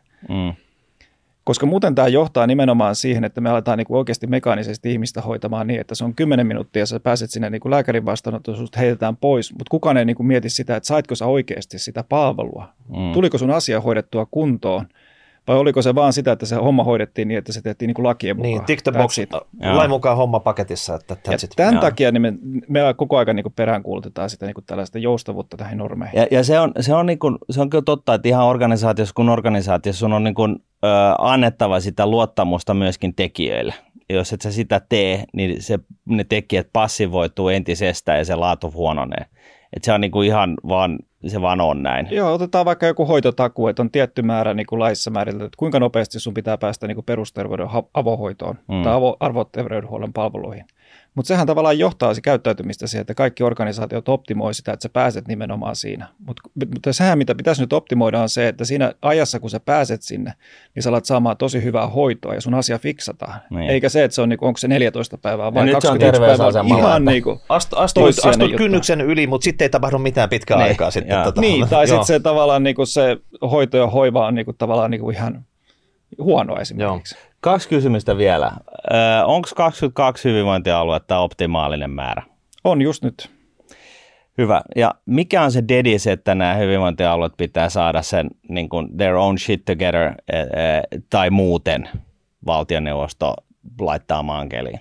Koska muuten tämä johtaa nimenomaan siihen, että me aletaan niin kuin oikeasti mekaanisesti ihmistä hoitamaan niin, että se on 10 minuuttia ja sä pääset sinne niin kuin lääkärin vastaanottoon, sut heitetään pois, mutta kukaan ei niin kuin mieti sitä, että saitko sä oikeasti sitä palvelua. Tuliko sun asia hoidettua kuntoon? Vai oliko se vaan sitä, että se homma hoidettiin niin, että se tehtiin niin kuin lakien mukaan? Niin, tick the box, lain mukaan homma paketissa. Että tämän takia niin me koko ajan niin kuin peräänkuulutetaan sitä niin kuin tällaista joustavuutta tähän normeihin. Ja se on kyllä totta, että ihan organisaatiossa on niin kuin, annettava sitä luottamusta myöskin tekijöille. Jos et sä sitä tee, niin ne tekijät passivoituu entisestään ja se laatu huononee. Että se on niin kuin ihan vaan, se vaan on näin. Joo, otetaan vaikka joku hoitotakuu, että on tietty määrä niin kuin laissa määritelty, että kuinka nopeasti sun pitää päästä niin kuin perusterveyden avohoitoon tai arvoterveydenhuollon palveluihin. Mutta sehän tavallaan johtaa käyttäytymistä siihen, että kaikki organisaatiot optimoi sitä, että sä pääset nimenomaan siinä. Mutta sehän, mitä pitäisi nyt optimoida, on se, että siinä ajassa, kun sä pääset sinne, niin sä alat saamaan tosi hyvää hoitoa ja sun asia fiksataan. Niin. Eikä se, että se on, onko se 14 päivää vai 21 päivää. Ihan niin kuin astut kynnyksen yli, mutta sitten ei tapahdu mitään pitkää aikaa. Sitten, niin, tai sitten se tavallaan niin kuin se hoito ja hoiva on niin kuin, tavallaan niin kuin ihan huono esimerkiksi. Joo. 2 kysymystä vielä. Onko 22 hyvinvointialuetta optimaalinen määrä? On just nyt. Hyvä. Ja mikä on se dedis, että nämä hyvinvointialueet pitää saada sen niin kuin their own shit together tai muuten valtioneuvosto laittaa maankeliin?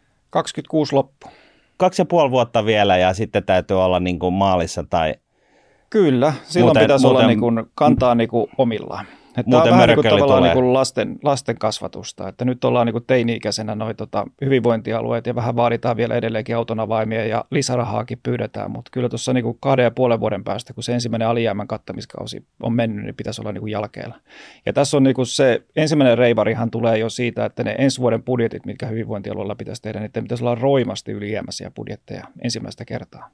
26 loppu. 2,5 vuotta vielä ja sitten täytyy olla niin kuin maalissa tai... Kyllä, silloin pitäisi olla niin kuin, kantaa niin kuin omillaan. Tämä on vähän niin kuin tavallaan niin kuin lasten kasvatusta, että nyt ollaan niin kuin teini-ikäisenä hyvinvointialueet ja vähän vaaditaan vielä edelleenkin autonavaimia ja lisärahaakin pyydetään, mutta kyllä tuossa niin kuin 2,5 vuoden päästä, kun se ensimmäinen alijäämän kattamiskausi on mennyt, niin pitäisi olla niin kuin jälkeellä. Ja tässä on niin kuin se ensimmäinen reivarihan tulee jo siitä, että ne ensi vuoden budjetit, mitkä hyvinvointialueella pitäisi tehdä, niin pitäisi olla roimasti ylijäämäisiä budjetteja ensimmäistä kertaa.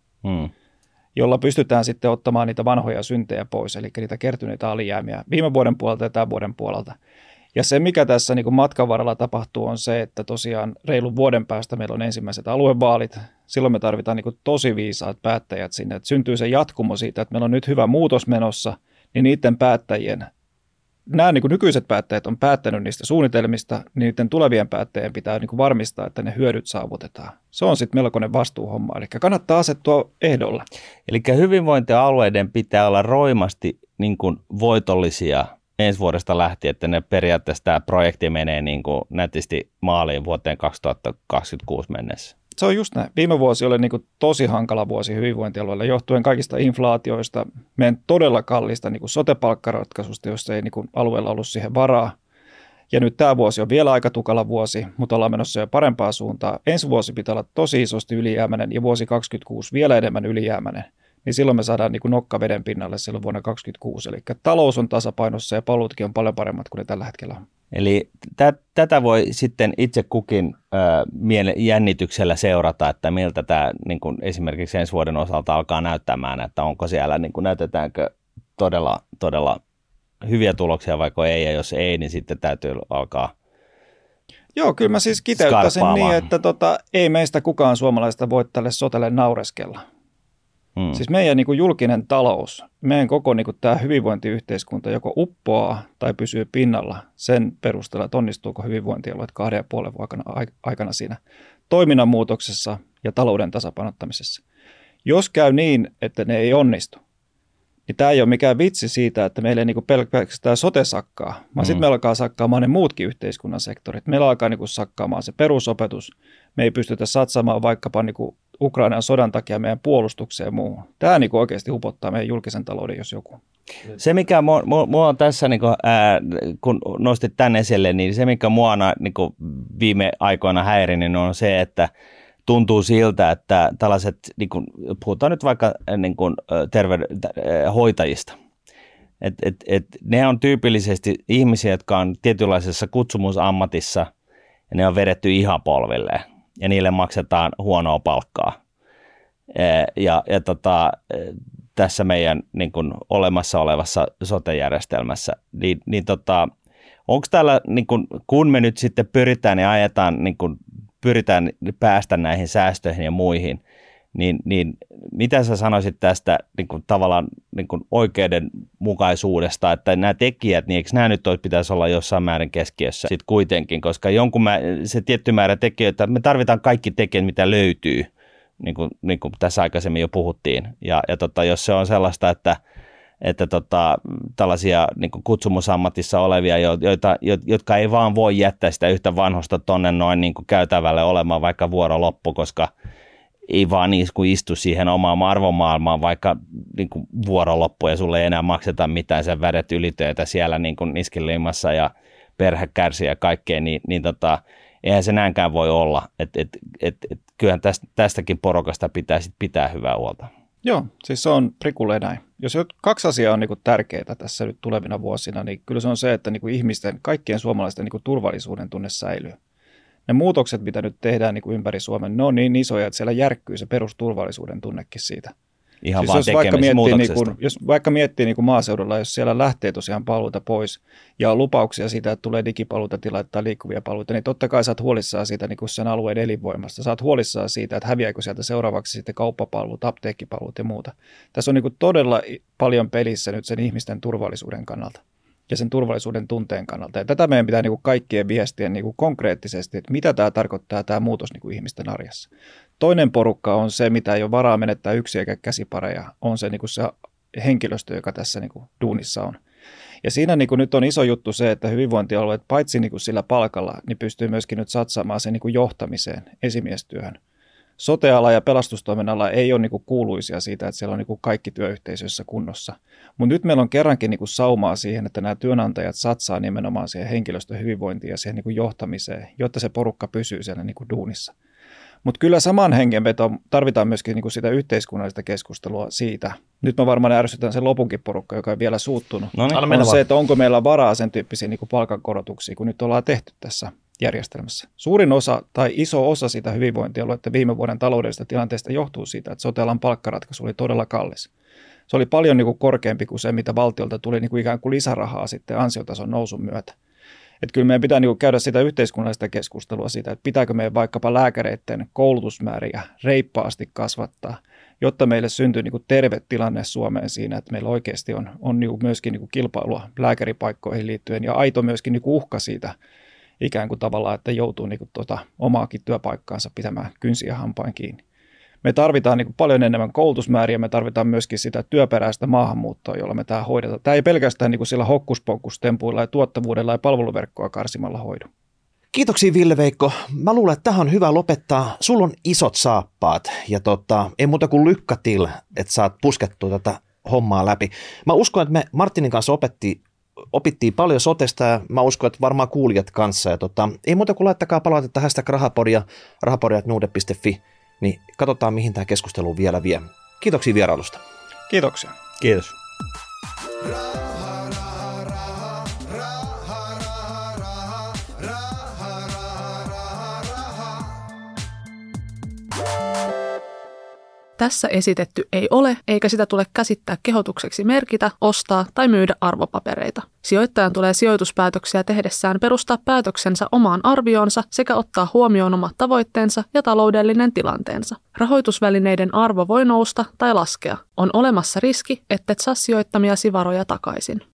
Jolla pystytään sitten ottamaan niitä vanhoja syntejä pois, eli niitä kertyneitä alijäämiä viime vuoden puolelta ja tämän vuoden puolelta. Ja se, mikä tässä niin kuin matkan varrella tapahtuu, on se, että tosiaan reilun vuoden päästä meillä on ensimmäiset aluevaalit. Silloin me tarvitaan niin kuin tosi viisaat päättäjät sinne, että syntyy se jatkumo siitä, että meillä on nyt hyvä muutos menossa, niin niiden päättäjien, nämä niin kuin nykyiset päättäjät on päättänyt niistä suunnitelmista, niin niiden tulevien päättäjien pitää niin kuin varmistaa, että ne hyödyt saavutetaan. Se on sitten melkoinen vastuuhomma, eli kannattaa asettua ehdolla. Eli hyvinvointialueiden pitää olla roimasti niin kuin voitollisia ensi vuodesta lähtien, että ne periaatteessa tämä projekti menee niin kuin nätisti maaliin vuoteen 2026 mennessä. Se on just näin. Viime vuosi oli niin kuin tosi hankala vuosi hyvinvointialueella johtuen kaikista inflaatioista, meidän todella kallista niin kuin sote-palkkaratkaisusta, jossa ei niin kuin alueella ollut siihen varaa. Ja nyt tämä vuosi on vielä aika tukala vuosi, mutta ollaan menossa jo parempaa suuntaa. Ensi vuosi pitää olla tosi isosti ylijäämäinen ja vuosi 2026 vielä enemmän ylijäämäinen. Niin silloin me saadaan niin kuin nokka veden pinnalle silloin vuonna 2026. Eli talous on tasapainossa ja palvelutkin on paljon paremmat kuin ne tällä hetkellä on. Eli tätä voi sitten itse kukin jännityksellä seurata, että miltä tämä niin kuin esimerkiksi ensi vuoden osalta alkaa näyttämään, että onko siellä, niin kuin näytetäänkö todella hyviä tuloksia vaikka ei, ja jos ei, niin sitten täytyy alkaa. Joo, kyllä mä siis kiteyttäisin niin, että ei meistä kukaan suomalaista voi tälle sotelle naureskella. Siis meidän niin kuin julkinen talous, meidän koko niin kuin tämä hyvinvointiyhteiskunta joko uppoaa tai pysyy pinnalla sen perusteella, että onnistuuko hyvinvointialueet 2,5 vuoden aikana siinä toiminnan muutoksessa ja talouden tasapainottamisessa. Jos käy niin, että ne ei onnistu, niin tämä ei ole mikään vitsi siitä, että meillä ei niin kuin pelkästään sote sakkaa, vaan sitten me alkaa sakkaamaan ne muutkin yhteiskunnan sektorit. Meillä alkaa niin kuin sakkaamaan se perusopetus, me ei pystytä satsaamaan vaikkapa niin kuin Ukrainan sodan takia meidän puolustukseen ja muuhun. Tämä niin kuin oikeasti upottaa meidän julkisen talouden, jos joku. Se, mikä mua on tässä, niin kuin, kun nostit tämän esille, niin se, mikä mua on niin kuin viime aikoina häirinnyt, on se, että tuntuu siltä, että tällaiset, niin kuin, puhutaan nyt vaikka niin kuin hoitajista, ne on tyypillisesti ihmisiä, jotka on tietynlaisessa kutsumusammatissa ja ne on vedetty ihan polvilleen ja niille maksetaan huonoa palkkaa. Tässä meidän niin kuin olemassa olevassa sote-järjestelmässä, onko täällä, niin kun me nyt sitten pyritään ja ajetaan, niin kun pyritään päästä näihin säästöihin ja muihin, niin mitä sä sanoisit tästä niin kun tavallaan niin kun oikeudenmukaisuudesta, että nämä tekijät, niin eikö nämä nyt pitäisi olla jossain määrin keskiössä sitten kuitenkin, koska se tietty määrä tekijöitä, me tarvitaan kaikki tekijät, mitä löytyy, niin kuin tässä aikaisemmin jo puhuttiin, ja jos se on sellaista, että tällaisia niin kuin kutsumusammatissa olevia, jotka ei vaan voi jättää sitä yhtä vanhosta tonne noin niin kuin käytävälle olemaan vaikka vuoro loppu, koska ei vaan istu siihen omaan arvomaailmaan vaikka niin kuin vuoro loppu ja sulle ei enää makseta mitään, sen vädet ylitöitä siellä niin kuin niskinliimassa ja perhe kärsii ja kaikkea, niin eihän se näinkään voi olla, kyllähän tästäkin porukasta pitää pitää hyvää huolta. Joo, siis se on prikulleen näin. Jos 2 asiaa on niin tärkeää tässä nyt tulevina vuosina, niin kyllä se on se, että niin ihmisten, kaikkien suomalaisten niin turvallisuuden tunne säilyy. Ne muutokset, mitä nyt tehdään niin ympäri Suomen, ne on niin isoja, että siellä järkkyy se perusturvallisuuden tunnekin siitä. Ihan siis vaan tekemismuutoksesta. Jos vaikka miettii niin maaseudulla, jos siellä lähtee tosiaan palveluita pois ja on lupauksia siitä, että tulee digipalveluita tai liikkuvia palveluita, niin totta kai sä oot huolissaan siitä niin sen alueen elinvoimasta. Sä oot huolissaan siitä, että häviääkö sieltä seuraavaksi sitten kauppapalvelut, apteekkipalvelut ja muuta. Tässä on niin todella paljon pelissä nyt sen ihmisten turvallisuuden kannalta ja sen turvallisuuden tunteen kannalta. Ja tätä meidän pitää niin kaikkien viestiä niin konkreettisesti, että mitä tämä tarkoittaa tämä muutos niin ihmisten arjessa. Toinen porukka on se, mitä ei ole varaa menettää yksi eikä käsipareja, on se, niin kuin se henkilöstö, joka tässä niin kuin duunissa on. Ja siinä niin kuin nyt on iso juttu se, että hyvinvointialueet paitsi niin kuin sillä palkalla, niin pystyy myöskin nyt satsaamaan sen niin kuin johtamiseen, esimiestyöhön. Sote-ala ja pelastustoiminnalla ei ole niin kuin kuuluisia siitä, että siellä on niin kuin kaikki työyhteisöissä kunnossa. Mutta nyt meillä on kerrankin niin kuin saumaa siihen, että nämä työnantajat satsaa nimenomaan siihen henkilöstön hyvinvointiin ja siihen niin kuin johtamiseen, jotta se porukka pysyy siellä niin kuin duunissa. Mutta kyllä saman hengenvetoon tarvitaan myöskin niinku sitä yhteiskunnallista keskustelua siitä. Nyt mä varmaan ärsytän sen lopunkin porukka, joka on vielä suuttunut. On se, että onko meillä varaa sen tyyppisiä niinku palkankorotuksia, kun nyt ollaan tehty tässä järjestelmässä. Suurin osa tai iso osa sitä hyvinvointialueiden viime vuoden taloudellisesta tilanteesta johtuu siitä, että sote-alan palkkaratkaisu oli todella kallis. Se oli paljon niinku korkeampi kuin se, mitä valtiolta tuli niinku ikään kuin lisärahaa sitten ansiotason nousun myötä. Että kyllä meidän pitää niin käydä sitä yhteiskunnallista keskustelua siitä, että pitääkö meidän vaikkapa lääkäreiden koulutusmääriä reippaasti kasvattaa, jotta meille syntyy niin terve tilanne Suomeen siinä, että meillä oikeasti on niin myöskin niin kilpailua lääkäripaikkoihin liittyen ja aito myöskin niin uhka siitä ikään kuin tavallaan, että joutuu niin omaakin työpaikkaansa pitämään kynsiä hampain kiinni. Me tarvitaan niin paljon enemmän koulutusmääriä, me tarvitaan myöskin sitä työperäistä maahanmuuttoa, jolla me tämä hoidetaan. Tämä ei pelkästään niin sillä hokkuspokkustempuilla ja tuottavuudella ja palveluverkkoa karsimalla hoidu. Kiitoksia Ville-Veikko. Mä luulen, että tähän on hyvä lopettaa. Sulla on isot saappaat ja ei muuta kuin lykkätil, että saat puskettua tätä hommaa läpi. Mä uskon, että me Martinin kanssa opittiin paljon sotesta ja mä uskon, että varmaan kuulijat kanssa. Ja ei muuta kuin laittakaa palautetta #rahapodia@nuude.fi. Niin katsotaan, mihin tämä keskustelu vielä vie. Kiitoksia vierailusta. Kiitoksia. Kiitos. Tässä esitetty ei ole, eikä sitä tule käsittää kehotukseksi merkitä, ostaa tai myydä arvopapereita. Sijoittajan tulee sijoituspäätöksiä tehdessään perustaa päätöksensä omaan arvioonsa sekä ottaa huomioon omat tavoitteensa ja taloudellinen tilanteensa. Rahoitusvälineiden arvo voi nousta tai laskea. On olemassa riski, ettet saa sijoittamiasi varoja takaisin.